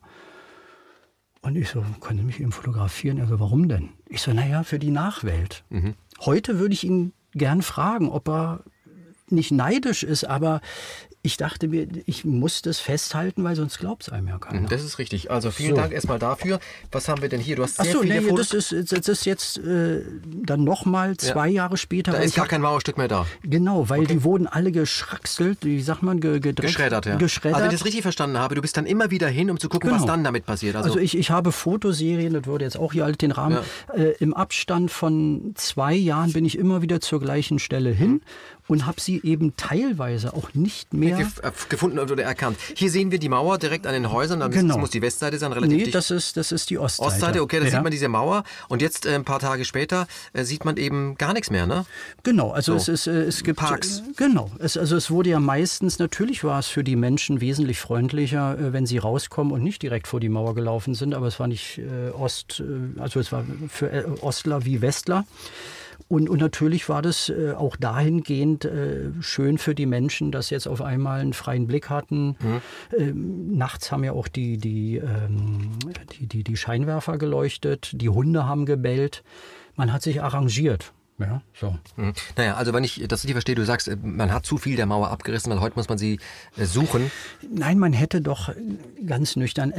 Und ich so, können Sie mich eben fotografieren? Er so, warum denn? Ich so, naja, für die Nachwelt. Heute würde ich ihn gern fragen, ob er nicht neidisch ist, aber ich dachte mir, ich muss das festhalten, weil sonst glaubt es einem ja keiner. Das ist richtig. Also vielen Dank erstmal dafür. Was haben wir denn hier? Du hast sehr viele Fotos. Das ist jetzt dann nochmal 2 Jahre später. Da ist gar kein Mauerstück mehr da. Genau, weil die wurden alle geschrackselt, wie sagt man, geschreddert, ja. Geschreddert. Also wenn ich das richtig verstanden habe, du bist dann immer wieder hin, um zu gucken, was dann damit passiert. Also ich habe Fotoserien, das würde jetzt auch hier halt den Rahmen, im Abstand von 2 Jahren bin ich immer wieder zur gleichen Stelle hin und habe sie eben teilweise auch nicht mehr gefunden oder erkannt. Hier sehen wir die Mauer direkt an den Häusern. Das muss die Westseite sein, relativ dicht. Das ist die Ostseite. Ostseite, okay, da sieht man diese Mauer. Und jetzt ein paar Tage später sieht man eben gar nichts mehr, ne? Genau, also es gibt Parks. Genau, es wurde ja meistens, natürlich war es für die Menschen wesentlich freundlicher, wenn sie rauskommen und nicht direkt vor die Mauer gelaufen sind, aber es war nicht es war für Ostler wie Westler. Und natürlich war das auch dahingehend schön für die Menschen, dass sie jetzt auf einmal einen freien Blick hatten. Nachts haben ja auch die Scheinwerfer geleuchtet, die Hunde haben gebellt. Man hat sich arrangiert. Ja, so. Naja, also wenn ich das richtig verstehe, du sagst, man hat zu viel der Mauer abgerissen, weil heute muss man sie suchen. Nein, man hätte doch ganz nüchtern,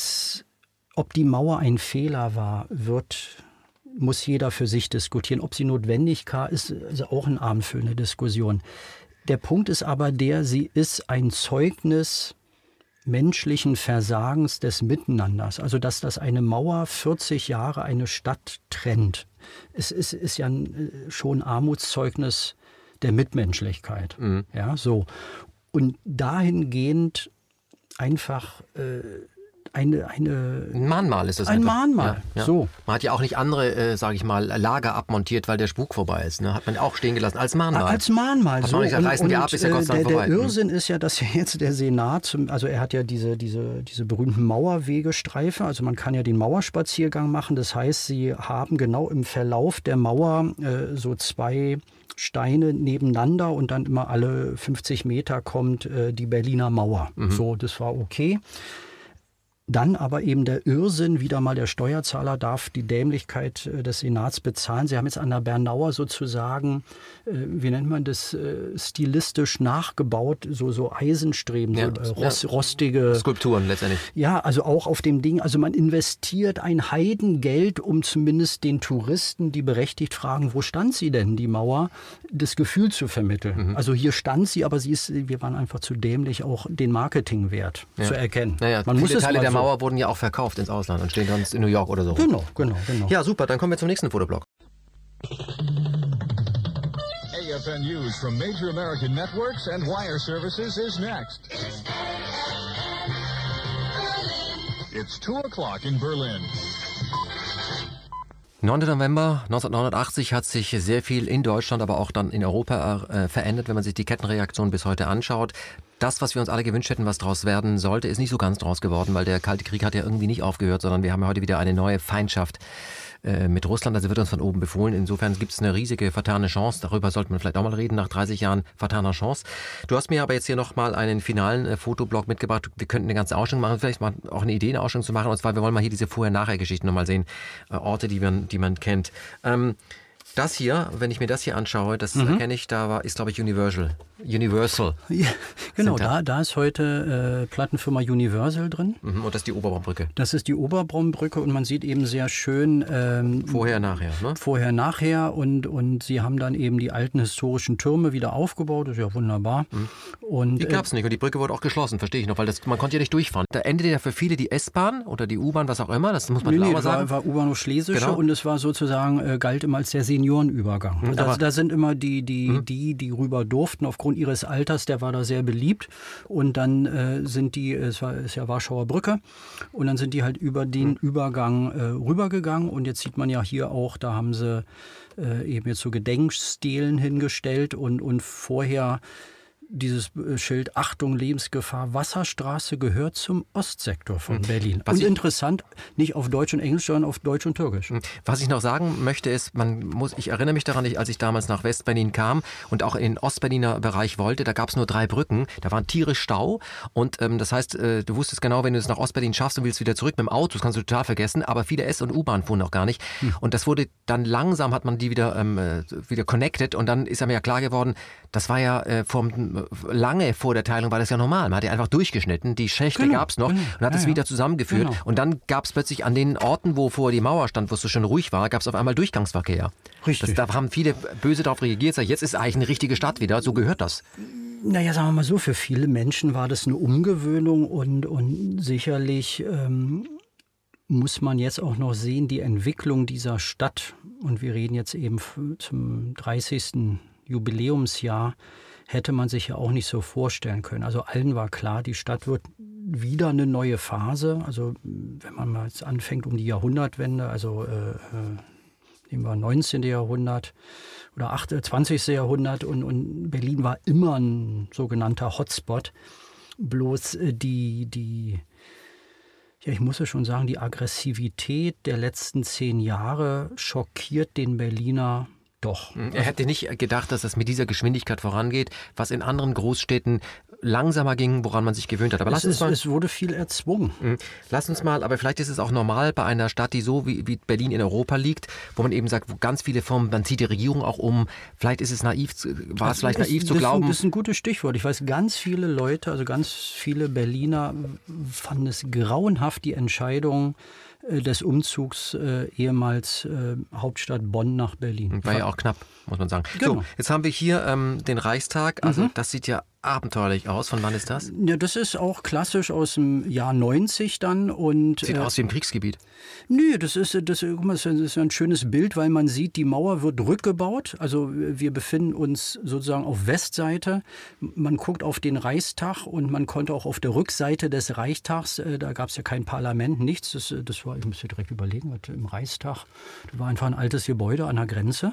ob die Mauer ein Fehler war, muss jeder für sich diskutieren. Ob sie notwendig ist auch ein Abend für eine Diskussion. Der Punkt ist aber sie ist ein Zeugnis menschlichen Versagens des Miteinanders. Also dass eine Mauer 40 Jahre eine Stadt trennt, ist ja schon ein Armutszeugnis der Mitmenschlichkeit. Ja, so. Und dahingehend einfach ein Mahnmal ist das ein einfach. Mahnmal, ja. So. Man hat ja auch nicht andere, sage ich mal, Lager abmontiert, weil der Spuk vorbei ist. Ne? Hat man auch stehen gelassen als Mahnmal. Als Mahnmal, so. Nicht gesagt, reißen wir ab, ist ja Gott sei Dank vorbei. Der Irrsinn ist ja, dass jetzt der Senat, also er hat ja diese berühmten Mauerwegestreifen, also man kann ja den Mauerspaziergang machen. Das heißt, sie haben genau im Verlauf der Mauer so 2 Steine nebeneinander und dann immer alle 50 Meter kommt die Berliner Mauer. So, das war okay. Dann aber eben der Irrsinn, wieder mal der Steuerzahler darf die Dämlichkeit des Senats bezahlen. Sie haben jetzt an der Bernauer sozusagen, wie nennt man das, stilistisch nachgebaut, so Eisenstreben, rostige Skulpturen letztendlich. Ja, also auch auf dem Ding, also man investiert ein Heidengeld, um zumindest den Touristen, die berechtigt fragen, wo stand sie denn, die Mauer, das Gefühl zu vermitteln. Also hier stand sie, aber wir waren einfach zu dämlich, auch den Marketingwert zu erkennen. Naja, man muss Teile der Mauer wurden ja auch verkauft ins Ausland und stehen sonst in New York oder so. Genau. Ja, super, dann kommen wir zum nächsten Fotoblock. AFN News from major American networks and wire services is next. It's 2 o'clock in Berlin. 9. November 1989 hat sich sehr viel in Deutschland, aber auch dann in Europa verändert, wenn man sich die Kettenreaktion bis heute anschaut. Das, was wir uns alle gewünscht hätten, was daraus werden sollte, ist nicht so ganz draus geworden, weil der Kalte Krieg hat ja irgendwie nicht aufgehört, sondern wir haben ja heute wieder eine neue Feindschaft mit Russland. Also wird uns von oben befohlen. Insofern gibt es eine riesige vertane Chance. Darüber sollte man vielleicht auch mal reden, nach 30 Jahren vertaner Chance. Du hast mir aber jetzt hier nochmal einen finalen Fotoblock mitgebracht. Wir könnten eine ganze Ausstellung machen, vielleicht mal auch eine Idee, eine Ausstellung zu machen. Und zwar, wir wollen mal hier diese Vorher-Nachher-Geschichten nochmal sehen. Orte, die man kennt. Das hier, wenn ich mir das hier anschaue, das erkenne ich, ist glaube ich Universal. Ja, genau, da ist heute Plattenfirma Universal drin. Und das ist die Oberbaumbrücke. Das ist die Oberbaumbrücke und man sieht eben sehr schön Vorher, nachher, ne? Vorher, nachher und sie haben dann eben die alten historischen Türme wieder aufgebaut, das ist ja wunderbar. Und die gab es nicht und die Brücke wurde auch geschlossen, verstehe ich noch, weil man konnte ja nicht durchfahren. Da endete ja für viele die S-Bahn oder die U-Bahn, was auch immer, das muss man auch mal sagen. War U-Bahnhof Schlesische und es war sozusagen, galt immer als der Seniorenübergang. Da sind immer die rüber durften aufgrund ihres Alters, der war da sehr beliebt und dann ist ja Warschauer Brücke und dann sind die halt über den Übergang rübergegangen und jetzt sieht man ja hier auch, da haben sie eben jetzt so Gedenkstelen hingestellt und vorher dieses Schild Achtung, Lebensgefahr, Wasserstraße gehört zum Ostsektor von Berlin. Und interessant, nicht auf Deutsch und Englisch, sondern auf Deutsch und Türkisch. Was ich noch sagen möchte ist, ich erinnere mich daran, als ich damals nach Westberlin kam und auch in den Ostberliner Bereich wollte, da gab es nur 3 Brücken, da waren tierisch Stau und das heißt, du wusstest genau, wenn du es nach Ostberlin schaffst und willst wieder zurück mit dem Auto, das kannst du total vergessen, aber viele S- und U-Bahn fuhren auch gar nicht und das wurde dann langsam, hat man die wieder connected und dann ist einem ja klar geworden, Das war ja lange vor der Teilung war das ja normal. Man hat ja einfach durchgeschnitten, die Schächte gab es noch und hat es wieder zusammengeführt. Genau. Und dann gab es plötzlich an den Orten, wo vor die Mauer stand, wo es so schön ruhig war, gab es auf einmal Durchgangsverkehr. Richtig. Da haben viele böse darauf reagiert. Jetzt ist eigentlich eine richtige Stadt wieder, so gehört das. Naja, sagen wir mal so, für viele Menschen war das eine Umgewöhnung und sicherlich muss man jetzt auch noch sehen, die Entwicklung dieser Stadt, und wir reden jetzt eben zum 30. Jubiläumsjahr, hätte man sich ja auch nicht so vorstellen können. Also allen war klar, die Stadt wird wieder eine neue Phase. Also wenn man mal jetzt anfängt um die Jahrhundertwende, also nehmen wir 19. Jahrhundert oder 20. Jahrhundert und Berlin war immer ein sogenannter Hotspot. Bloß ich muss ja schon sagen, die Aggressivität der letzten 10 Jahre schockiert den Berliner doch. Er hätte nicht gedacht, dass das mit dieser Geschwindigkeit vorangeht, was in anderen Großstädten langsamer ging, woran man sich gewöhnt hat. Aber es wurde viel erzwungen. Lass uns mal, aber vielleicht ist es auch normal bei einer Stadt, die so wie Berlin in Europa liegt, wo man eben sagt, wo ganz viele Firmen, man zieht die Regierung auch um. Vielleicht ist es naiv zu glauben. Das ist ein gutes Stichwort. Ich weiß, ganz viele Leute, also ganz viele Berliner fanden es grauenhaft, die Entscheidung des Umzugs ehemals Hauptstadt Bonn nach Berlin. War ja auch knapp, muss man sagen. Genau. So, jetzt haben wir hier den Reichstag. Also das sieht ja abenteuerlich aus. Von wann ist das? Ja, das ist auch klassisch aus dem Jahr 90 dann. Und, sieht aus wie im Kriegsgebiet. Nö, das ist ein schönes Bild, weil man sieht, die Mauer wird rückgebaut. Also wir befinden uns sozusagen auf Westseite. Man guckt auf den Reichstag und man konnte auch auf der Rückseite des Reichstags, da gab es ja kein Parlament, nichts. Das war, ich muss direkt überlegen, im Reichstag, das war einfach ein altes Gebäude an der Grenze.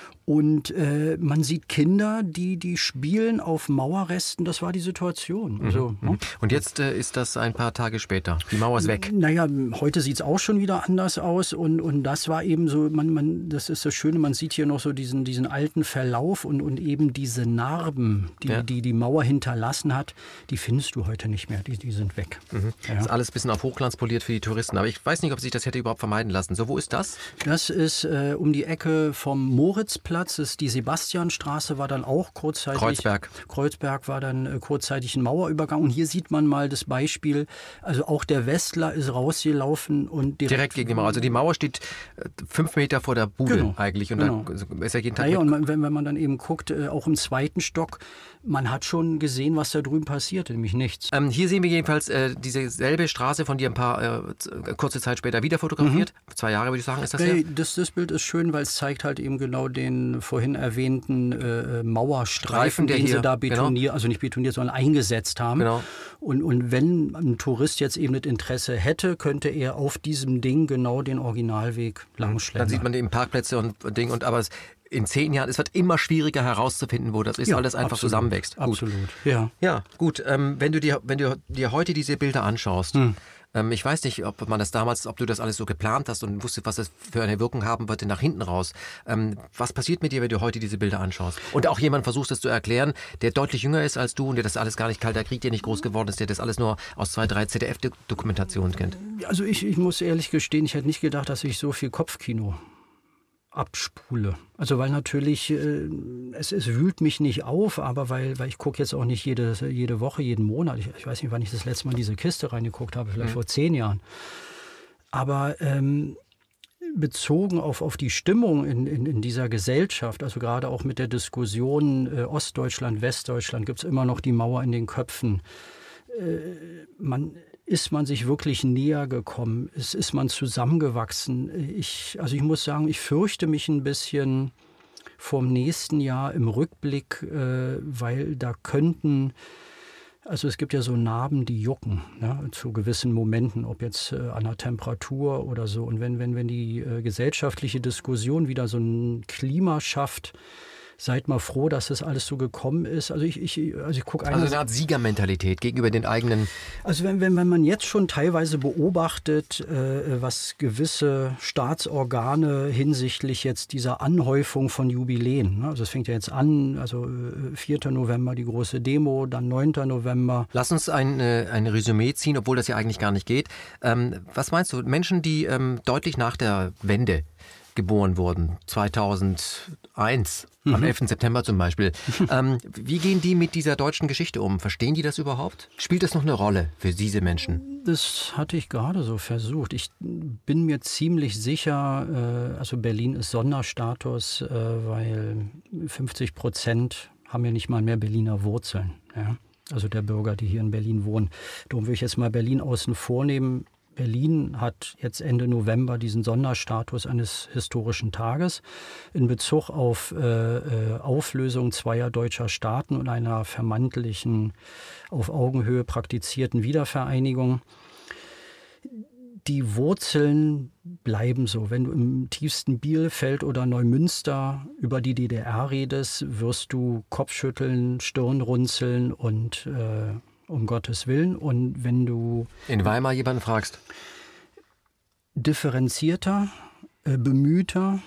Und man sieht Kinder, die spielen auf Mauerresten. Das war die Situation. Also, Und jetzt ist das ein paar Tage später. Die Mauer ist weg. Naja, heute sieht es auch schon wieder anders aus. Und das war eben so, das ist das Schöne, man sieht hier noch so diesen alten Verlauf und eben diese Narben, die Mauer hinterlassen hat, die findest du heute nicht mehr. Die sind weg. Ja. Das ist alles ein bisschen auf Hochglanz poliert für die Touristen. Aber ich weiß nicht, ob sich das hätte überhaupt vermeiden lassen. So, wo ist das? Das ist um die Ecke vom Moritzplatz. Die Sebastianstraße war dann auch kurzzeitig. Kreuzberg war dann kurzzeitig ein Mauerübergang. Und hier sieht man mal das Beispiel. Also auch der Westler ist rausgelaufen und direkt gegen die Mauer. Also die Mauer steht 5 Meter vor der Bude eigentlich. Und da ist ja jeden Tag. Und wenn man dann eben guckt, auch im 2. Stock, man hat schon gesehen, was da drüben passierte, nämlich nichts. Hier sehen wir jedenfalls diese selbe Straße von dir kurze Zeit später wieder fotografiert. 2 Jahre, würde ich sagen, ist das ja? Das Bild ist schön, weil es zeigt halt eben genau den vorhin erwähnten Mauerstreifen, den sie da betoniert, also nicht betoniert, sondern eingesetzt haben. Genau. Und wenn ein Tourist jetzt eben das Interesse hätte, könnte er auf diesem Ding genau den Originalweg langschlendern. Dann sieht man eben Parkplätze und Ding. Aber in 10 Jahren, es wird immer schwieriger herauszufinden, wo das ist, weil das einfach zusammenwächst. Absolut. Ja, gut. Wenn du dir heute diese Bilder anschaust, ich weiß nicht, ob du das alles so geplant hast und wusstest, was das für eine Wirkung haben würde nach hinten raus. Was passiert mit dir, wenn du heute diese Bilder anschaust? Und auch jemand versuchst, das zu erklären, der deutlich jünger ist als du und der das alles gar nicht, Kalter Krieg, der nicht groß geworden ist, der das alles nur aus 2, 3 ZDF-Dokumentationen kennt. Also ich muss ehrlich gestehen, ich hätte nicht gedacht, dass ich so viel Kopfkino abspule. Also weil natürlich, es wühlt mich nicht auf, aber weil ich gucke jetzt auch nicht jede Woche, jeden Monat. Ich weiß nicht, wann ich das letzte Mal in diese Kiste reingeguckt habe, vielleicht vor 10 Jahren. Aber bezogen auf die Stimmung in dieser Gesellschaft, also gerade auch mit der Diskussion Ostdeutschland, Westdeutschland, gibt es immer noch die Mauer in den Köpfen. Ist man sich wirklich näher gekommen? Ist man zusammengewachsen? Ich muss sagen, ich fürchte mich ein bisschen vom nächsten Jahr im Rückblick, weil da es gibt ja so Narben, die jucken, ne, zu gewissen Momenten, ob jetzt an der Temperatur oder so. Und wenn die gesellschaftliche Diskussion wieder so ein Klima schafft, seid mal froh, dass das alles so gekommen ist. Also ich gucke Also eine Art Siegermentalität gegenüber den eigenen. Also wenn man jetzt schon teilweise beobachtet, was gewisse Staatsorgane hinsichtlich jetzt dieser Anhäufung von Jubiläen, ne? Also es fängt ja jetzt an, also 4. November die große Demo, dann 9. November. Lass uns ein Resümee ziehen, obwohl das ja eigentlich gar nicht geht. Was meinst du, Menschen, die deutlich nach der Wende geboren wurden, 2001, am 11. September zum Beispiel. Wie gehen die mit dieser deutschen Geschichte um? Verstehen die das überhaupt? Spielt das noch eine Rolle für diese Menschen? Das hatte ich gerade so versucht. Ich bin mir ziemlich sicher, also Berlin ist Sonderstatus, weil 50% haben ja nicht mal mehr Berliner Wurzeln. Ja? Also der Bürger, die hier in Berlin wohnen. Darum will ich jetzt mal Berlin außen vor nehmen. Berlin hat jetzt Ende November diesen Sonderstatus eines historischen Tages in Bezug auf Auflösung zweier deutscher Staaten und einer vermeintlichen, auf Augenhöhe praktizierten Wiedervereinigung. Die Wurzeln bleiben so. Wenn du im tiefsten Bielefeld oder Neumünster über die DDR redest, wirst du Kopfschütteln, Stirnrunzeln und um Gottes Willen. Und wenn du in Weimar jemanden fragst? Differenzierter, bemühter,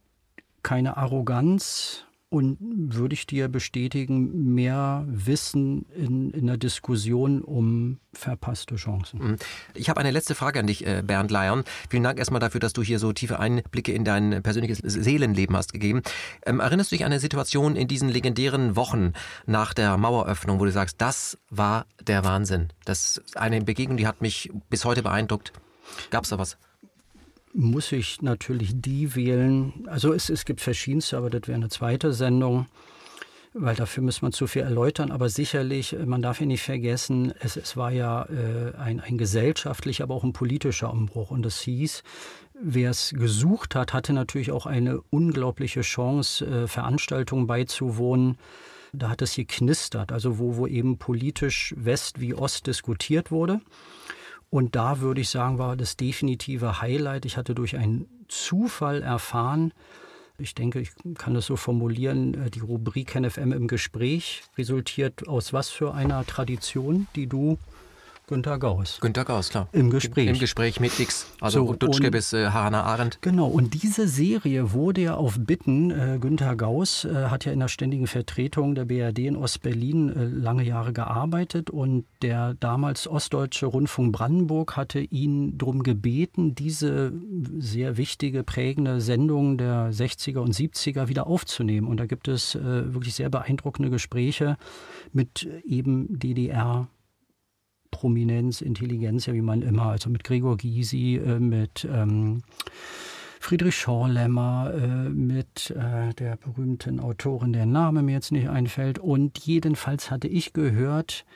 keine Arroganz und, würde ich dir bestätigen, mehr Wissen in der Diskussion um verpasste Chancen. Ich habe eine letzte Frage an dich, Bernd Laiern. Vielen Dank erstmal dafür, dass du hier so tiefe Einblicke in dein persönliches Seelenleben hast gegeben. Erinnerst du dich an eine Situation in diesen legendären Wochen nach der Maueröffnung, wo du sagst, das war der Wahnsinn? Das ist eine Begegnung, die hat mich bis heute beeindruckt. Gab es da was? Muss ich natürlich die wählen. Also es gibt verschiedenste, aber das wäre eine zweite Sendung, weil dafür muss man zu viel erläutern. Aber sicherlich, man darf ja nicht vergessen, es war ja ein gesellschaftlicher, aber auch ein politischer Umbruch. Und das hieß, wer es gesucht hat, hatte natürlich auch eine unglaubliche Chance, Veranstaltungen beizuwohnen. Da hat es geknistert, also wo eben politisch West wie Ost diskutiert wurde. Und da würde ich sagen, war das definitive Highlight. Ich hatte durch einen Zufall erfahren, ich denke, ich kann das so formulieren, die Rubrik KenFM im Gespräch resultiert aus was für einer Tradition, die du, Günter Gauss. Günter Gauss, klar. Im Gespräch. Im Gespräch mit X, also so, Dutschke bis Hannah Arendt. Genau, und diese Serie wurde ja auf Bitten, Günter Gauss hat ja in der ständigen Vertretung der BRD in Ostberlin lange Jahre gearbeitet und der damals Ostdeutsche Rundfunk Brandenburg hatte ihn darum gebeten, diese sehr wichtige, prägende Sendung der 60er und 70er wieder aufzunehmen. Und da gibt es wirklich sehr beeindruckende Gespräche mit eben DDR Prominenz, Intelligenz, ja wie man immer, also mit Gregor Gysi, mit Friedrich Schorlemmer, mit der berühmten Autorin, deren Name mir jetzt nicht einfällt. Und jedenfalls hatte ich gehört,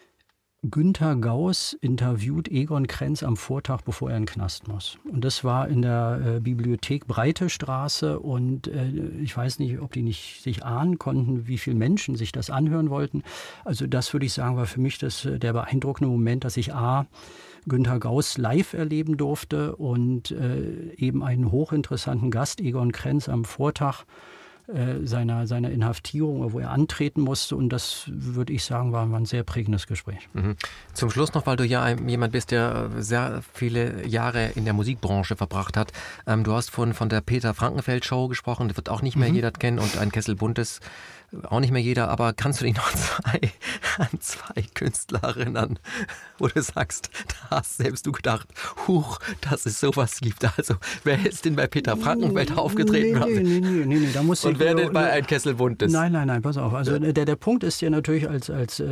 Günter Gauss interviewt Egon Krenz am Vortag, bevor er in den Knast muss. Und das war in der Bibliothek Breite Straße und ich weiß nicht, ob die nicht sich ahnen konnten, wie viele Menschen sich das anhören wollten. Also das würde ich sagen, war für mich der beeindruckende Moment, dass ich Günter Gauss live erleben durfte und eben einen hochinteressanten Gast, Egon Krenz, am Vortag seiner Inhaftierung, wo er antreten musste. Und das, würde ich sagen, war ein sehr prägendes Gespräch. Zum Schluss noch, weil du ja jemand bist, der sehr viele Jahre in der Musikbranche verbracht hat. Du hast von der Peter Frankenfeld-Show gesprochen, die wird auch nicht mehr jeder kennen, und ein Kessel Buntes auch nicht mehr jeder, aber kannst du dich noch an zwei Künstler erinnern, wo du sagst, da hast selbst du gedacht, huch, dass es sowas gibt. Also, wer ist denn bei Peter Frankenfeld aufgetreten? Nee, da muss und wer denn bei ein Kessel Buntes? Nein, pass auf. Also der Punkt ist ja natürlich, als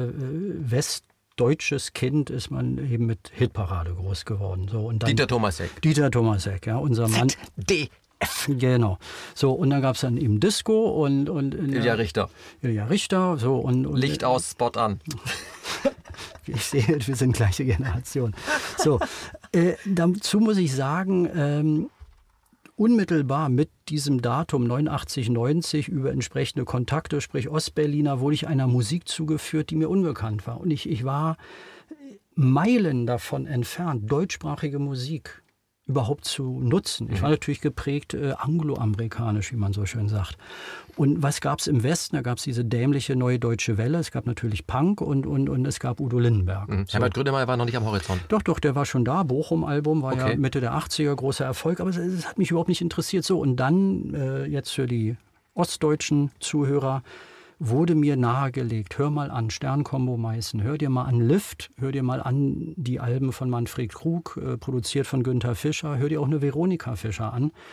westdeutsches Kind ist man eben mit Hitparade groß geworden. So, und dann Dieter Thomasek, ja, unser Mann. Genau. So, und dann gab es dann eben Disco und Ilja Richter. So, und Licht aus, Spot an. Ich sehe, wir sind gleiche Generation. So, dazu muss ich sagen, unmittelbar mit diesem Datum 89, 90 über entsprechende Kontakte, sprich Ostberliner, wurde ich einer Musik zugeführt, die mir unbekannt war. Und ich war Meilen davon entfernt, deutschsprachige Musik überhaupt zu nutzen. Ich war natürlich geprägt angloamerikanisch, wie man so schön sagt. Und was gab es im Westen? Da gab es diese dämliche Neue Deutsche Welle, es gab natürlich Punk und es gab Udo Lindenberg. So. Herbert Grönemeyer war noch nicht am Horizont. Doch, der war schon da. Bochum-Album war ja Mitte der 80er, großer Erfolg, aber es hat mich überhaupt nicht interessiert. So, und dann, jetzt für die ostdeutschen Zuhörer, wurde mir nahegelegt, hör mal an Sternkombo Meißen, hör dir mal an Lift, hör dir mal an die Alben von Manfred Krug, produziert von Günther Fischer, hör dir auch eine Veronika Fischer an.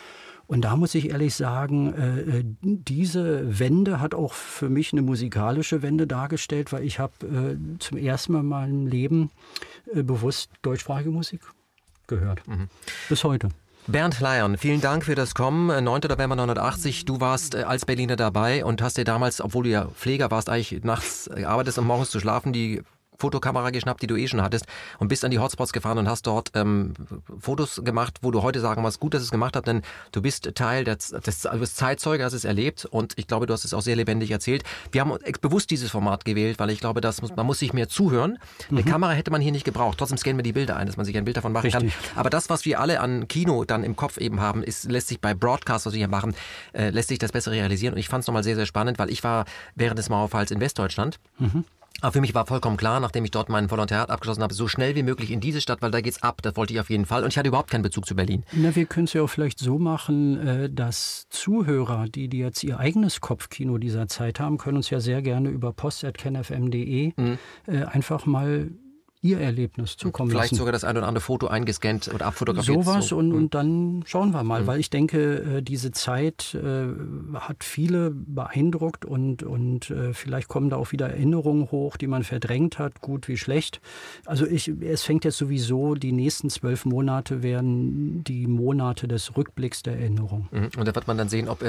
Und da muss ich ehrlich sagen, diese Wende hat auch für mich eine musikalische Wende dargestellt, weil ich habe zum ersten Mal in meinem Leben bewusst deutschsprachige Musik gehört. Bis heute. Bernd Leierl, vielen Dank für das Kommen. 9. November 1989, du warst als Berliner dabei und hast dir damals, obwohl du ja Pfleger warst, eigentlich nachts arbeitest, um morgens zu schlafen, die Fotokamera geschnappt, die du schon hattest und bist an die Hotspots gefahren und hast dort Fotos gemacht, wo du heute sagen musst, gut, dass es gemacht hat, denn du bist Teil du bist Zeitzeuge, hast es erlebt und ich glaube, du hast es auch sehr lebendig erzählt. Wir haben bewusst dieses Format gewählt, weil ich glaube, man muss sich mehr zuhören. Eine Kamera hätte man hier nicht gebraucht. Trotzdem scannen wir die Bilder ein, dass man sich ein Bild davon machen kann. Aber das, was wir alle an Kino dann im Kopf eben haben, lässt sich bei Broadcast, was wir hier machen, lässt sich das besser realisieren. Und ich fand es nochmal sehr, sehr spannend, weil ich war während des Mauerfalls in Westdeutschland. Aber für mich war vollkommen klar, nachdem ich dort mein Volontariat abgeschlossen habe, so schnell wie möglich in diese Stadt, weil da geht's ab. Das wollte ich auf jeden Fall. Und ich hatte überhaupt keinen Bezug zu Berlin. Na, wir können es ja auch vielleicht so machen, dass Zuhörer, die jetzt ihr eigenes Kopfkino dieser Zeit haben, können uns ja sehr gerne über post@kenfm.de einfach mal ihr Erlebnis zukommen Vielleicht lassen. sogar das ein oder andere Foto eingescannt oder abfotografiert. Sowas und dann schauen wir mal, weil ich denke, diese Zeit hat viele beeindruckt und vielleicht kommen da auch wieder Erinnerungen hoch, die man verdrängt hat, gut wie schlecht. Also es fängt jetzt sowieso, die nächsten 12 Monate werden die Monate des Rückblicks der Erinnerung. Und da wird man dann sehen, ob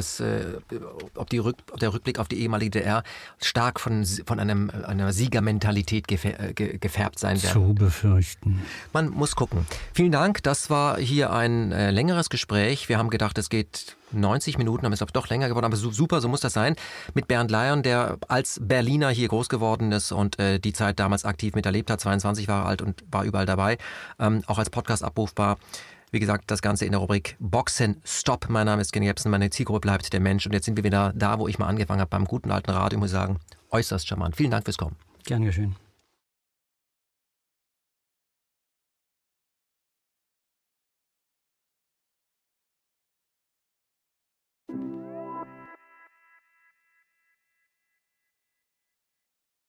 der Rückblick auf die ehemalige DDR stark von einer Siegermentalität gefärbt sein wird. Zu befürchten. Man muss gucken. Vielen Dank. Das war hier ein längeres Gespräch. Wir haben gedacht, es geht 90 Minuten, aber es ist doch länger geworden. Aber super, so muss das sein. Mit Bernd Leierl, der als Berliner hier groß geworden ist und die Zeit damals aktiv miterlebt hat. 22 war alt und war überall dabei. Auch als Podcast abrufbar. Wie gesagt, das Ganze in der Rubrik Boxen Stop. Mein Name ist Kenny Jepsen, meine Zielgruppe bleibt der Mensch. Und jetzt sind wir wieder da, wo ich mal angefangen habe, beim guten alten Radio. Ich muss sagen, äußerst charmant. Vielen Dank fürs Kommen. Gern geschehen.